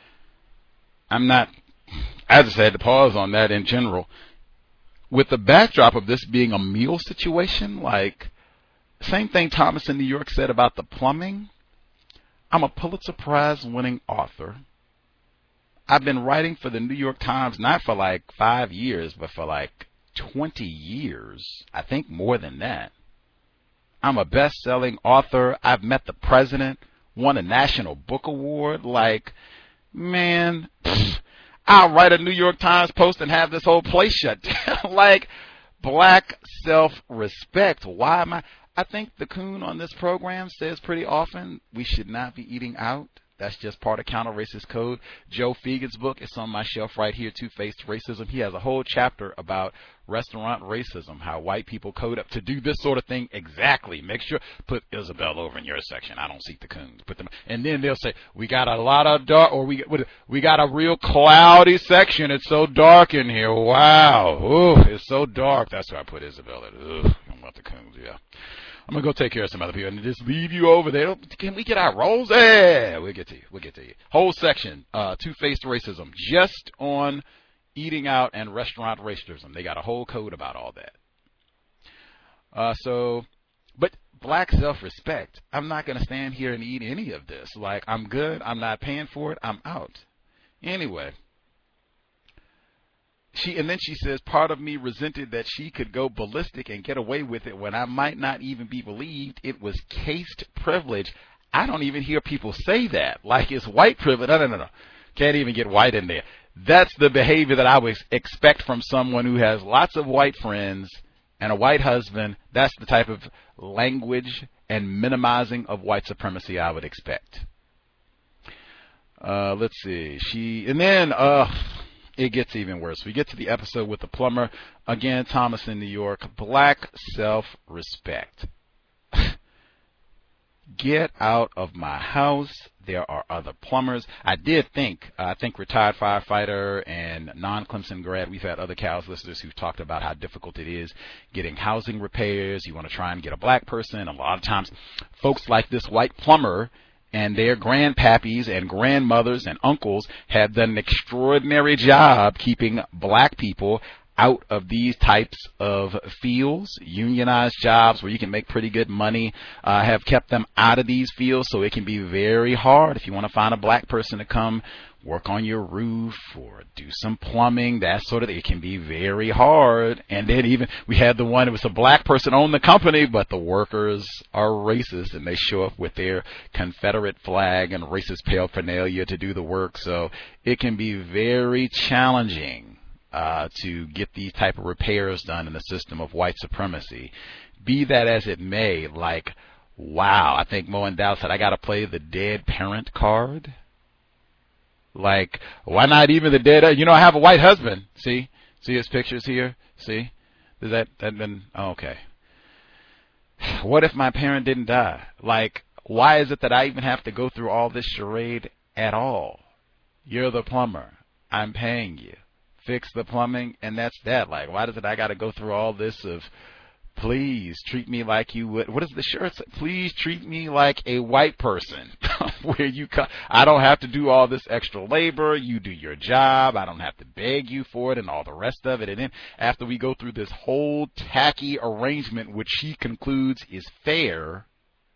I'm not, as I said, to pause on that in general. With the backdrop of this being a meal situation, like, same thing Thomas in New York said about the plumbing. I'm a Pulitzer Prize winning author. I've been writing for the New York Times, not for like five years, but for like twenty years. I think more than that. I'm a best-selling author. I've met the president, won a National Book Award. Like, man, pfft, I'll write a New York Times post and have this whole place shut down. Like, black self-respect. Why am I? I think the coon on this program says pretty often we should not be eating out. That's just part of counter-racist code. Joe Fegan's book is on my shelf right here, Two-Faced Racism. He has a whole chapter about restaurant racism, how white people code up to do this sort of thing exactly. Make sure, put Isabel over in your section. I don't see the coons. Put them, and then they'll say, we got a lot of dark, or we we got a real cloudy section. It's so dark in here. Wow. Ooh, it's so dark. That's where I put Isabel at. Ugh, I want the coons, yeah. I'm going to go take care of some other people and just leave you over there. Can we get our roles? Yeah, we'll get to you. We'll get to you. Whole section, uh, Two-Faced Racism, just on eating out and restaurant racism. They got a whole code about all that. Uh, so, but black self-respect, I'm not going to stand here and eat any of this. Like, I'm good. I'm not paying for it. I'm out. Anyway. She, and then she says, part of me resented that she could go ballistic and get away with it when I might not even be believed. It was caste privilege. I don't even hear people say that. Like, it's white privilege. No, no, no, no. Can't even get white in there. That's the behavior that I would expect from someone who has lots of white friends and a white husband. That's the type of language and minimizing of white supremacy I would expect. Uh, let's see. She, and then, uh, it gets even worse. We get to the episode with the plumber. Again, Thomas in New York. Black self-respect. Get out of my house. There are other plumbers. I did think, uh, I think retired firefighter and non-Clemson grad, we've had other Cows listeners who've talked about how difficult it is getting housing repairs. You want to try and get a black person. A lot of times folks like this white plumber and their grandpappies and grandmothers and uncles have done an extraordinary job keeping black people out of these types of fields. Unionized jobs where you can make pretty good money uh, have kept them out of these fields, so it can be very hard if you want to find a black person to come work on your roof or do some plumbing, that sort of thing. It can be very hard. And then even we had the one, it was a black person owned the company, but the workers are racist and they show up with their Confederate flag and racist paraphernalia to do the work. So it can be very challenging Uh, to get these type of repairs done in the system of white supremacy. Be that as it may, like, wow, I think Mo and Dow said, I got to play the dead parent card. Like, why not even the dead? You know, I have a white husband. See? See his pictures here? See? Does that, that been, oh, okay. What if my parent didn't die? Like, why is it that I even have to go through all this charade at all? You're the plumber. I'm paying you. Fix the plumbing, and that's that. Like, why does it I got to go through all this of, please treat me like you would, what does the shirt say? Please treat me like a white person. Where you come, I don't have to do all this extra labor. You do your job. I don't have to beg you for it and all the rest of it. And then after we go through this whole tacky arrangement, which she concludes is fair,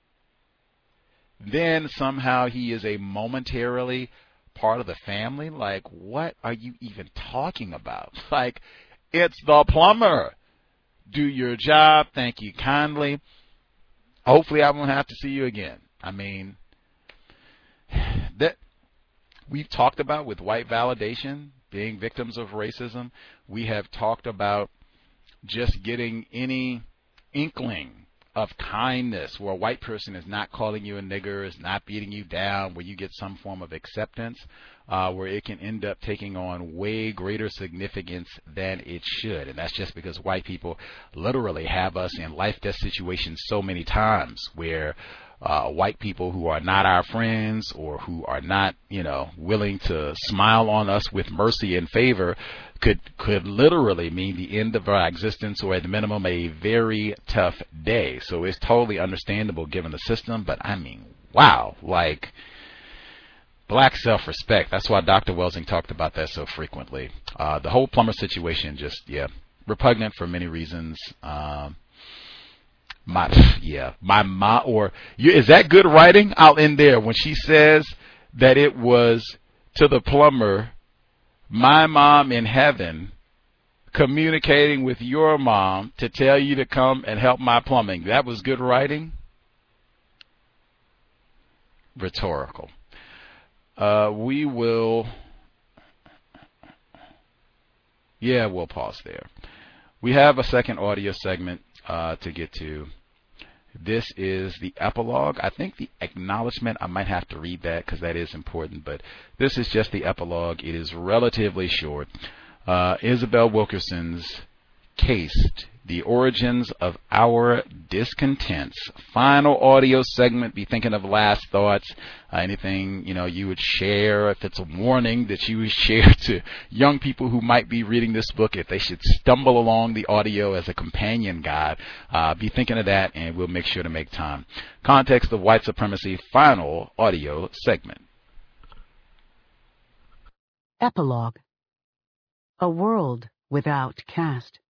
then somehow he is a momentarily part of the family. Like, what are you even talking about? Like, it's the plumber. Do your job. Thank you kindly. Hopefully I won't have to see you again. I mean, that we've talked about with white validation, being victims of racism. We have talked about just getting any inkling of kindness where a white person is not calling you a nigger, is not beating you down, where you get some form of acceptance, uh, where it can end up taking on way greater significance than it should. And that's just because white people literally have us in life-death situations so many times where uh, white people who are not our friends or who are not, you know, willing to smile on us with mercy and favor could could literally mean the end of our existence, or at the minimum a very tough day. So it's totally understandable given the system, but I mean, wow, like, black self-respect. That's why Doctor Welsing talked about that so frequently. Uh, the whole plumber situation just, yeah, repugnant for many reasons. Um, my, yeah, my mom, or you, is that good writing? I'll end there when she says that it was to the plumber, my mom in heaven communicating with your mom to tell you to come and help my plumbing. That was good writing? Rhetorical. Uh, we will, yeah, we'll pause there. We have a second audio segment uh, to get to. This is the epilogue. I think the acknowledgement, I might have to read that because that is important, but this is just the epilogue. It is relatively short. Uh, Isabel Wilkerson's Case, The Origins of Our Discontents. Final audio segment. Be thinking of last thoughts. Uh, anything, you know, you would share, if it's a warning that you would share to young people who might be reading this book, if they should stumble along the audio as a companion guide, uh, be thinking of that, and we'll make sure to make time. Context of White Supremacy, final audio segment. Epilogue. A world without caste.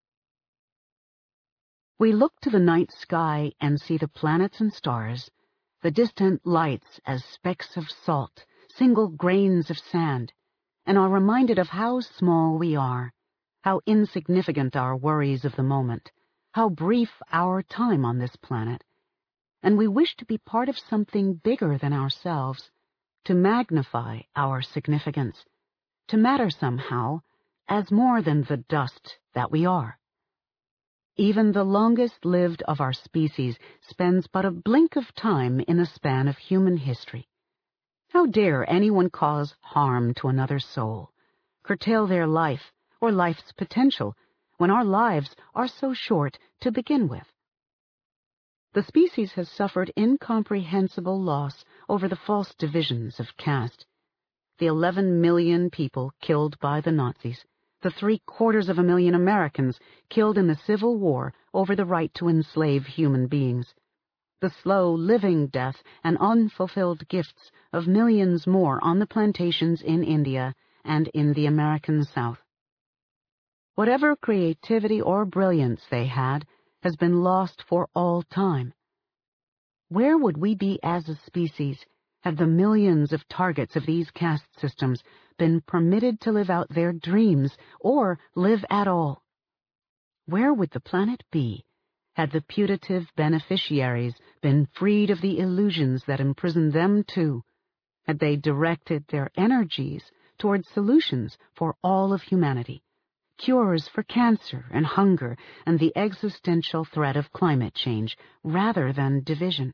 We look to the night sky and see the planets and stars, the distant lights as specks of salt, single grains of sand, and are reminded of how small we are, how insignificant our worries of the moment, how brief our time on this planet, and we wish to be part of something bigger than ourselves, to magnify our significance, to matter somehow as more than the dust that we are. Even the longest-lived of our species spends but a blink of time in the span of human history. How dare anyone cause harm to another soul, curtail their life or life's potential when our lives are so short to begin with? The species has suffered incomprehensible loss over the false divisions of caste. The eleven million people killed by the Nazis, the three-quarters of a million Americans killed in the Civil War over the right to enslave human beings, the slow living death and unfulfilled gifts of millions more on the plantations in India and in the American South. Whatever creativity or brilliance they had has been lost for all time. Where would we be as a species had the millions of targets of these caste systems been permitted to live out their dreams or live at all? Where would the planet be had the putative beneficiaries been freed of the illusions that imprisoned them too, had they directed their energies towards solutions for all of humanity, cures for cancer and hunger and the existential threat of climate change, rather than division?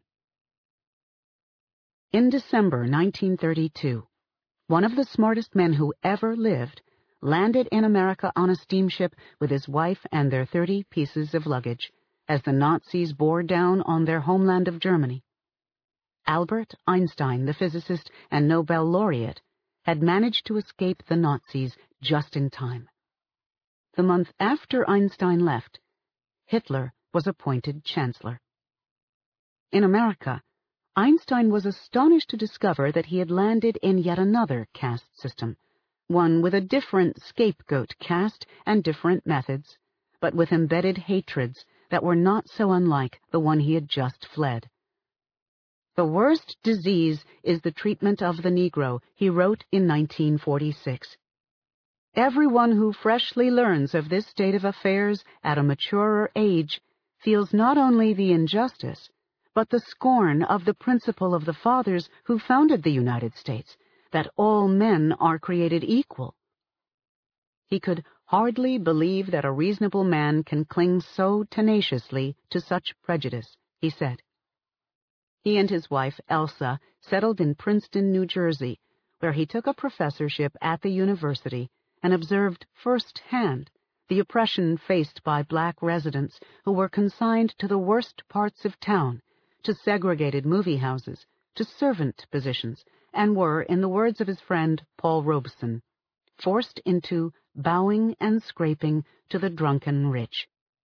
In December nineteen thirty-two, one of the smartest men who ever lived landed in America on a steamship with his wife and their thirty pieces of luggage as the Nazis bore down on their homeland of Germany. Albert Einstein, the physicist and Nobel laureate, had managed to escape the Nazis just in time. The month after Einstein left, Hitler was appointed chancellor. In America, Einstein was astonished to discover that he had landed in yet another caste system, one with a different scapegoat caste and different methods, but with embedded hatreds that were not so unlike the one he had just fled. "The worst disease is the treatment of the Negro," he wrote in nineteen forty-six. "Everyone who freshly learns of this state of affairs at a maturer age feels not only the injustice, but the scorn of the principle of the fathers who founded the United States, that all men are created equal." He could hardly believe that a reasonable man can cling so tenaciously to such prejudice, he said. He and his wife, Elsa, settled in Princeton, New Jersey, where he took a professorship at the university and observed firsthand the oppression faced by black residents who were consigned to the worst parts of town, to segregated movie houses, to servant positions, and were, in the words of his friend Paul Robeson, forced into bowing and scraping to the drunken rich.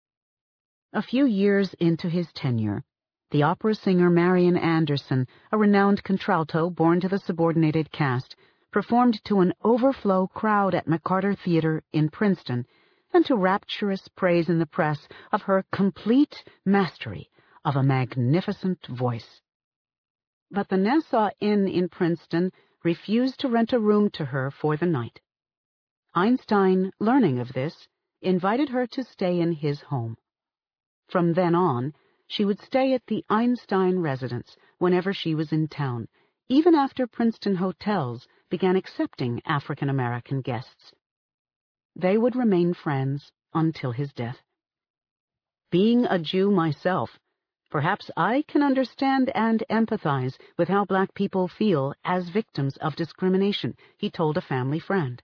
A few years into his tenure, the opera singer Marian Anderson, a renowned contralto born to the subordinated caste, performed to an overflow crowd at McCarter Theater in Princeton, and to rapturous praise in the press of her complete mastery of a magnificent voice. But the Nassau Inn in Princeton refused to rent a room to her for the night. Einstein, learning of this, invited her to stay in his home. From then on, she would stay at the Einstein residence whenever she was in town, even after Princeton hotels began accepting African American guests. They would remain friends until his death. Being a Jew myself, perhaps I can understand and empathize with how black people feel as victims of discrimination, he told a family friend.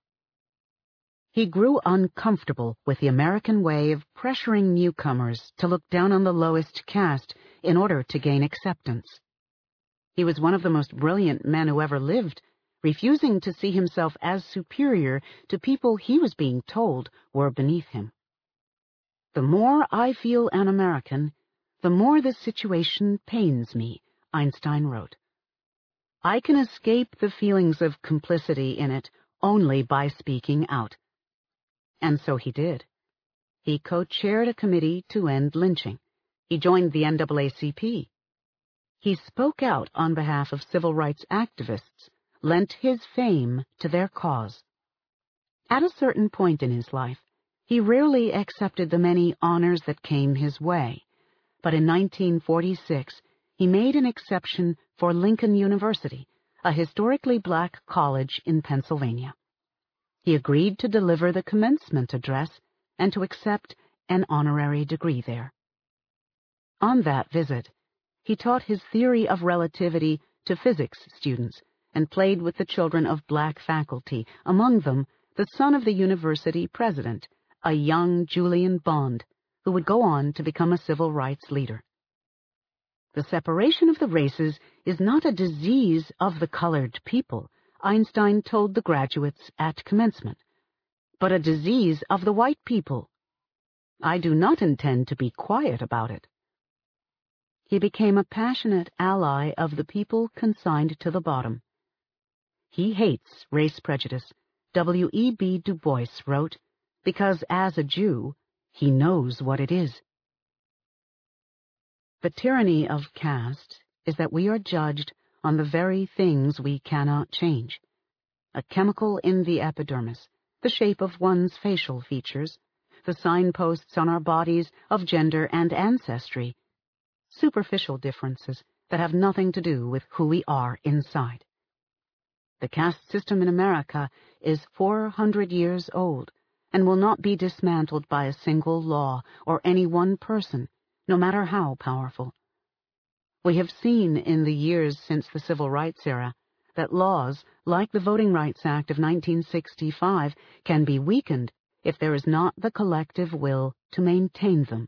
He grew uncomfortable with the American way of pressuring newcomers to look down on the lowest caste in order to gain acceptance. He was one of the most brilliant men who ever lived, refusing to see himself as superior to people he was being told were beneath him. "The more I feel an American, the more this situation pains me," Einstein wrote. "I can escape the feelings of complicity in it only by speaking out." And so he did. He co-chaired a committee to end lynching. He joined the N double A C P. He spoke out on behalf of civil rights activists, lent his fame to their cause. At a certain point in his life, he rarely accepted the many honors that came his way, but in nineteen forty-six, he made an exception for Lincoln University, a historically black college in Pennsylvania. He agreed to deliver the commencement address and to accept an honorary degree there. On that visit, he taught his theory of relativity to physics students and played with the children of black faculty, among them the son of the university president, a young Julian Bond, who would go on to become a civil rights leader. The separation of the races is not a disease of the colored people, Einstein told the graduates at commencement, but a disease of the white people. I do not intend to be quiet about it. He became a passionate ally of the people consigned to the bottom. He hates race prejudice, W E B Du Bois wrote, because as a Jew, he knows what it is. The tyranny of caste is that we are judged on the very things we cannot change. A chemical in the epidermis, the shape of one's facial features, the signposts on our bodies of gender and ancestry, superficial differences that have nothing to do with who we are inside. The caste system in America is four hundred years old and will not be dismantled by a single law or any one person, no matter how powerful. We have seen in the years since the Civil Rights era that laws, like the Voting Rights Act of nineteen sixty-five, can be weakened if there is not the collective will to maintain them.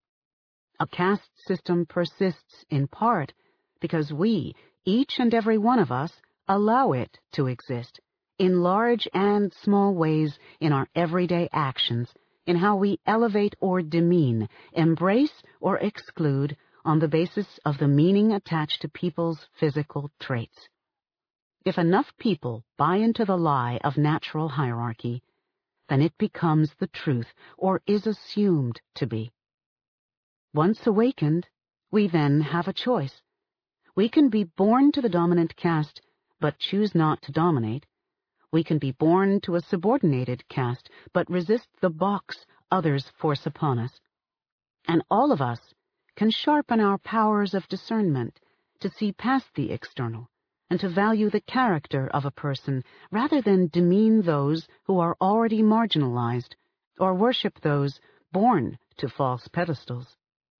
A caste system persists in part because we, each and every one of us, allow it to exist, in large and small ways in our everyday actions, in how we elevate or demean, embrace or exclude on the basis of the meaning attached to people's physical traits. If enough people buy into the lie of natural hierarchy, then it becomes the truth or is assumed to be. Once awakened, we then have a choice. We can be born to the dominant caste, but choose not to dominate. We can be born to a subordinated caste, but resist the box others force upon us. And all of us can sharpen our powers of discernment to see past the external and to value the character of a person rather than demean those who are already marginalized or worship those born to false pedestals.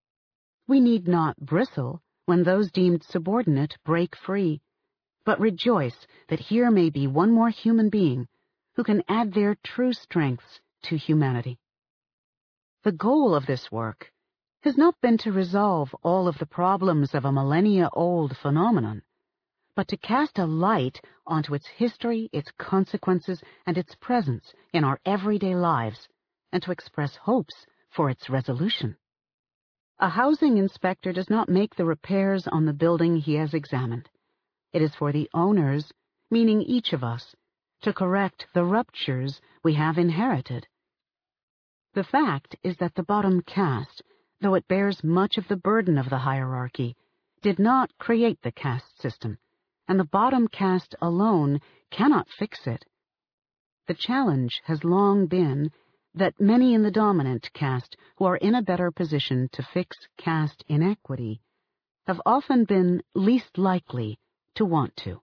We need not bristle when those deemed subordinate break free, but rejoice that here may be one more human being who can add their true strengths to humanity. The goal of this work has not been to resolve all of the problems of a millennia-old phenomenon, but to cast a light onto its history, its consequences, and its presence in our everyday lives, and to express hopes for its resolution. A housing inspector does not make the repairs on the building he has examined. It is for the owners, meaning each of us, to correct the ruptures we have inherited. The fact is that the bottom caste, though it bears much of the burden of the hierarchy, did not create the caste system, and the bottom caste alone cannot fix it. The challenge has long been that many in the dominant caste who are in a better position to fix caste inequity have often been least likely to want to.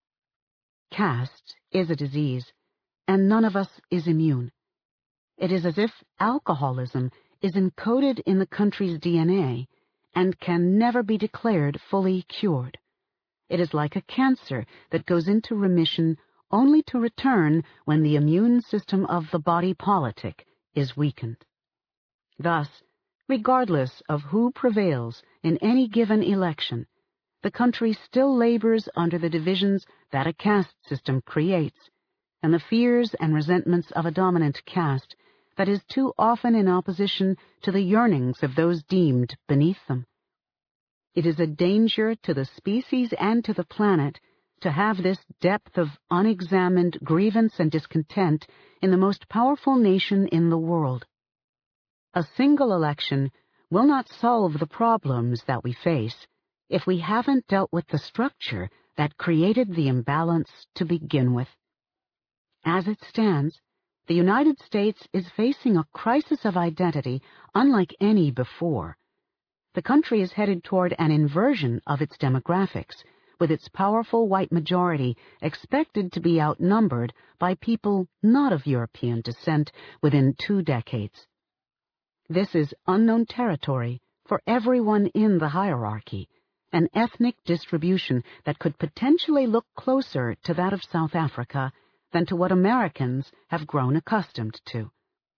Caste is a disease, and none of us is immune. It is as if alcoholism is encoded in the country's D N A and can never be declared fully cured. It is like a cancer that goes into remission only to return when the immune system of the body politic is weakened. Thus, regardless of who prevails in any given election, the country still labors under the divisions that a caste system creates, and the fears and resentments of a dominant caste that is too often in opposition to the yearnings of those deemed beneath them. It is a danger to the species and to the planet to have this depth of unexamined grievance and discontent in the most powerful nation in the world. A single election will not solve the problems that we face if we haven't dealt with the structure that created the imbalance to begin with. As it stands, the United States is facing a crisis of identity unlike any before. The country is headed toward an inversion of its demographics, with its powerful white majority expected to be outnumbered by people not of European descent within two decades. This is unknown territory for everyone in the hierarchy, an ethnic distribution that could potentially look closer to that of South Africa than to what Americans have grown accustomed to.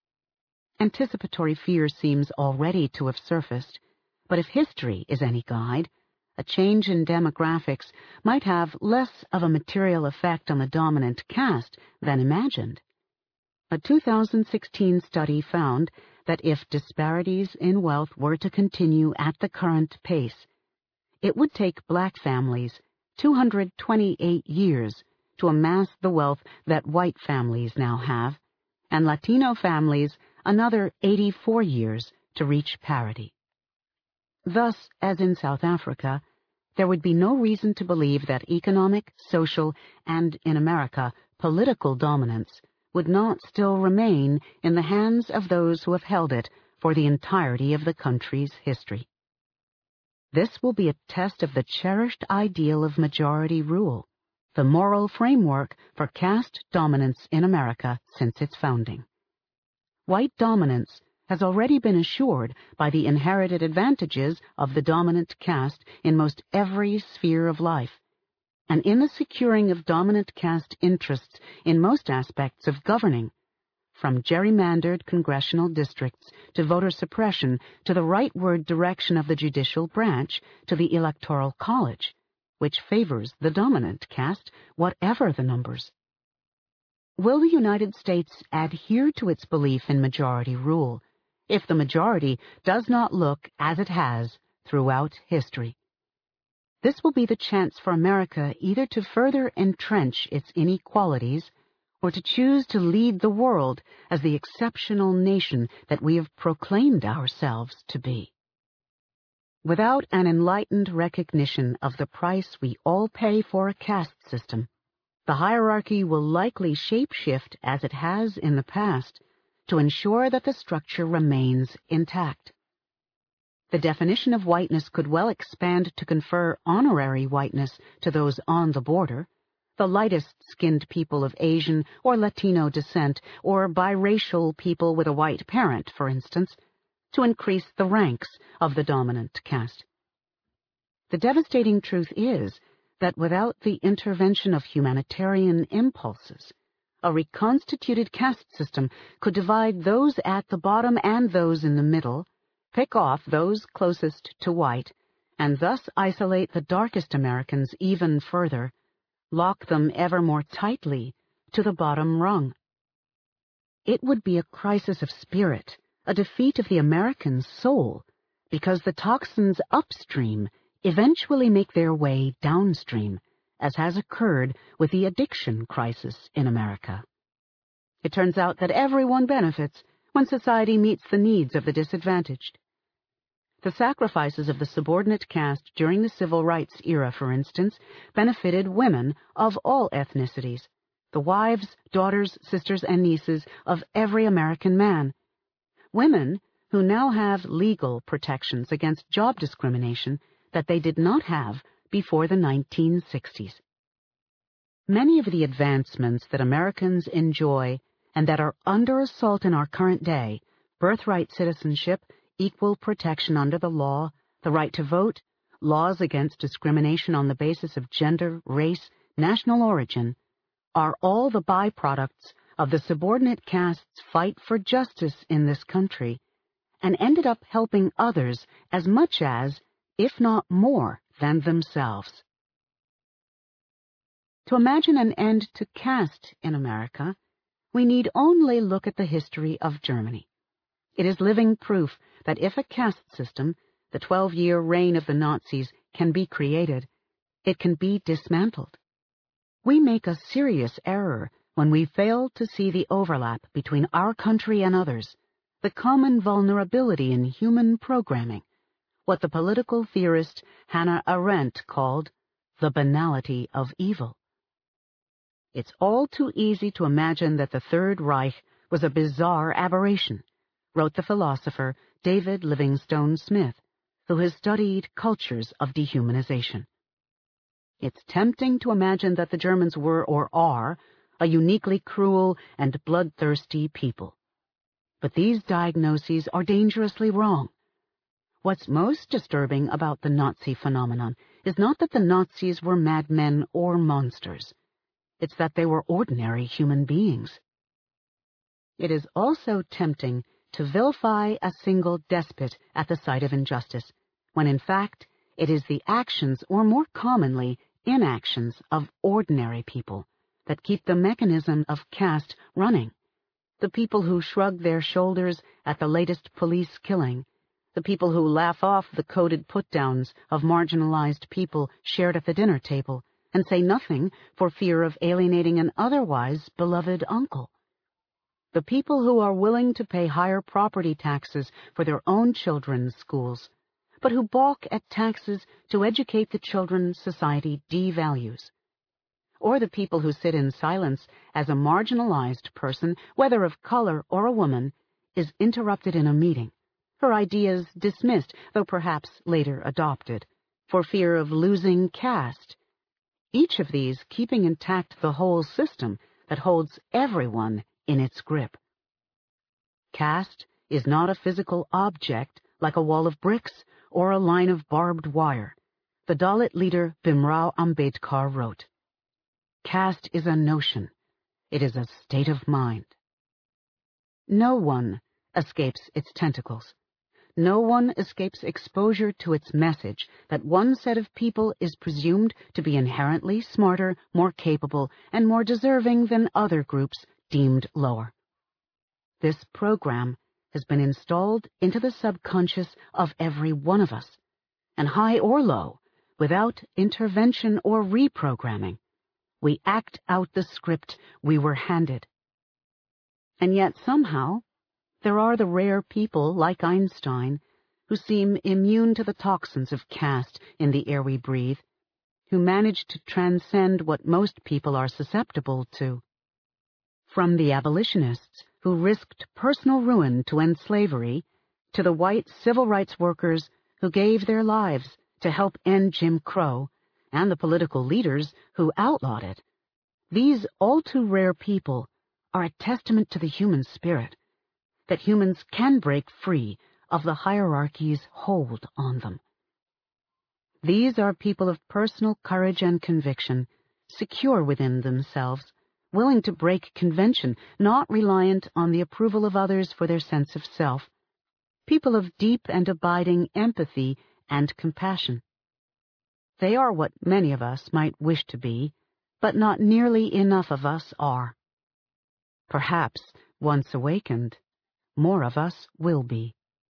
Anticipatory fear seems already to have surfaced, but if history is any guide, a change in demographics might have less of a material effect on the dominant caste than imagined. A two thousand sixteen study found that if disparities in wealth were to continue at the current pace, it would take black families two hundred twenty-eight years to amass the wealth that white families now have, and Latino families another eighty-four years to reach parity. Thus, as in South Africa, there would be no reason to believe that economic, social, and, in America, political dominance would not still remain in the hands of those who have held it for the entirety of the country's history. This will be a test of the cherished ideal of majority rule, the moral framework for caste dominance in America since its founding. White dominance has already been assured by the inherited advantages of the dominant caste in most every sphere of life, and in the securing of dominant caste interests in most aspects of governing, from gerrymandered congressional districts to voter suppression to the rightward direction of the judicial branch to the electoral college, which favors the dominant caste, whatever the numbers. Will the United States adhere to its belief in majority rule if the majority does not look as it has throughout history? This will be the chance for America either to further entrench its inequalities or to choose to lead the world as the exceptional nation that we have proclaimed ourselves to be. Without an enlightened recognition of the price we all pay for a caste system, the hierarchy will likely shape-shift as it has in the past to ensure that the structure remains intact. The definition of whiteness could well expand to confer honorary whiteness to those on the border, the lightest-skinned people of Asian or Latino descent, or biracial people with a white parent, for instance, to increase the ranks of the dominant caste. The devastating truth is that without the intervention of humanitarian impulses, a reconstituted caste system could divide those at the bottom and those in the middle, pick off those closest to white, and thus isolate the darkest Americans even further, lock them ever more tightly to the bottom rung. It would be a crisis of spirit, a defeat of the American soul, because the toxins upstream eventually make their way downstream, as has occurred with the addiction crisis in America. It turns out that everyone benefits when society meets the needs of the disadvantaged. The sacrifices of the subordinate caste during the civil rights era, for instance, benefited women of all ethnicities, the wives, daughters, sisters, and nieces of every American man. Women who now have legal protections against job discrimination that they did not have before the nineteen sixties. Many of the advancements that Americans enjoy and that are under assault in our current day, birthright citizenship, equal protection under the law, the right to vote, laws against discrimination on the basis of gender, race, national origin, are all the byproducts of the subordinate caste's fight for justice in this country, and ended up helping others as much as, if not more, than themselves. To imagine an end to caste in America, we need only look at the history of Germany. It is living proof that if a caste system, the twelve-year reign of the Nazis, can be created, it can be dismantled. We make a serious error when we fail to see the overlap between our country and others, the common vulnerability in human programming, what the political theorist Hannah Arendt called the banality of evil. It's all too easy to imagine that the Third Reich was a bizarre aberration, wrote the philosopher David Livingstone Smith, who has studied cultures of dehumanization. It's tempting to imagine that the Germans were or are a uniquely cruel and bloodthirsty people. But these diagnoses are dangerously wrong. What's most disturbing about the Nazi phenomenon is not that the Nazis were madmen or monsters. It's that they were ordinary human beings. It is also tempting to vilify a single despot at the site of injustice, when in fact it is the actions, or more commonly, inactions of ordinary people that keep the mechanism of caste running. The people who shrug their shoulders at the latest police killing, the people who laugh off the coded put-downs of marginalized people shared at the dinner table and say nothing for fear of alienating an otherwise beloved uncle. The people who are willing to pay higher property taxes for their own children's schools, but who balk at taxes to educate the children society devalues. Or the people who sit in silence as a marginalized person, whether of color or a woman, is interrupted in a meeting, her ideas dismissed, though perhaps later adopted, for fear of losing caste. Each of these keeping intact the whole system that holds everyone in its grip. Caste is not a physical object like a wall of bricks or a line of barbed wire. The Dalit leader Bhimrao Ambedkar wrote, "Caste is a notion. It is a state of mind." No one escapes its tentacles. No one escapes exposure to its message that one set of people is presumed to be inherently smarter, more capable, and more deserving than other groups deemed lower. This program has been installed into the subconscious of every one of us, and high or low, without intervention or reprogramming, we act out the script we were handed. And yet somehow, there are the rare people like Einstein who seem immune to the toxins of caste in the air we breathe, who manage to transcend what most people are susceptible to. From the abolitionists who risked personal ruin to end slavery, to the white civil rights workers who gave their lives to help end Jim Crow, and the political leaders who outlawed it, these all too rare people are a testament to the human spirit, that humans can break free of the hierarchy's hold on them. These are people of personal courage and conviction, secure within themselves, willing to break convention, not reliant on the approval of others for their sense of self, people of deep and abiding empathy and compassion. They are what many of us might wish to be, but not nearly enough of us are. Perhaps, once awakened, more of us will be.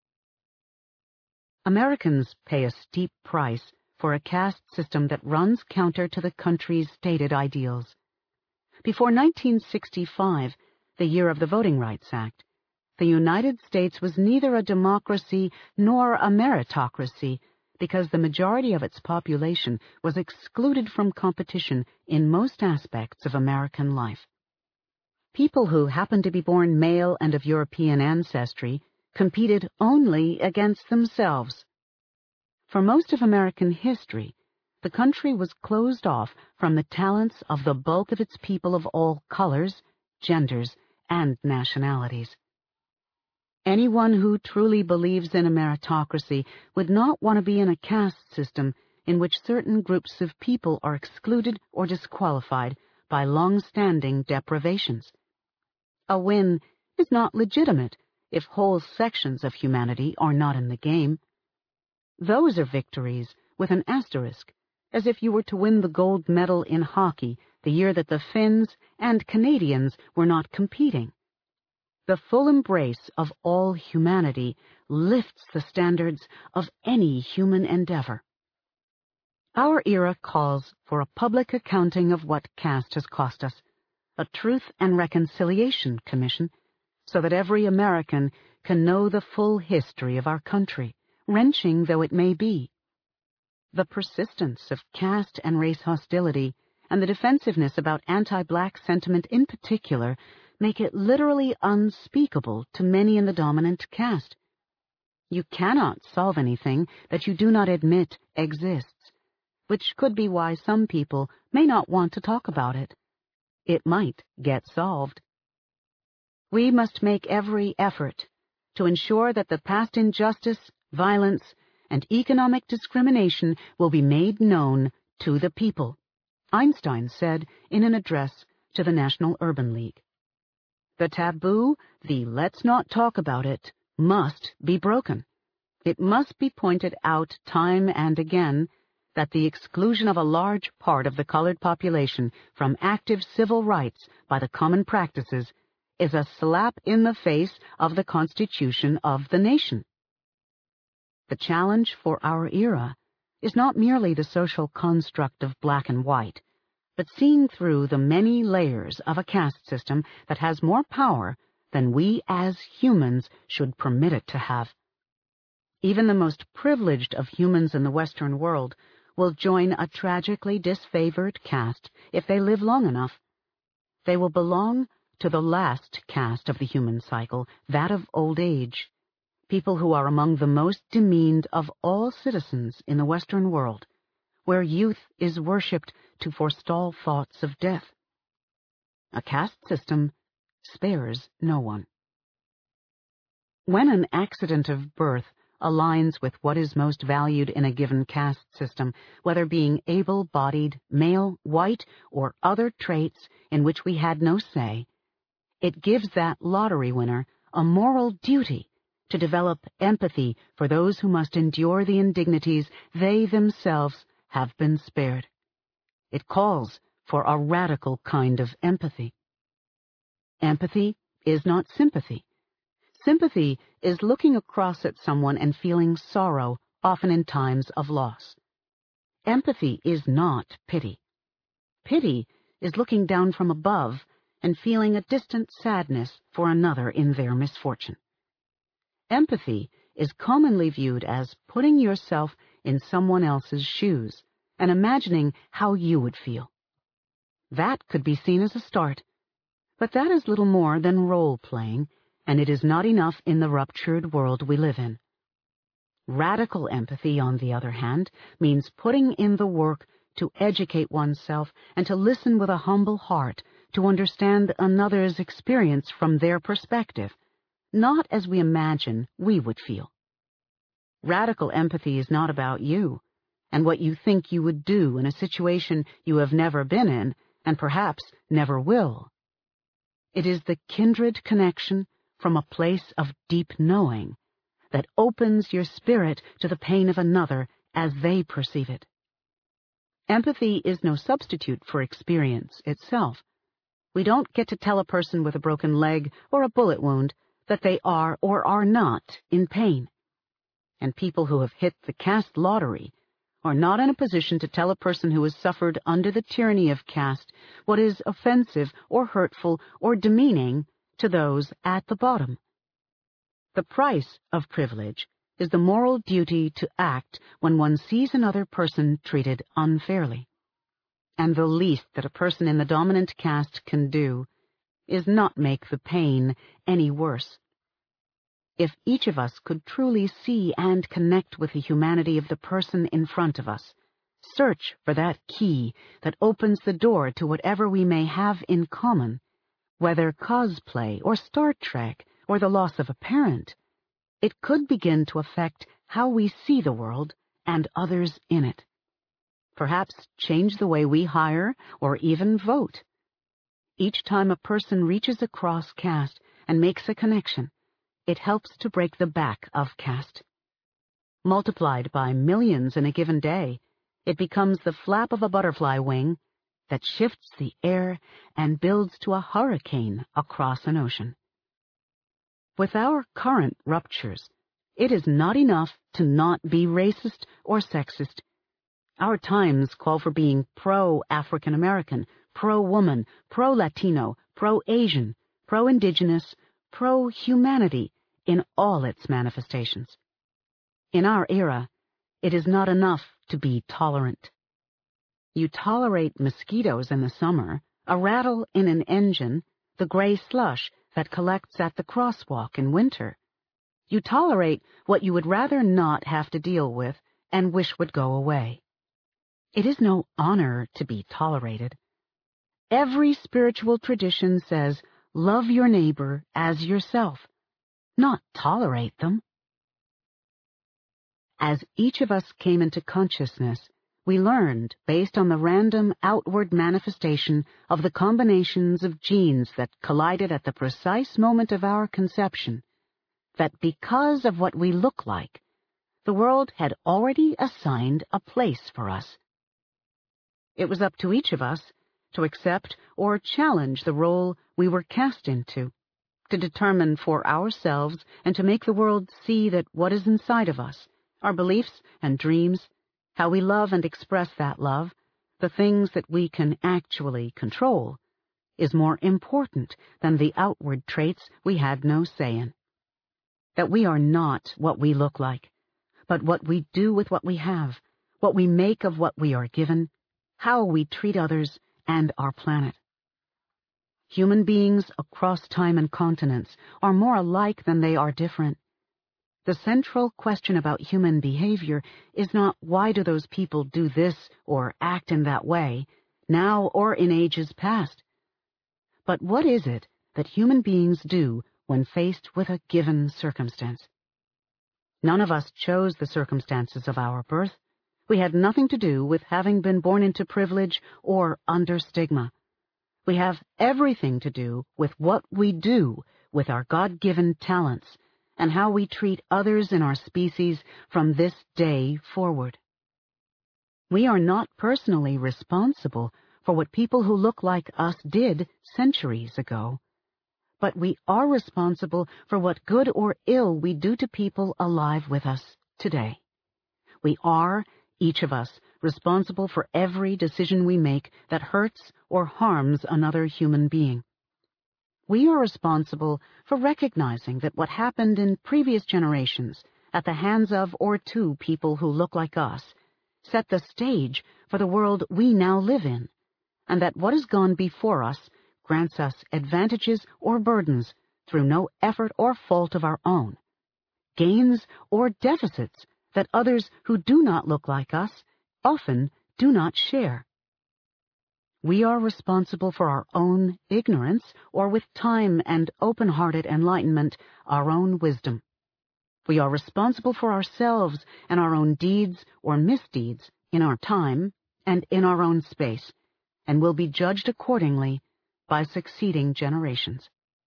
Americans pay a steep price for a caste system that runs counter to the country's stated ideals. Before nineteen sixty-five, the year of the Voting Rights Act, the United States was neither a democracy nor a meritocracy because the majority of its population was excluded from competition in most aspects of American life. People who happened to be born male and of European ancestry competed only against themselves. For most of American history, the country was closed off from the talents of the bulk of its people of all colors, genders, and nationalities. Anyone who truly believes in a meritocracy would not want to be in a caste system in which certain groups of people are excluded or disqualified by long-standing deprivations. A win is not legitimate if whole sections of humanity are not in the game. Those are victories with an asterisk, as if you were to win the gold medal in hockey the year that the Finns and Canadians were not competing. The full embrace of all humanity lifts the standards of any human endeavor. Our era calls for a public accounting of what caste has cost us, a Truth and Reconciliation Commission, so that every American can know the full history of our country, wrenching though it may be. The persistence of caste and race hostility and the defensiveness about anti-black sentiment in particular make it literally unspeakable to many in the dominant caste. You cannot solve anything that you do not admit exists, which could be why some people may not want to talk about it. It might get solved. We must make every effort to ensure that the past injustice, violence, and economic discrimination will be made known to the people, Einstein said in an address to the National Urban League. The taboo, the let's not talk about it, must be broken. It must be pointed out time and again that the exclusion of a large part of the colored population from active civil rights by the common practices is a slap in the face of the Constitution of the nation. The challenge for our era is not merely the social construct of black and white, but seeing through the many layers of a caste system that has more power than we as humans should permit it to have. Even the most privileged of humans in the Western world will join a tragically disfavored caste if they live long enough. They will belong to the last caste of the human cycle, that of old age, people who are among the most demeaned of all citizens in the Western world, where youth is worshipped to forestall thoughts of death. A caste system spares no one. When an accident of birth aligns with what is most valued in a given caste system, whether being able-bodied, male, white, or other traits in which we had no say, it gives that lottery winner a moral duty to develop empathy for those who must endure the indignities they themselves have been spared. It calls for a radical kind of empathy. Empathy is not sympathy. Sympathy is looking across at someone and feeling sorrow, often in times of loss. Empathy is not pity. Pity is looking down from above and feeling a distant sadness for another in their misfortune. Empathy is commonly viewed as putting yourself in someone else's shoes and imagining how you would feel. That could be seen as a start, but that is little more than role-playing, and it is not enough in the ruptured world we live in. Radical empathy, on the other hand, means putting in the work to educate oneself and to listen with a humble heart to understand another's experience from their perspective, not as we imagine we would feel. Radical empathy is not about you and what you think you would do in a situation you have never been in and perhaps never will. It is the kindred connection from a place of deep knowing that opens your spirit to the pain of another as they perceive it. Empathy is no substitute for experience itself. We don't get to tell a person with a broken leg or a bullet wound that they are or are not in pain. And people who have hit the caste lottery are not in a position to tell a person who has suffered under the tyranny of caste what is offensive or hurtful or demeaning to those at the bottom. The price of privilege is the moral duty to act when one sees another person treated unfairly. And the least that a person in the dominant caste can do is not make the pain any worse. If each of us could truly see and connect with the humanity of the person in front of us, search for that key that opens the door to whatever we may have in common, whether cosplay or Star Trek or the loss of a parent, it could begin to affect how we see the world and others in it. Perhaps change the way we hire or even vote. Each time a person reaches across caste and makes a connection, it helps to break the back of caste. Multiplied by millions in a given day, it becomes the flap of a butterfly wing that shifts the air and builds to a hurricane across an ocean. With our current ruptures, it is not enough to not be racist or sexist. Our times call for being pro-African American, pro-woman, pro-Latino, pro-Asian, pro-Indigenous, pro-humanity in all its manifestations. In our era, it is not enough to be tolerant. You tolerate mosquitoes in the summer, a rattle in an engine, the gray slush that collects at the crosswalk in winter. You tolerate what you would rather not have to deal with and wish would go away. It is no honor to be tolerated. Every spiritual tradition says, love your neighbor as yourself, not tolerate them. As each of us came into consciousness, we learned, based on the random outward manifestation of the combinations of genes that collided at the precise moment of our conception, that because of what we look like, the world had already assigned a place for us. It was up to each of us to accept or challenge the role we were cast into, to determine for ourselves and to make the world see that what is inside of us, our beliefs and dreams, how we love and express that love, the things that we can actually control, is more important than the outward traits we had no say in. That we are not what we look like, but what we do with what we have, what we make of what we are given, how we treat others and our planet. Human beings across time and continents are more alike than they are different. The central question about human behavior is not why do those people do this or act in that way, now or in ages past, but what is it that human beings do when faced with a given circumstance? None of us chose the circumstances of our birth. We had nothing to do with having been born into privilege or under stigma. We have everything to do with what we do with our God-given talents and how we treat others in our species from this day forward. We are not personally responsible for what people who look like us did centuries ago, but we are responsible for what good or ill we do to people alive with us today. We are, each of us, responsible for every decision we make that hurts or harms another human being. We are responsible for recognizing that what happened in previous generations at the hands of or to people who look like us set the stage for the world we now live in, and that what has gone before us grants us advantages or burdens through no effort or fault of our own, gains or deficits that others who do not look like us often do not share. We are responsible for our own ignorance, or with time and open-hearted enlightenment, our own wisdom. We are responsible for ourselves and our own deeds or misdeeds in our time and in our own space, and will be judged accordingly by succeeding generations.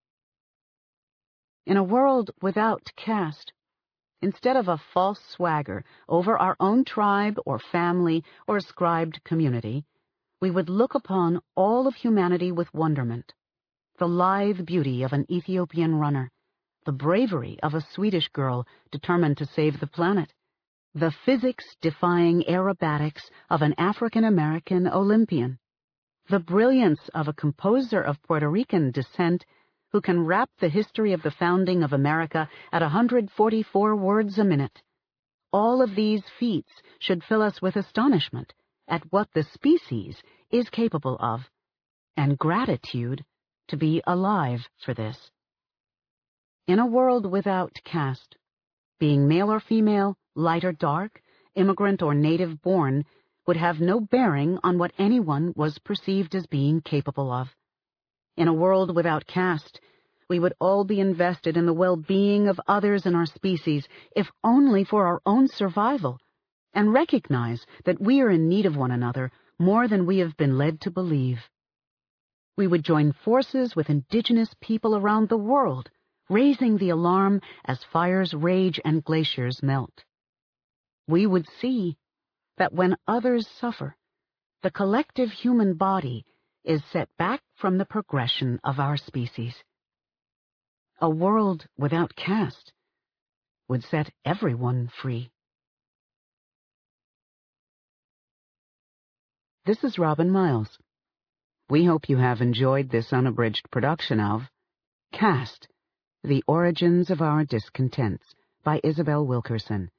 In a world without caste, instead of a false swagger over our own tribe or family or ascribed community, we would look upon all of humanity with wonderment. The lithe beauty of an Ethiopian runner, the bravery of a Swedish girl determined to save the planet, the physics-defying aerobatics of an African-American Olympian, the brilliance of a composer of Puerto Rican descent who can rap the history of the founding of America at one hundred forty-four words a minute. All of these feats should fill us with astonishment at what the species is capable of, and gratitude to be alive for this. In a world without caste, being male or female, light or dark, immigrant or native born, would have no bearing on what anyone was perceived as being capable of. In a world without caste, we would all be invested in the well-being of others in our species, if only for our own survival, and recognize that we are in need of one another more than we have been led to believe. We would join forces with indigenous people around the world, raising the alarm as fires rage and glaciers melt. We would see that when others suffer, the collective human body is set back from the progression of our species. A world without caste would set everyone free. This is Robin Miles. We hope you have enjoyed this unabridged production of Caste, The Origins of Our Discontents by Isabel Wilkerson.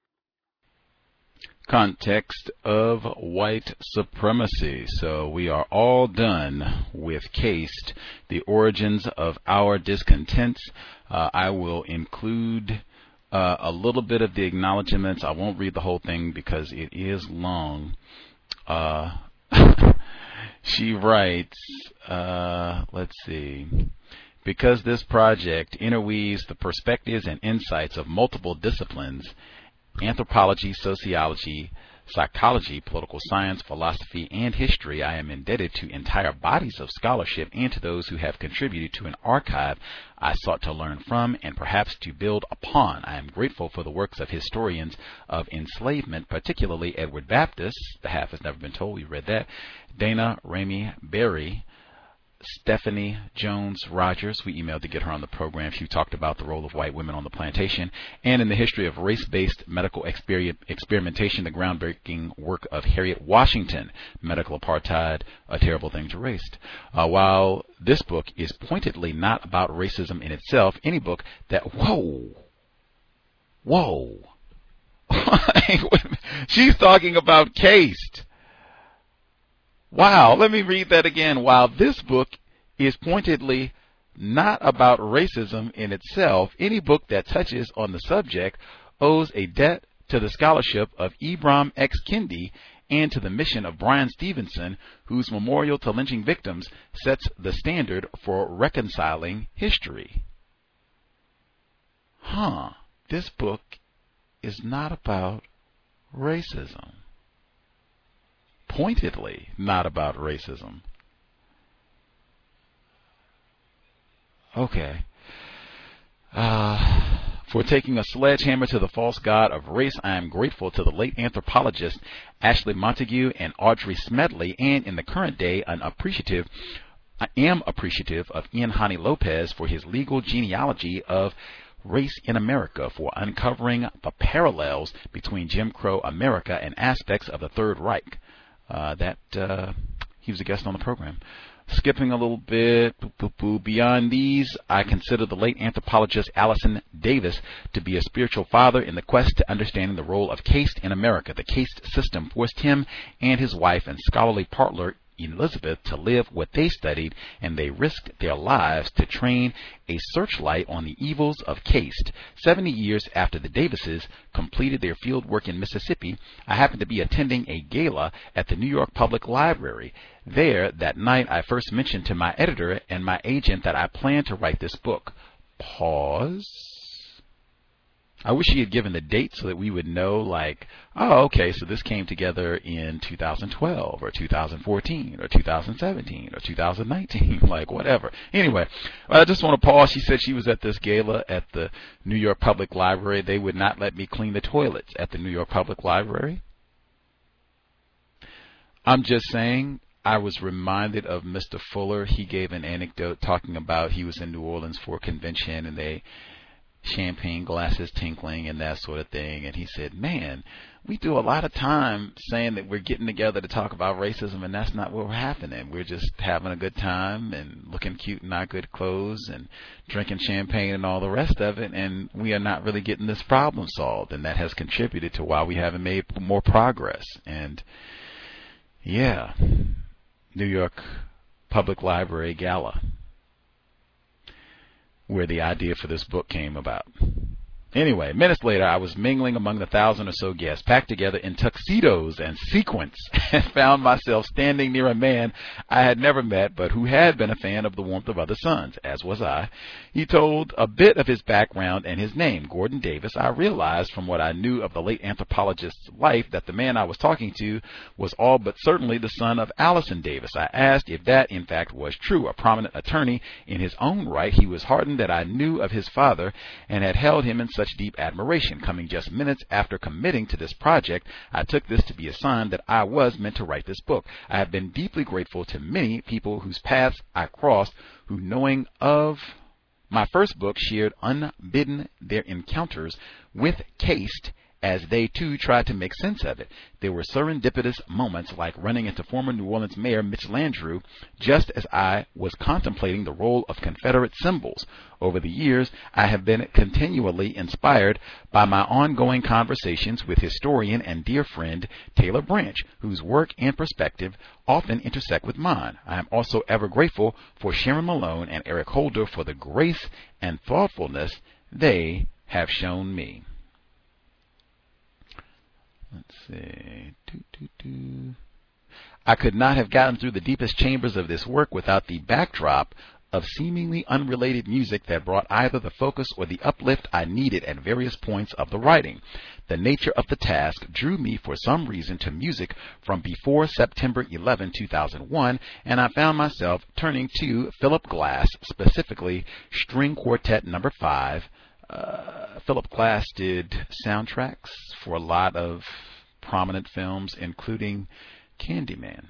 Context of white supremacy. So we are all done with Caste, The Origins of Our Discontents. Uh, I will include uh, a little bit of the acknowledgments. I won't read the whole thing because it is long. Uh, she writes, uh, let's see, because this project interweaves the perspectives and insights of multiple disciplines, anthropology, sociology, psychology, political science, philosophy, and history, I am indebted to entire bodies of scholarship and to those who have contributed to an archive I sought to learn from and perhaps to build upon. I am grateful for the works of historians of enslavement, particularly Edward Baptist, The Half Has Never Been Told, we read that, Dana Ramey Berry, Stephanie Jones Rogers, we emailed to get her on the program. She talked about the role of white women on the plantation, and in the history of race-based medical exper- experimentation, the groundbreaking work of Harriet Washington, Medical Apartheid, A Terrible Thing to Race. Uh, while this book is pointedly not about racism in itself, any book that, whoa, whoa, she's talking about caste. Wow, let me read that again. While this book is pointedly not about racism in itself, any book that touches on the subject owes a debt to the scholarship of Ibram X. Kendi and to the mission of Brian Stevenson, whose memorial to lynching victims sets the standard for reconciling history. Huh, this book is not about racism. Pointedly not about racism. Okay. Uh, for taking a sledgehammer to the false god of race, I am grateful to the late anthropologists Ashley Montague and Audrey Smedley, and in the current day, an appreciative, I am appreciative of Ian Hani Lopez for his legal genealogy of Race in America, for uncovering the parallels between Jim Crow America and aspects of the Third Reich. Uh, that uh, he was a guest on the program. Skipping a little bit, boo, boo, boo. Beyond these, I consider the late anthropologist Allison Davis to be a spiritual father in the quest to understanding the role of caste in America. The caste system forced him and his wife and scholarly partner Elizabeth to live what they studied, and they risked their lives to train a searchlight on the evils of caste. Seventy years after the Davises completed their field work in Mississippi, I happened to be attending a gala at the New York Public Library. There, that night, I first mentioned to my editor and my agent that I planned to write this book. Pause. I wish he had given the date so that we would know, like, oh, okay, so this came together in two thousand twelve or two thousand fourteen or two thousand seventeen or two thousand nineteen, like whatever. Anyway, I just want to pause. She said she was at this gala at the New York Public Library. They would not let me clean the toilets at the New York Public Library. I'm just saying, I was reminded of Mister Fuller. He gave an anecdote talking about he was in New Orleans for a convention and they champagne glasses tinkling and that sort of thing, and he said, man, we do a lot of time saying that we're getting together to talk about racism, and that's not what's happening. We're just having a good time and looking cute in our good clothes and drinking champagne and all the rest of it, and we are not really getting this problem solved, and that has contributed to why we haven't made more progress. And yeah, New York Public Library Gala, where the idea for this book came about. Anyway, minutes later, I was mingling among the thousand or so guests, packed together in tuxedos and sequins, and found myself standing near a man I had never met, but who had been a fan of The Warmth of Other Suns, as was I. He told a bit of his background and his name, Gordon Davis. I realized from what I knew of the late anthropologist's life that the man I was talking to was all but certainly the son of Allison Davis. I asked if that, in fact, was true. A prominent attorney in his own right, he was heartened that I knew of his father and had held him in such deep admiration. Coming just minutes after committing to this project, I took this to be a sign that I was meant to write this book. I have been deeply grateful to many people whose paths I crossed, who, knowing of my first book, shared unbidden their encounters with caste as they too tried to make sense of it. There were serendipitous moments like running into former New Orleans Mayor Mitch Landrieu just as I was contemplating the role of Confederate symbols. Over the years, I have been continually inspired by my ongoing conversations with historian and dear friend Taylor Branch, whose work and perspective often intersect with mine. I am also ever grateful for Sharon Malone and Eric Holder for the grace and thoughtfulness they have shown me. Let's see. Doo, doo, doo. I could not have gotten through the deepest chambers of this work without the backdrop of seemingly unrelated music that brought either the focus or the uplift I needed at various points of the writing. The nature of the task drew me for some reason to music from before September eleventh, two thousand one, and I found myself turning to Philip Glass, specifically String Quartet Number five. Uh, Philip Glass did soundtracks for a lot of prominent films, including Candyman,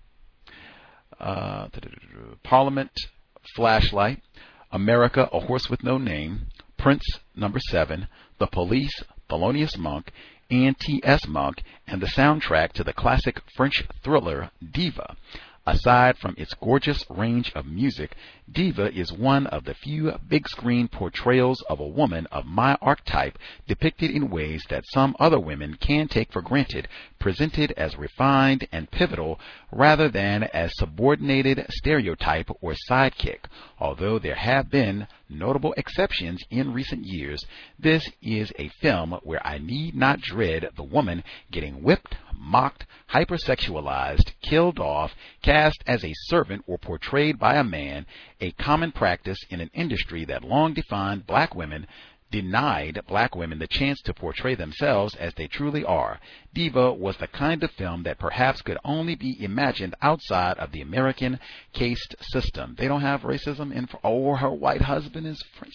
uh, Parliament, Flashlight, America, A Horse with No Name, Prince Number seven, The Police, Thelonious Monk, and T S. Monk, and the soundtrack to the classic French thriller Diva. Aside from its gorgeous range of music, Diva is one of the few big-screen portrayals of a woman of my archetype depicted in ways that some other women can take for granted, presented as refined and pivotal rather than as subordinated stereotype or sidekick. Although there have been notable exceptions in recent years, this is a film where I need not dread the woman getting whipped, mocked, hypersexualized, killed off, cast as a servant, or portrayed by a man, a common practice in an industry that long defined black women, denied black women the chance to portray themselves as they truly are. Diva was the kind of film that perhaps could only be imagined outside of the American caste system. They don't have racism in, or her white husband is French.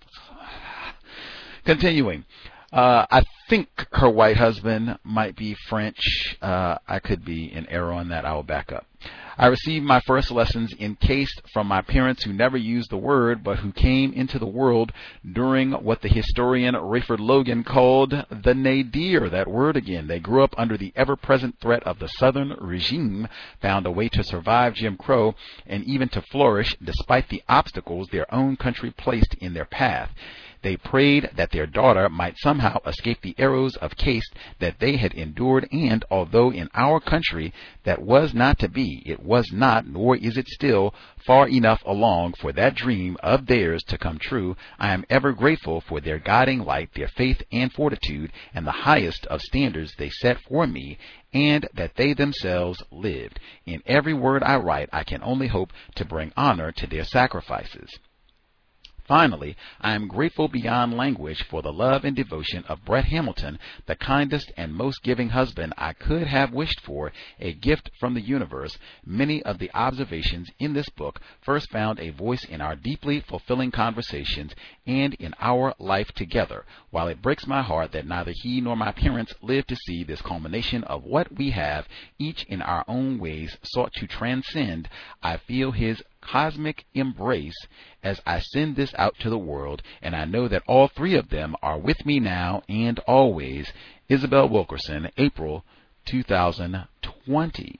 Continuing. Uh, I think her white husband might be French. Uh, I could be in error on that. I will back up. I received my first lessons in caste from my parents, who never used the word, but who came into the world during what the historian Rayford Logan called the nadir. That word again. They grew up under the ever-present threat of the Southern regime, found a way to survive Jim Crow, and even to flourish despite the obstacles their own country placed in their path. They prayed that their daughter might somehow escape the arrows of caste that they had endured, and although in our country that was not to be, it was not, nor is it still, far enough along for that dream of theirs to come true, I am ever grateful for their guiding light, their faith and fortitude, and the highest of standards they set for me, and that they themselves lived. In every word I write, I can only hope to bring honor to their sacrifices. Finally, I am grateful beyond language for the love and devotion of Brett Hamilton, the kindest and most giving husband I could have wished for, a gift from the universe. Many of the observations in this book first found a voice in our deeply fulfilling conversations and in our life together. While it breaks my heart that neither he nor my parents lived to see this culmination of what we have, each in our own ways sought to transcend, I feel his cosmic embrace as I send this out to the world, and I know that all three of them are with me now and always. Isabel Wilkerson, April two thousand twenty.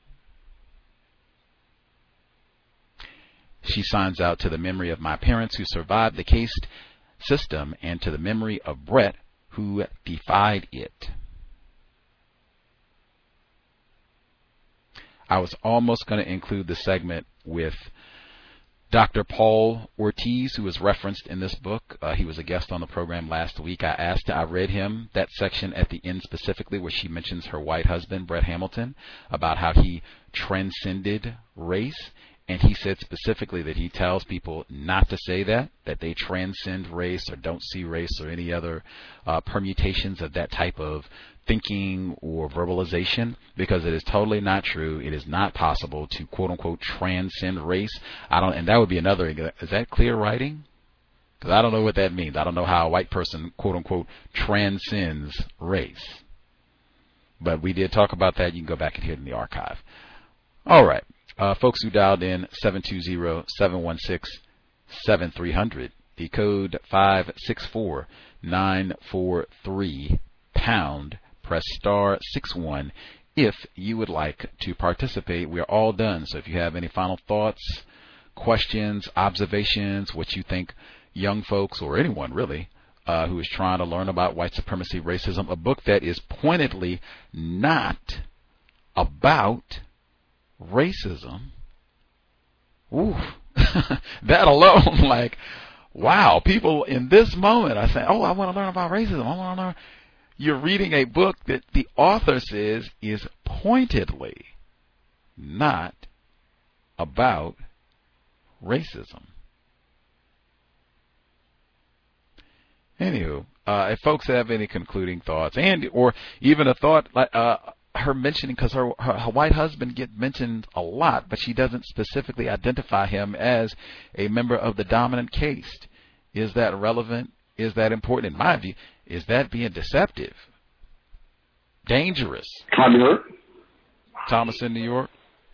She signs out to the memory of my parents who survived the caste system, and to the memory of Brett who defied it. I was almost going to include the segment with Doctor Paul Ortiz, who is referenced in this book. Uh, he was a guest on the program last week. I asked, I read him that section at the end specifically where she mentions her white husband, Brett Hamilton, about how he transcended race. And he said specifically that he tells people not to say that, that they transcend race or don't see race or any other uh, permutations of that type of thinking or verbalization, because it is totally not true. It is not possible to quote unquote transcend race. I don't, and that would be another. Is that clear writing? Because I don't know what that means. I don't know how a white person quote unquote transcends race. But we did talk about that. You can go back and hear it in the archive. All right. Uh, folks who dialed in, seven two zero, seven one six, seven three zero zero, the code five six four, nine four three, pound, press star six one if you would like to participate. We're all done, so if you have any final thoughts, questions, observations, what you think young folks, or anyone really, uh, who is trying to learn about white supremacy, racism, a book that is pointedly not about racism. Ooh, that alone, like, wow, people in this moment are saying, oh, I want to learn about racism. I want to learn. You're reading a book that the author says is pointedly not about racism. Anywho, uh, if folks have any concluding thoughts, and or even a thought like uh, her mentioning, because her, her her white husband gets mentioned a lot, but she doesn't specifically identify him as a member of the dominant caste. Is that relevant? Is that important? In my view, is that being deceptive? Dangerous. Tom, you heard? Thomas in New York.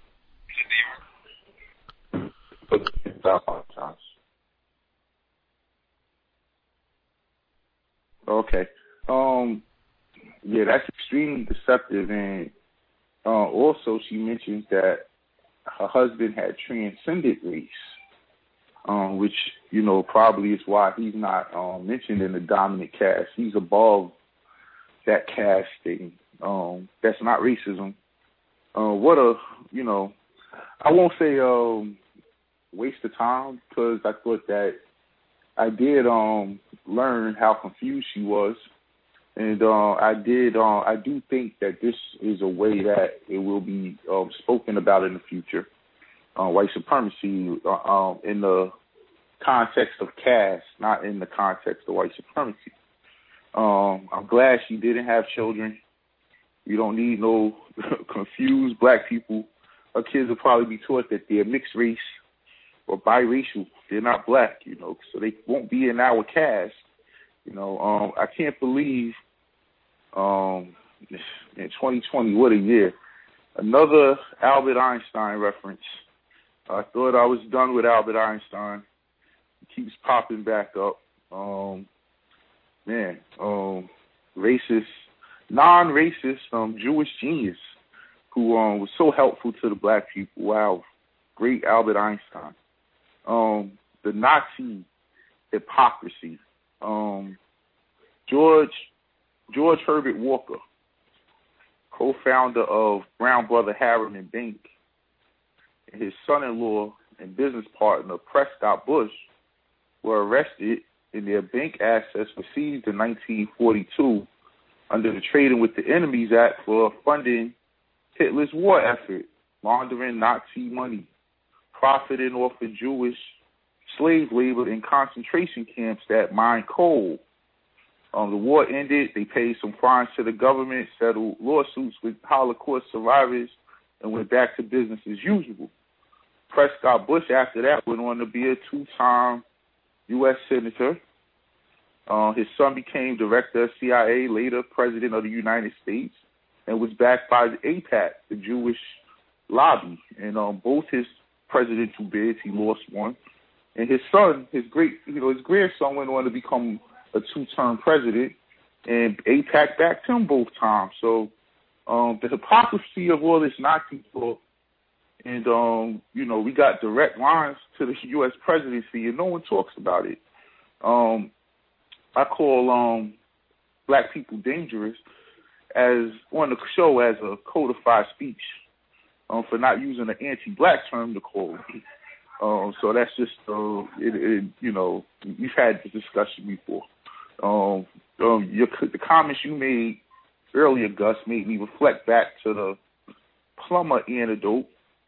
Okay. Um. Yeah, that's extremely deceptive, and uh, also she mentions that her husband had transcended race, um, which you know probably is why he's not um, mentioned in the dominant caste. He's above that caste thing. Um, that's not racism. Uh, what a you know, I won't say um, waste of time, because I thought that I did um, learn how confused she was. And uh, I did. Uh, I do think that this is a way that it will be um, spoken about in the future. Uh, white supremacy uh, um, in the context of caste, not in the context of white supremacy. Um, I'm glad she didn't have children. We don't need no confused black people. Her kids will probably be taught that they're mixed race or biracial. They're not black, you know, so they won't be in our caste. You know, um, I can't believe. Um, in twenty twenty, what a year. Another Albert Einstein reference. I thought I was done with Albert Einstein. He keeps popping back up. Um, man, um, racist, non-racist um, Jewish genius who um, was so helpful to the black people. Wow, great Albert Einstein. Um, the Nazi hypocrisy. Um, George George Herbert Walker, co-founder of Brown Brother Harriman Bank, and his son-in-law and business partner Prescott Bush were arrested and their bank assets were seized in nineteen forty-two under the Trading with the Enemies Act for funding Hitler's war effort, laundering Nazi money, profiting off of Jewish slave labor in concentration camps that mined coal. Um, the war ended. They paid some fines to the government, settled lawsuits with Holocaust survivors, and went back to business as usual. Prescott Bush, after that, went on to be a two-time U S senator. Uh, his son became director of C I A, later president of the United States, and was backed by the A PAC, the Jewish lobby. And um, both his presidential bids, he lost one. And his son, his great, you know, his grandson went on to become a two-term president, and A PAC backed him both times. So um, the hypocrisy of all this Nazi talk, and, um, you know, we got direct lines to the U S presidency, and no one talks about it. Um, I call um, black people dangerous as on the show as a codified speech um, for not using an anti-black term to call it. Um, so that's just, uh, it, it, you know, we've had this discussion before. Um, um, your, the comments you made earlier, Gus, made me reflect back to the plumber anecdote.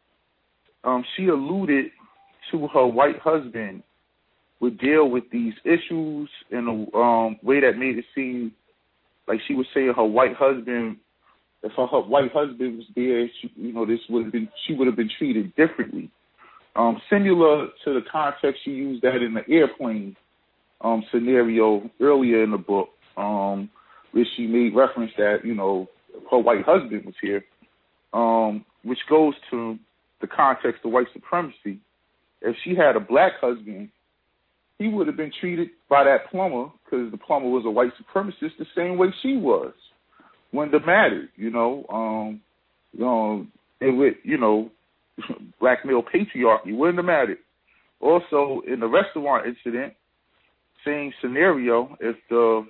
Um, she alluded to her white husband would deal with these issues in a um, way that made it seem like she was saying her white husband, if her, her white husband was there, she, you know, this would have been, she would have been treated differently. Um, similar to the context she used that in the airplane um, scenario earlier in the book, um, where she made reference that, you know, her white husband was here, um, which goes to the context of white supremacy. If she had a black husband, he would have been treated by that plumber, because the plumber was a white supremacist, the same way she was. When it mattered, you know, um, you know, it would, you know, black male patriarchy wouldn't have mattered. Also, in the restaurant incident, same scenario. If the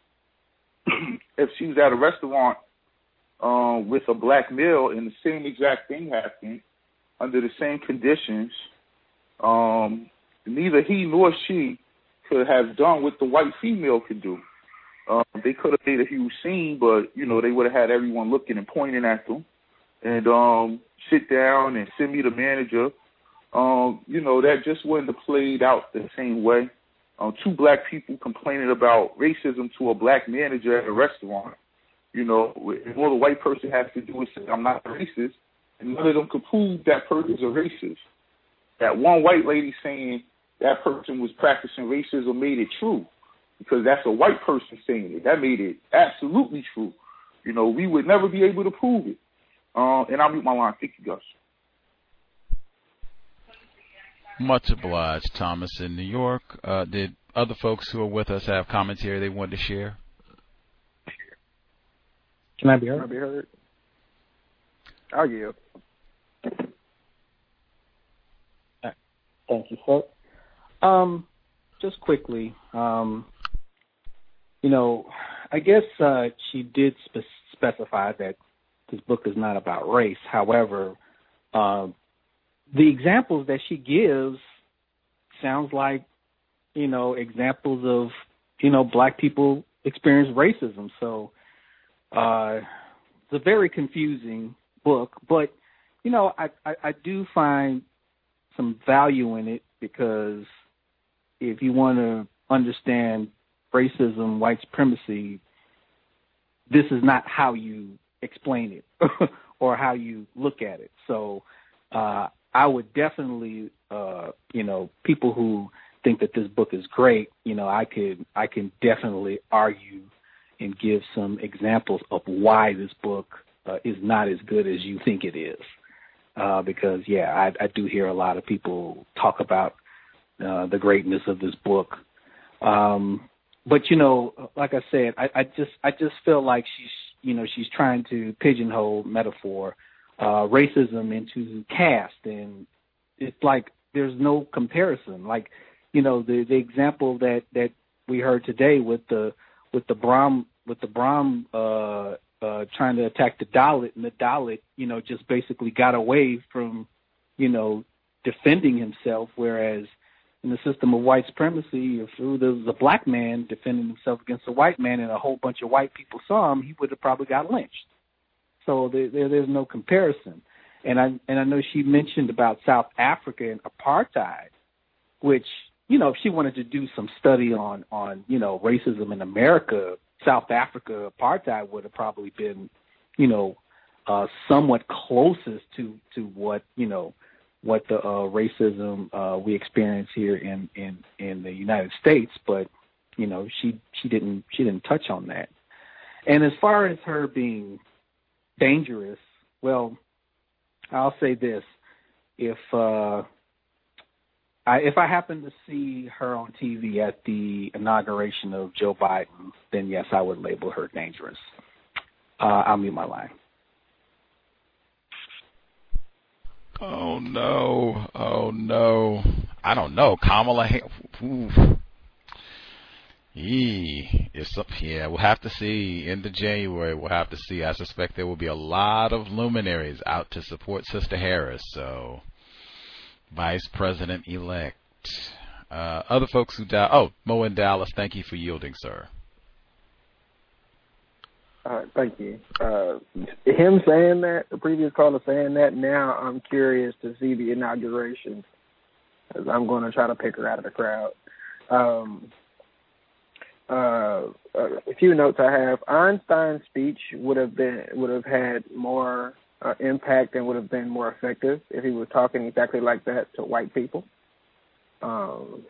if she was at a restaurant um, with a black male and the same exact thing happened under the same conditions, um, neither he nor she could have done what the white female could do. Um, they could have made a huge scene, but you know they would have had everyone looking and pointing at them, and um, sit down and send me the manager, um, you know, that just wouldn't have played out the same way. Um, two black people complaining about racism to a black manager at a restaurant. You know, and all the white person has to do is say, I'm not racist, and none of them could prove that person's a racist. That one white lady saying that person was practicing racism made it true, because that's a white person saying it. That made it absolutely true. You know, we would never be able to prove it. Uh, and I'll mute my line. Thank you, Gus. Much obliged, Thomas in New York. Uh, did other folks who are with us have commentary they wanted to share? Can I be heard? Can I be heard? I'll yield. Thank you, sir. Um, just quickly, um, you know, I guess uh, she did spe- specify that this book is not about race. However, uh, the examples that she gives sounds like, you know, examples of, you know, black people experience racism. So uh, it's a very confusing book. But, you know, I, I, I do find some value in it, because if you want to understand racism, white supremacy, this is not how you explain it or how you look at it. So uh, I would definitely, uh, you know, people who think that this book is great, you know, I could I can definitely argue and give some examples of why this book uh, is not as good as you think it is. Uh, because, yeah, I, I do hear a lot of people talk about uh, the greatness of this book. Um, but, you know, like I said, I, I just I just feel like she's, you know, she's trying to pigeonhole metaphor, uh, racism into caste. And it's like there's no comparison. Like, you know, the, the example that, that we heard today with the with the Brahm, with the Brahm uh Uh, trying to attack the Dalit, and the Dalit, you know, just basically got away from, you know, defending himself, whereas in the system of white supremacy, if there was a black man defending himself against a white man and a whole bunch of white people saw him, he would have probably got lynched. So there, there, there's no comparison. And I and I know she mentioned about South Africa and apartheid, which, you know, if she wanted to do some study on, on you know, racism in America, South Africa apartheid would have probably been, you know, uh, somewhat closest to, to what, you know, what the uh, racism uh, we experience here in, in, in the United States. But, you know, she, she didn't she didn't touch on that. And as far as her being dangerous, well, I'll say this. If uh, I, if I happen to see her on T V at the inauguration of Joe Biden, then yes, I would label her dangerous. Uh, I'll mute my line. Oh, no. Oh, no. I don't know. Kamala Harris. It's up, yeah, we'll have to see. End of January, we'll have to see. I suspect there will be a lot of luminaries out to support Sister Harris. So, Vice President-elect. Uh, other folks who died. Oh, Mo in Dallas, thank you for yielding, sir. All right, thank you. Uh, him saying that, the previous caller saying that, now I'm curious to see the inauguration, because I'm going to try to pick her out of the crowd. Um, uh, a few notes I have. Einstein's speech would have been would have had more uh, impact and would have been more effective if he was talking exactly like that to white people. Um,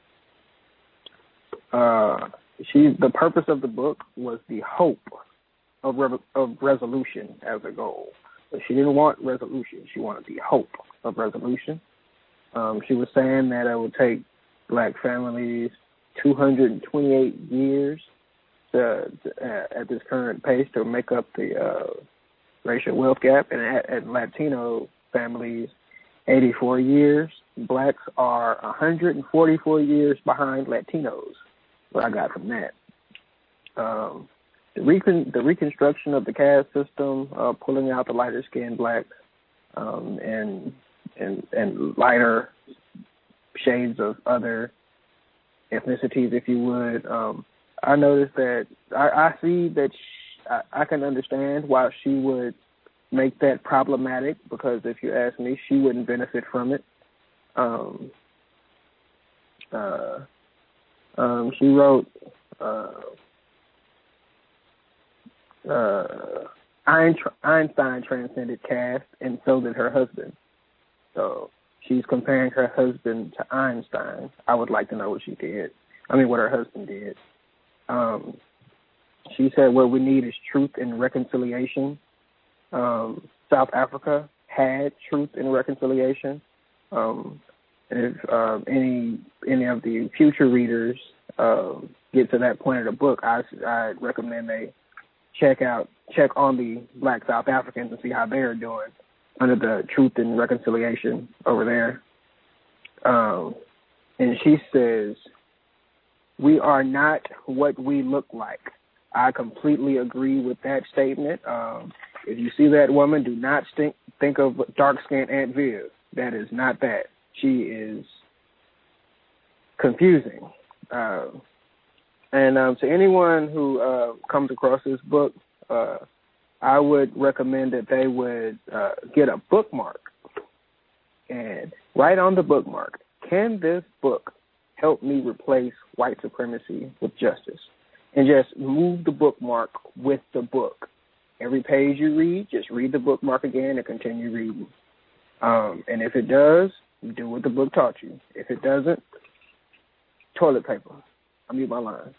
uh, she the purpose of the book was the hope of re- of resolution as a goal. But she didn't want resolution. She wanted the hope of resolution. Um, she was saying that it would take black families two hundred twenty-eight years to, to, uh, at this current pace to make up the uh, racial wealth gap, and at, at Latino families, eighty-four years. Blacks are one hundred forty-four years behind Latinos. What I got from that. Um, the, recon- the reconstruction of the caste system, uh, pulling out the lighter skinned blacks um, and and and lighter shades of other ethnicities, if you would. Um, I noticed that I, I see that she, I, I can understand why she would make that problematic, because if you ask me, she wouldn't benefit from it. Um, uh, um, she wrote uh, uh, Einstein transcended caste, and so did her husband. So she's comparing her husband to Einstein. I would like to know what she did. I mean, what her husband did. Um, she said what we need is truth and reconciliation. Um, South Africa had truth and reconciliation. Um, if uh, any any of the future readers uh, get to that point of the book, I I recommend they check out check on the Black South Africans and see how they're doing under the truth and reconciliation over there. Um, and she says, "We are not what we look like." I completely agree with that statement. Um, if you see that woman, do not think, think of dark-skinned Aunt Viv. That is not that. She is confusing. Uh, and um, to anyone who uh, comes across this book, uh, I would recommend that they would uh, get a bookmark and write on the bookmark, can this book help me replace white supremacy with justice? And just move the bookmark with the book. Every page you read, just read the bookmark again and continue reading. Um, and if it does, do what the book taught you. If it doesn't, toilet paper. I mute my line.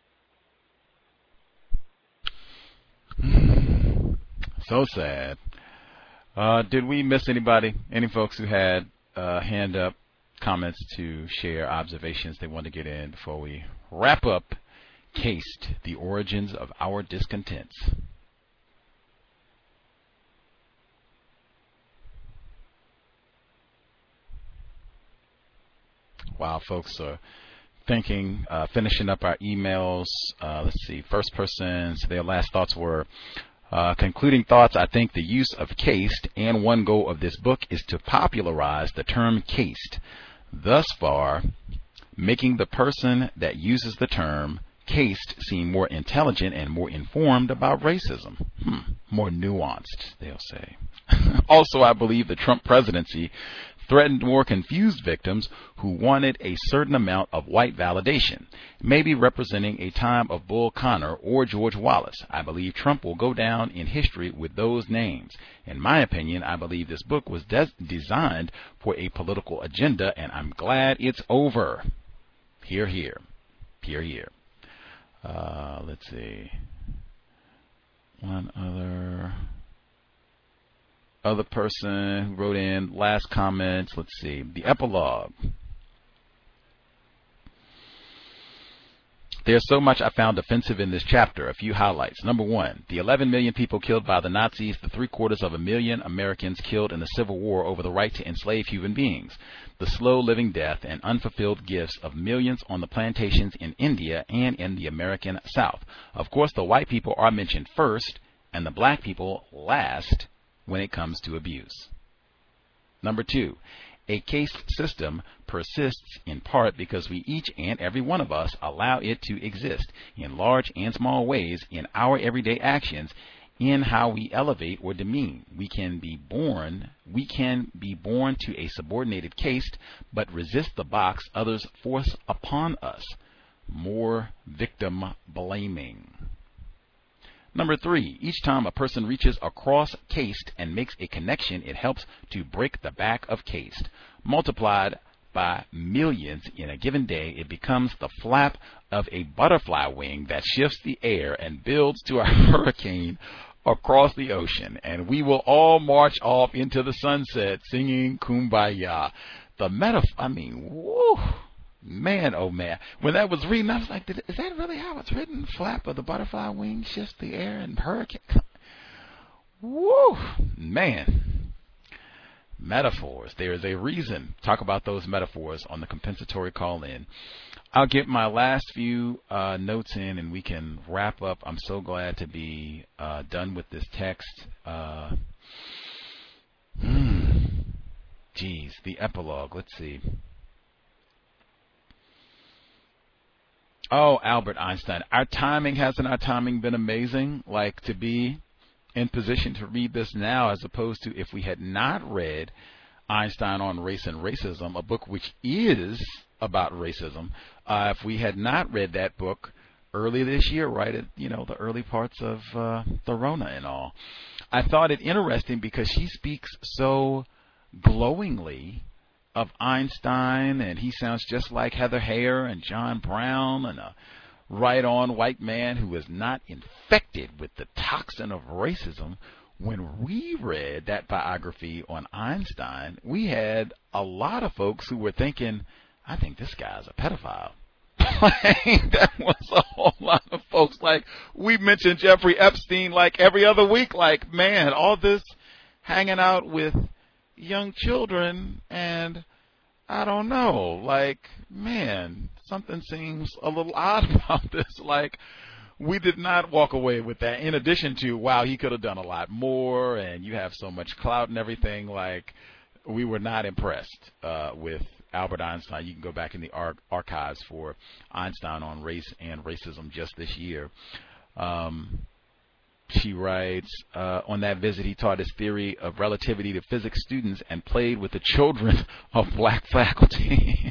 So sad. Uh, did we miss anybody? Any folks who had uh, hand up comments to share observations they want to get in before we wrap up Caste, the Origins of Our Discontents? While folks are thinking, uh, finishing up our emails, uh, let's see, first person, so their last thoughts were, uh, concluding thoughts, I think the use of caste and one goal of this book is to popularize the term caste, thus far making the person that uses the term caste seem more intelligent and more informed about racism. Hmm, more nuanced, they'll say. Also, I believe the Trump presidency threatened more confused victims who wanted a certain amount of white validation, maybe representing a time of Bull Connor or George Wallace. I believe Trump will go down in history with those names. In my opinion, I believe this book was des- designed for a political agenda, and I'm glad it's over. Hear, hear. Hear, hear. Uh, let's see. One other... Other person who wrote in last comments. Let's see. The epilogue. There's so much I found offensive in this chapter. A few highlights. Number one, the eleven million people killed by the Nazis, the three quarters of a million Americans killed in the Civil War over the right to enslave human beings, the slow living death and unfulfilled gifts of millions on the plantations in India and in the American South. Of course, the white people are mentioned first and the black people last when it comes to abuse. Number two, a caste system persists in part because we each and every one of us allow it to exist in large and small ways in our everyday actions, in how we elevate or demean. We can be born, we can be born to a subordinated caste, but resist the box others force upon us. More victim blaming. Number three, each time a person reaches across caste and makes a connection, it helps to break the back of caste. Multiplied by millions in a given day, it becomes the flap of a butterfly wing that shifts the air and builds to a hurricane across the ocean. And we will all march off into the sunset singing Kumbaya. The metaphor, I mean, woo. Man, oh man. When that was reading, I was like, is that really how it's written? Flap of the butterfly wing shifts the air and hurricane. Woo! Man. Metaphors. There is a reason. Talk about those metaphors on the compensatory call-in. I'll get my last few uh, notes in and we can wrap up. I'm so glad to be uh, done with this text. Uh, hmm. Geez, the epilogue. Let's see. Oh, Albert Einstein. Our timing, hasn't our timing been amazing? Like, to be in position to read this now as opposed to if we had not read Einstein on Race and Racism, a book which is about racism. Uh, if we had not read that book early this year, right at, you know, the early parts of uh, the Rona and all, I thought it interesting because she speaks so glowingly of Einstein, and he sounds just like Heather Heyer and John Brown, and a right-on white man who is not infected with the toxin of racism. When we read that biography on Einstein, we had a lot of folks who were thinking, I think this guy's a pedophile. That was a whole lot of folks. Like, we mentioned Jeffrey Epstein like every other week. Like, man, all this hanging out with young children, and I don't know, like, man, something seems a little odd about this. Like, we did not walk away with that. In addition to, wow, he could have done a lot more, and you have so much clout and everything. Like, we were not impressed uh, with Albert Einstein. You can go back in the ar- archives for Einstein on Race and Racism just this year. Um, she writes, uh, on that visit, he taught his theory of relativity to physics students and played with the children of black faculty.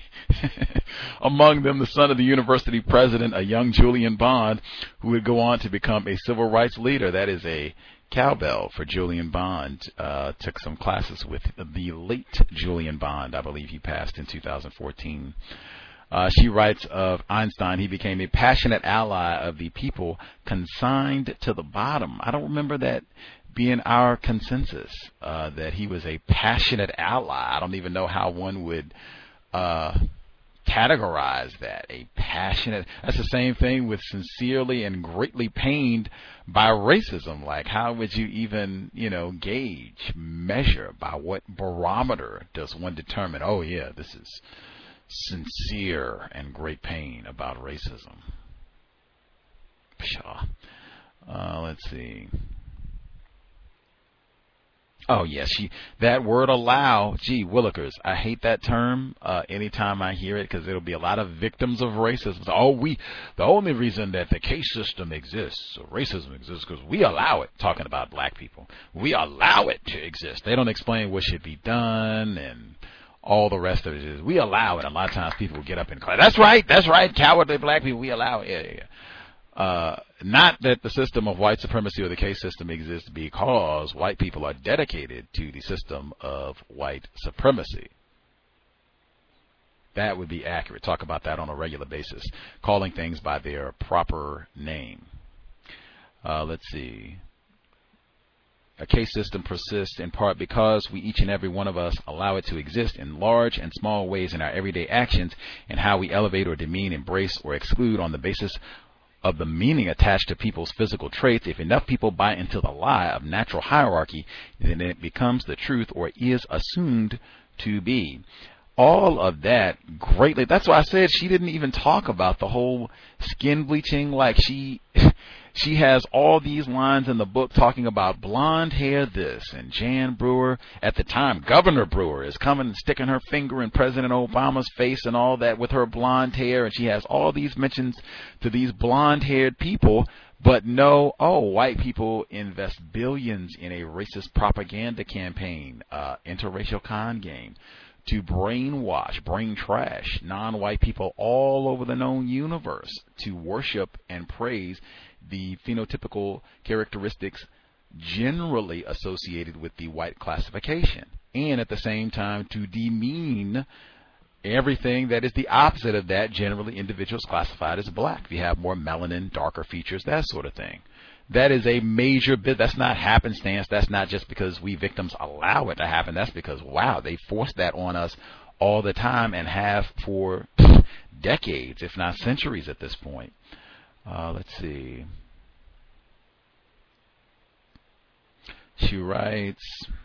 Among them, the son of the university president, a young Julian Bond, who would go on to become a civil rights leader. That is a cowbell for Julian Bond. Uh, took some classes with the late Julian Bond. I believe he passed in two thousand fourteen. Uh, she writes of Einstein, he became a passionate ally of the people consigned to the bottom. I don't remember that being our consensus, uh, that he was a passionate ally. I don't even know how one would uh, categorize that. A passionate, that's the same thing with sincerely and greatly pained by racism. Like, how would you even, you know, gauge, measure, by what barometer does one determine, oh yeah, this is sincere and great pain about racism? Pshaw. Uh, let's see. Oh, yes, she, that word allow, gee, Willikers, I hate that term uh, anytime I hear it, because it'll be a lot of victims of racism. Oh, we, the only reason that the case system exists, or racism exists, because we allow it, talking about black people. We allow it to exist. They don't explain what should be done, and all the rest of it is, we allow it. A lot of times people get up and cry, that's right, that's right, cowardly black people, we allow it. Yeah, yeah, yeah. Uh, not that the system of white supremacy or the caste system exists because white people are dedicated to the system of white supremacy. That would be accurate. Talk about that on a regular basis, calling things by their proper name. Uh, let's see. A caste system persists in part because we, each and every one of us, allow it to exist in large and small ways in our everyday actions and how we elevate or demean, embrace, or exclude on the basis of the meaning attached to people's physical traits. If enough people buy into the lie of natural hierarchy, then it becomes the truth, or is assumed to be. All of that greatly. That's why I said she didn't even talk about the whole skin bleaching. Like, she she has all these lines in the book talking about blonde hair this, and Jan Brewer, at the time Governor Brewer, is coming and sticking her finger in President Obama's face and all that with her blonde hair, and she has all these mentions to these blonde haired people. But no, oh, white people invest billions in a racist propaganda campaign, uh, interracial con game, to brainwash, brain trash non-white people all over the known universe to worship and praise the phenotypical characteristics generally associated with the white classification, and at the same time to demean everything that is the opposite of that, generally individuals classified as black. If you have more melanin, darker features, that sort of thing. That is a major bit. That's not happenstance. That's not just because we victims allow it to happen. That's because, wow, they force that on us all the time and have for decades, if not centuries at this point. Uh, let's see. She writes,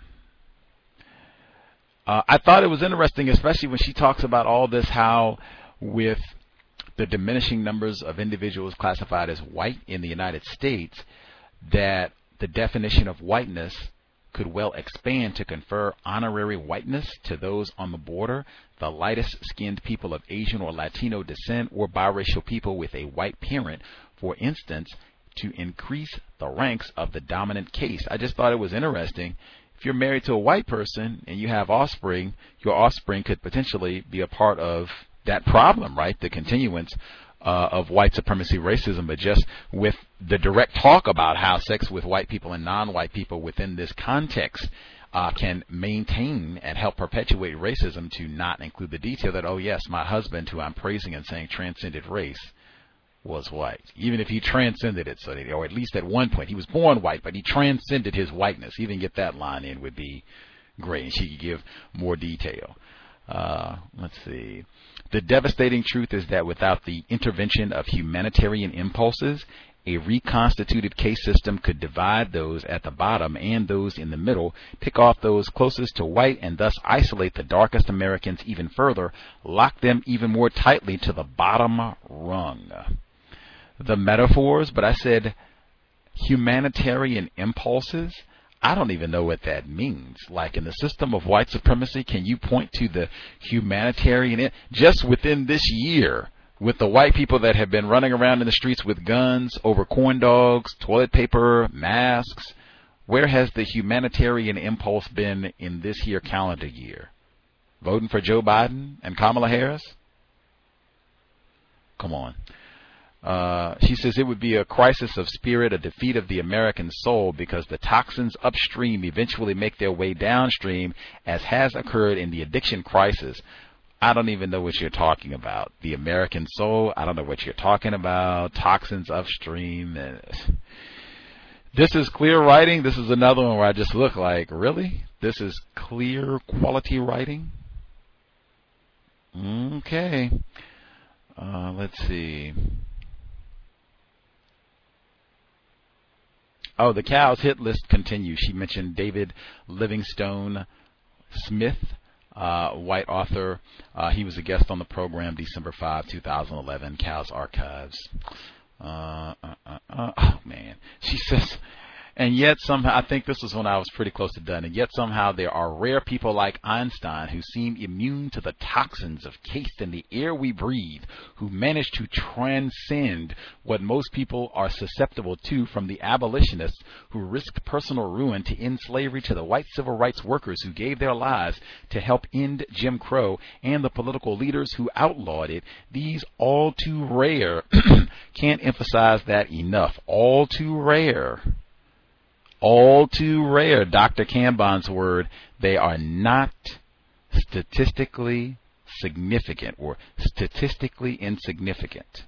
uh, I thought it was interesting, especially when she talks about all this, how with the diminishing numbers of individuals classified as white in the United States, that the definition of whiteness could well expand to confer honorary whiteness to those on the border, the lightest skinned people of Asian or Latino descent, or biracial people with a white parent, for instance, to increase the ranks of the dominant caste. I just thought it was interesting if you're married to a white person and you have offspring, your offspring could potentially be a part of that problem, right? The continuance uh, of white supremacy racism, but just with the direct talk about how sex with white people and non-white people within this context uh, can maintain and help perpetuate racism, to not include the detail that, oh yes, my husband, who I'm praising and saying transcended race, was white. Even if he transcended it, so that, or at least at one point, he was born white, but he transcended his whiteness. Even get that line in would be great, and she could give more detail. Uh, let's see. The devastating truth is that without the intervention of humanitarian impulses, a reconstituted case system could divide those at the bottom and those in the middle, pick off those closest to white, and thus isolate the darkest Americans even further, lock them even more tightly to the bottom rung. The metaphors, but I said humanitarian impulses. I don't even know what that means. Like, in the system of white supremacy, can you point to the humanitarian, just within this year, with the white people that have been running around in the streets with guns over corn dogs, toilet paper, masks? Where has the humanitarian impulse been in this here calendar year? Voting for Joe Biden and Kamala Harris? Come on. Uh, she says it would be a crisis of spirit, a defeat of the American soul, because the toxins upstream eventually make their way downstream, as has occurred in the addiction crisis. I don't even know what you're talking about. The American soul, I don't know what you're talking about. Toxins upstream. This is clear writing. This is another one where I just look like, really? This is clear quality writing? Okay. Uh, let's see. Oh, the Cow's hit list continues. She mentioned David Livingstone Smith, uh, white author. Uh, he was a guest on the program December fifth, twenty eleven, Cow's Archives. Uh, uh, uh, uh, oh, man. She says, and yet somehow, I think this was when I was pretty close to done, and yet somehow there are rare people like Einstein who seem immune to the toxins of caste in the air we breathe, who manage to transcend what most people are susceptible to, from the abolitionists who risked personal ruin to end slavery to the white civil rights workers who gave their lives to help end Jim Crow, and the political leaders who outlawed it. These all too rare, can't emphasize that enough, all too rare. All too rare, Doctor Cambon's word, they are not statistically significant or statistically insignificant.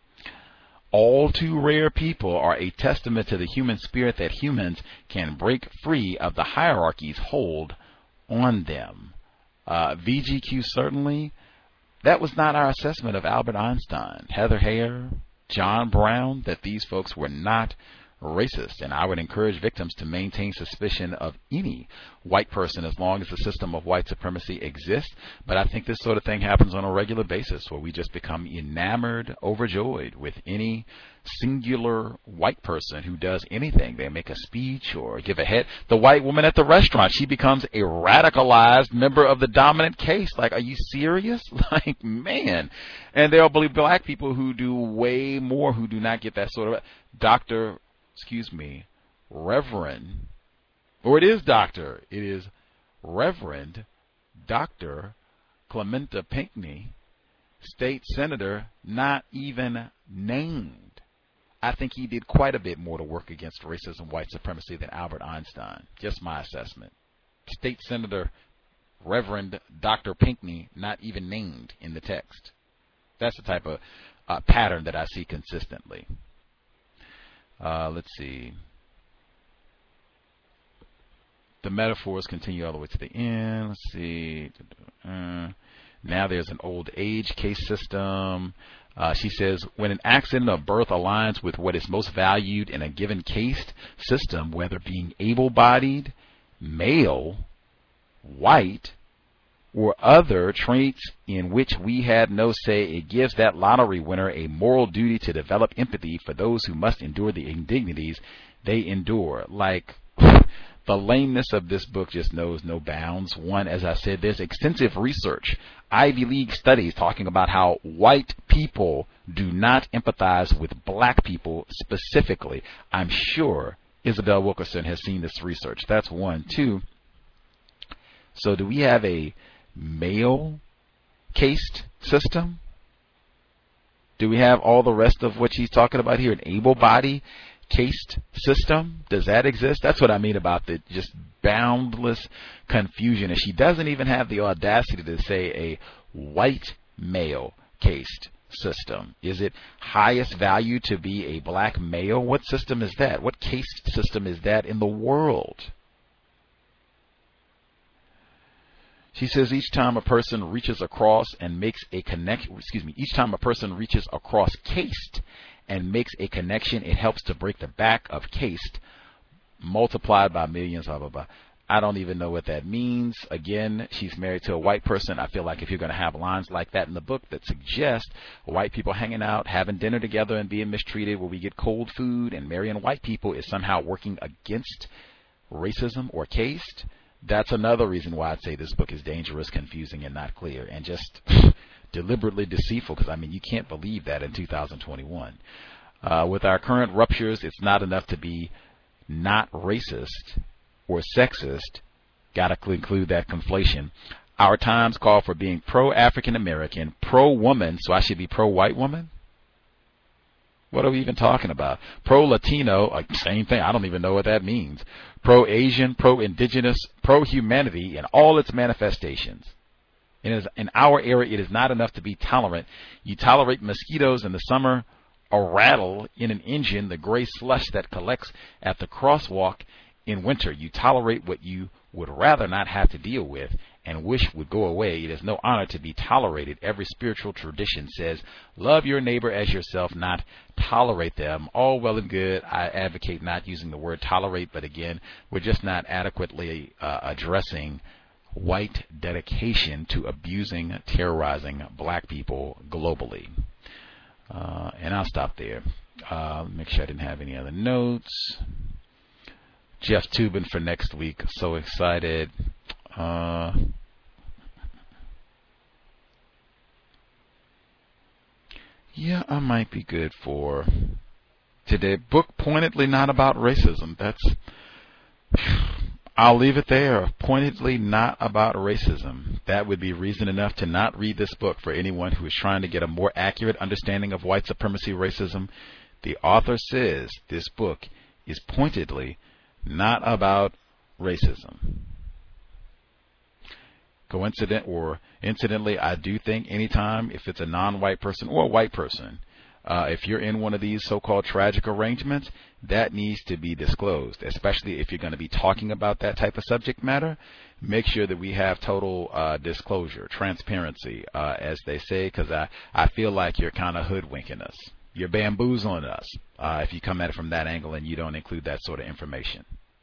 All too rare people are a testament to the human spirit that humans can break free of the hierarchies hold on them. Uh, V G Q, certainly, that was not our assessment of Albert Einstein, Heather Heyer, John Brown, that these folks were not racist, and I would encourage victims to maintain suspicion of any white person as long as the system of white supremacy exists. But I think this sort of thing happens on a regular basis, where we just become enamored, overjoyed with any singular white person who does anything. They make a speech or give a head. The white woman at the restaurant, she becomes a radicalized member of the dominant case. Like, are you serious? Like, man. And there will be black people who do way more, who do not get that sort of Doctor excuse me, Reverend, or it is Doctor, it is Reverend Doctor Clementa Pinckney, state senator, not even named. I think he did quite a bit more to work against racism, white supremacy than Albert Einstein. Just my assessment. State Senator Reverend Doctor Pinckney, not even named in the text. That's the type of uh, pattern that I see consistently. Uh, let's see. The metaphors continue all the way to the end. Let's see. Uh, now there's an old age case system. Uh, she says, when an accident of birth aligns with what is most valued in a given case system, whether being able-bodied, male, white, or other traits in which we had no say, it gives that lottery winner a moral duty to develop empathy for those who must endure the indignities they endure. Like, the lameness of this book just knows no bounds. One, as I said, there's extensive research, Ivy League studies talking about how white people do not empathize with black people specifically. I'm sure Isabel Wilkerson has seen this research. That's one. Two, So do we have a male caste system? Do we have all the rest of what she's talking about here, an able-bodied caste system? Does that exist? That's what I mean about the just boundless confusion. And she doesn't even have the audacity to say a white male caste system. Is it highest value to be a black male? What system is that? What caste system is that in the world? She says each time a person reaches across and makes a connection, excuse me, each time a person reaches across caste and makes a connection, it helps to break the back of caste multiplied by millions, blah, blah, blah. I don't even know what that means. Again, she's married to a white person. I feel like if you're going to have lines like that in the book that suggest white people hanging out, having dinner together and being mistreated where we get cold food and marrying white people is somehow working against racism or caste, that's another reason why I'd say this book is dangerous, confusing, and not clear, and just deliberately deceitful, because, I mean, you can't believe that in two thousand twenty-one. Uh, with our current ruptures, it's not enough to be not racist or sexist. Got to include that conflation. Our times call for being pro-African American, pro-woman, so I should be pro-white woman? What are we even talking about? Pro-Latino, like same thing. I don't even know what that means. Pro-Asian, pro-indigenous, pro-humanity in all its manifestations. It is, in our era, it is not enough to be tolerant. You tolerate mosquitoes in the summer, a rattle in an engine, the gray slush that collects at the crosswalk in winter. You tolerate what you would rather not have to deal with and wish would go away. It is no honor to be tolerated. Every spiritual tradition says, love your neighbor as yourself, not tolerate them. All well and good. I advocate not using the word tolerate, but again, we're just not adequately uh, addressing white dedication to abusing, terrorizing black people globally. Uh, and I'll stop there. Uh, make sure I didn't have any other notes. Jeff Toobin for next week. So excited. Uh, yeah, I might be good for today. Book pointedly not about racism. That's, I'll leave it there. Pointedly not about racism. That would be reason enough to not read this book for anyone who is trying to get a more accurate understanding of white supremacy racism. The author says this book is pointedly not about racism. Coincident or incidentally, I do think anytime if it's a non-white person or a white person, uh, if you're in one of these so-called tragic arrangements, that needs to be disclosed, especially if you're going to be talking about that type of subject matter. Make sure that we have total uh, disclosure, transparency, uh, as they say, because I, I feel like you're kind of hoodwinking us. You're bamboozling us uh, if you come at it from that angle and you don't include that sort of information.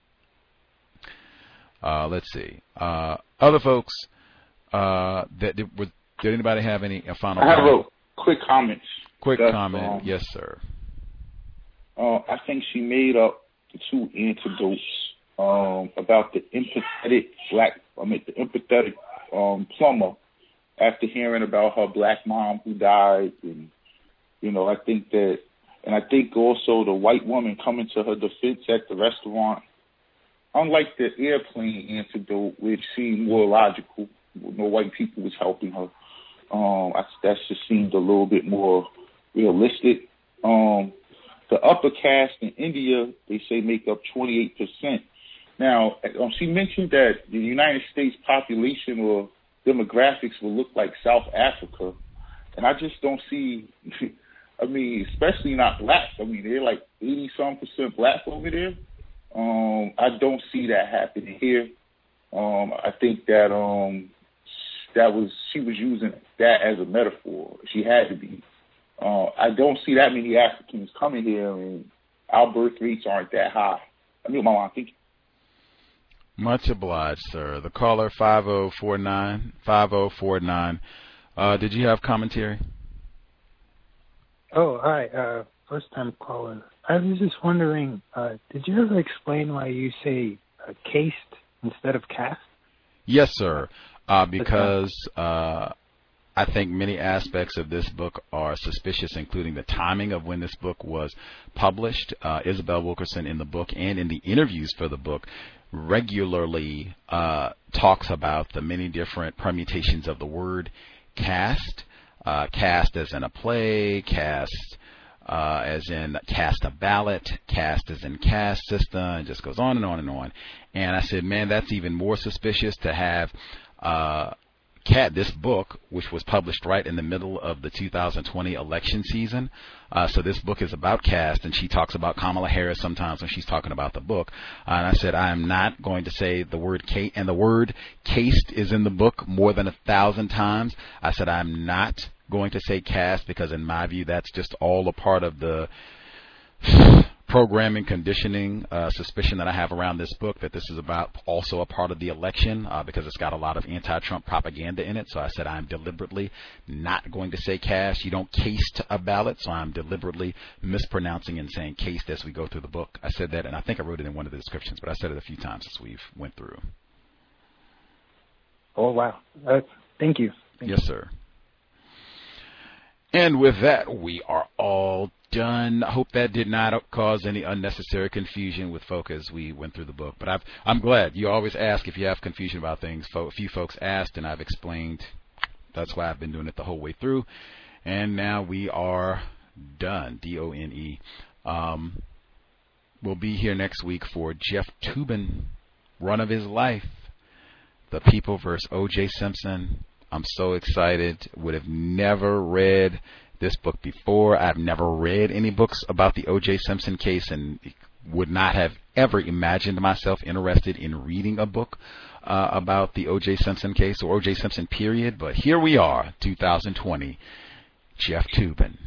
Uh, let's see. Uh, other folks, uh, that did, did anybody have any a final I have comment? a quick comment. Quick That's, comment. Um, yes, sir. Uh, I think she made up the two antidotes um, about the empathetic black, I mean, the empathetic um, plumber after hearing about her black mom who died. And, you know, I think that, and I think also the white woman coming to her defense at the restaurant, unlike the airplane antidote, which seemed more logical, no white people was helping her. Um, I, that just seemed a little bit more realistic. Um, the upper caste in India, they say, make up twenty-eight percent. Now, um, she mentioned that the United States population or demographics will look like South Africa, and I just don't see, I mean, especially not black. I mean, they're like eighty-some percent black over there. Um, I don't see that happening here. Um, I think that um, that was she was using that as a metaphor. She had to be. Uh, I don't see that many Africans coming here, and our birth rates aren't that high. I mean, my mom thinking. Much obliged, sir. The caller five oh four nine five oh four nine. Uh, did you have commentary? Oh, hi. Uh, first time caller. I was just wondering, uh, did you ever explain why you say uh, caste instead of caste? Yes, sir. Uh, because uh, I think many aspects of this book are suspicious, including the timing of when this book was published. Uh, Isabel Wilkerson in the book and in the interviews for the book regularly uh, talks about the many different permutations of the word cast, uh, cast as in a play, cast uh, as in cast a ballot, cast as in caste system, and just goes on and on and on. And I said, man, that's even more suspicious to have uh, Cat, this book, which was published right in the middle of the two thousand twenty election season. Uh, so this book is about caste, and she talks about Kamala Harris sometimes when she's talking about the book. Uh, and I said, I am not going to say the word Kate, and the word caste is in the book more than a thousand times. I said, I'm not going to say caste because in my view, that's just all a part of the programming, conditioning, uh, suspicion that I have around this book, that this is about also a part of the election, uh, because it's got a lot of anti-Trump propaganda in it. So I said I'm deliberately not going to say caste. You don't caste a ballot, so I'm deliberately mispronouncing and saying caste as we go through the book. I said that, and I think I wrote it in one of the descriptions, but I said it a few times as we've went through. Oh, wow. Uh, thank you. Thank yes, you. sir. And with that, we are all done. I hope that did not cause any unnecessary confusion with folk as we went through the book. But I've, I'm glad. You always ask if you have confusion about things. A few folks asked, and I've explained. That's why I've been doing it the whole way through. And now we are done. D O N E. Um, we'll be here next week for Jeff Toobin, Run of His Life, The People versus O J Simpson. I'm so excited. Would have never read this book before. I've never read any books about the O J Simpson case and would not have ever imagined myself interested in reading a book uh, about the O J Simpson case or O J Simpson period. But here we are, two thousand twenty. Jeff Toobin,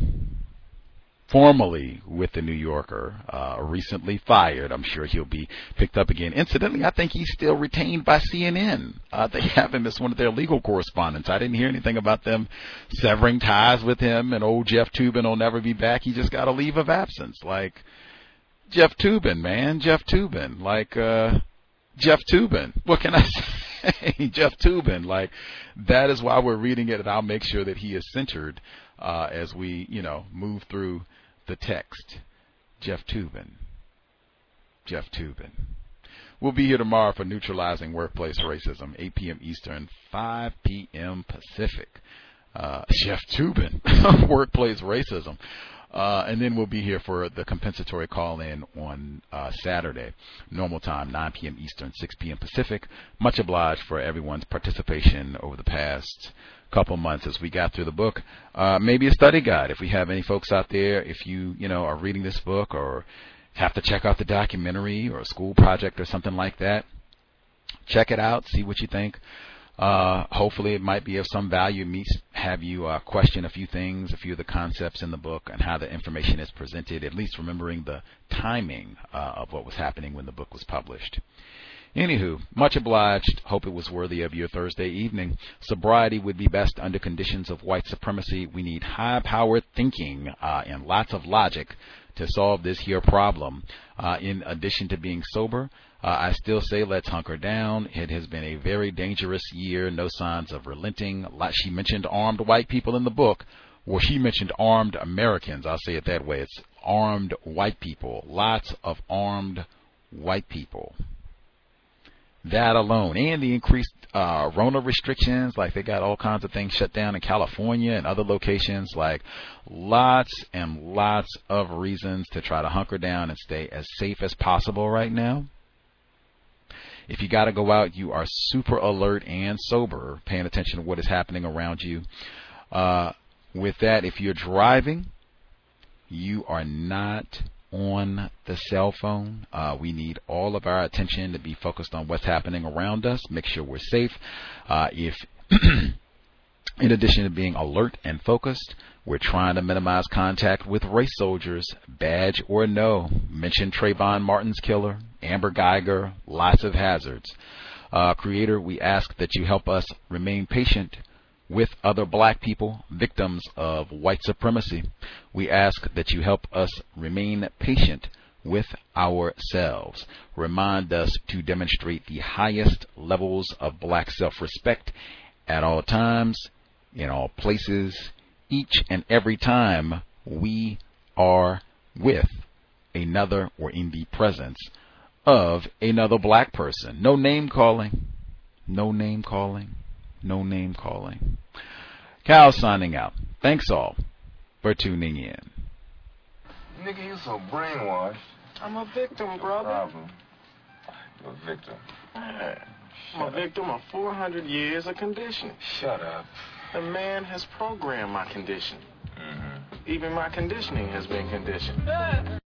formerly with the New Yorker, uh, recently fired. I'm sure he'll be picked up again. Incidentally, I think he's still retained by C N N. Uh, they have him as one of their legal correspondents. I didn't hear anything about them severing ties with him, and old Jeff Toobin will never be back. He just got a leave of absence. Like, Jeff Toobin, man, Jeff Toobin. Like, uh, Jeff Toobin. What can I say? Jeff Toobin. Like, that is why we're reading it, and I'll make sure that he is centered uh, as we, you know, move through the text. Jeff Toobin. Jeff Toobin. We'll be here tomorrow for Neutralizing Workplace Racism, eight p.m. Eastern, five p.m. Pacific. Uh, Jeff Toobin, Workplace Racism. Uh, and then we'll be here for the compensatory call-in on uh, Saturday, normal time, nine p.m. Eastern, six p.m. Pacific. Much obliged for everyone's participation over the past couple months as we got through the book. Uh, maybe a study guide if we have any folks out there. If you, you know, are reading this book or have to check out the documentary or a school project or something like that, check it out, see what you think. Uh, hopefully it might be of some value, me have you uh, question a few things, a few of the concepts in the book and how the information is presented, at least remembering the timing uh, of what was happening when the book was published. Anywho, much obliged. Hope it was worthy of your Thursday evening. Sobriety would be best under conditions of white supremacy. We need high-powered thinking uh, and lots of logic to solve this here problem. Uh, in addition to being sober, uh, I still say let's hunker down. It has been a very dangerous year. No signs of relenting. She mentioned armed white people in the book. Well, she mentioned armed Americans. I'll say it that way. It's armed white people. Lots of armed white people. That alone, and the increased uh, Rona restrictions, like they got all kinds of things shut down in California and other locations, like lots and lots of reasons to try to hunker down and stay as safe as possible right now. If you got to go out, you are super alert and sober, paying attention to what is happening around you. Uh, with that, if you're driving, you are not on the cell phone. Uh, we need all of our attention to be focused on what's happening around us. Make sure we're safe. Uh, if, in addition to being alert and focused, we're trying to minimize contact with race soldiers, badge or no. Mention Trayvon Martin's killer, Amber Geiger, lots of hazards. Uh, Creator, we ask that you help us remain patient with other black people, victims of white supremacy. We ask that you help us remain patient with ourselves. Remind us to demonstrate the highest levels of black self-respect at all times, in all places, each and every time we are with another or in the presence of another black person. No name calling. No name calling. No name calling. Cal signing out. Thanks all for tuning in. Nigga, you so brainwashed. I'm a victim, brother. Problem. You're a victim. I'm a victim of four hundred years of conditioning. Shut up. The man has programmed my condition. Mm-hmm. Even my conditioning has been conditioned.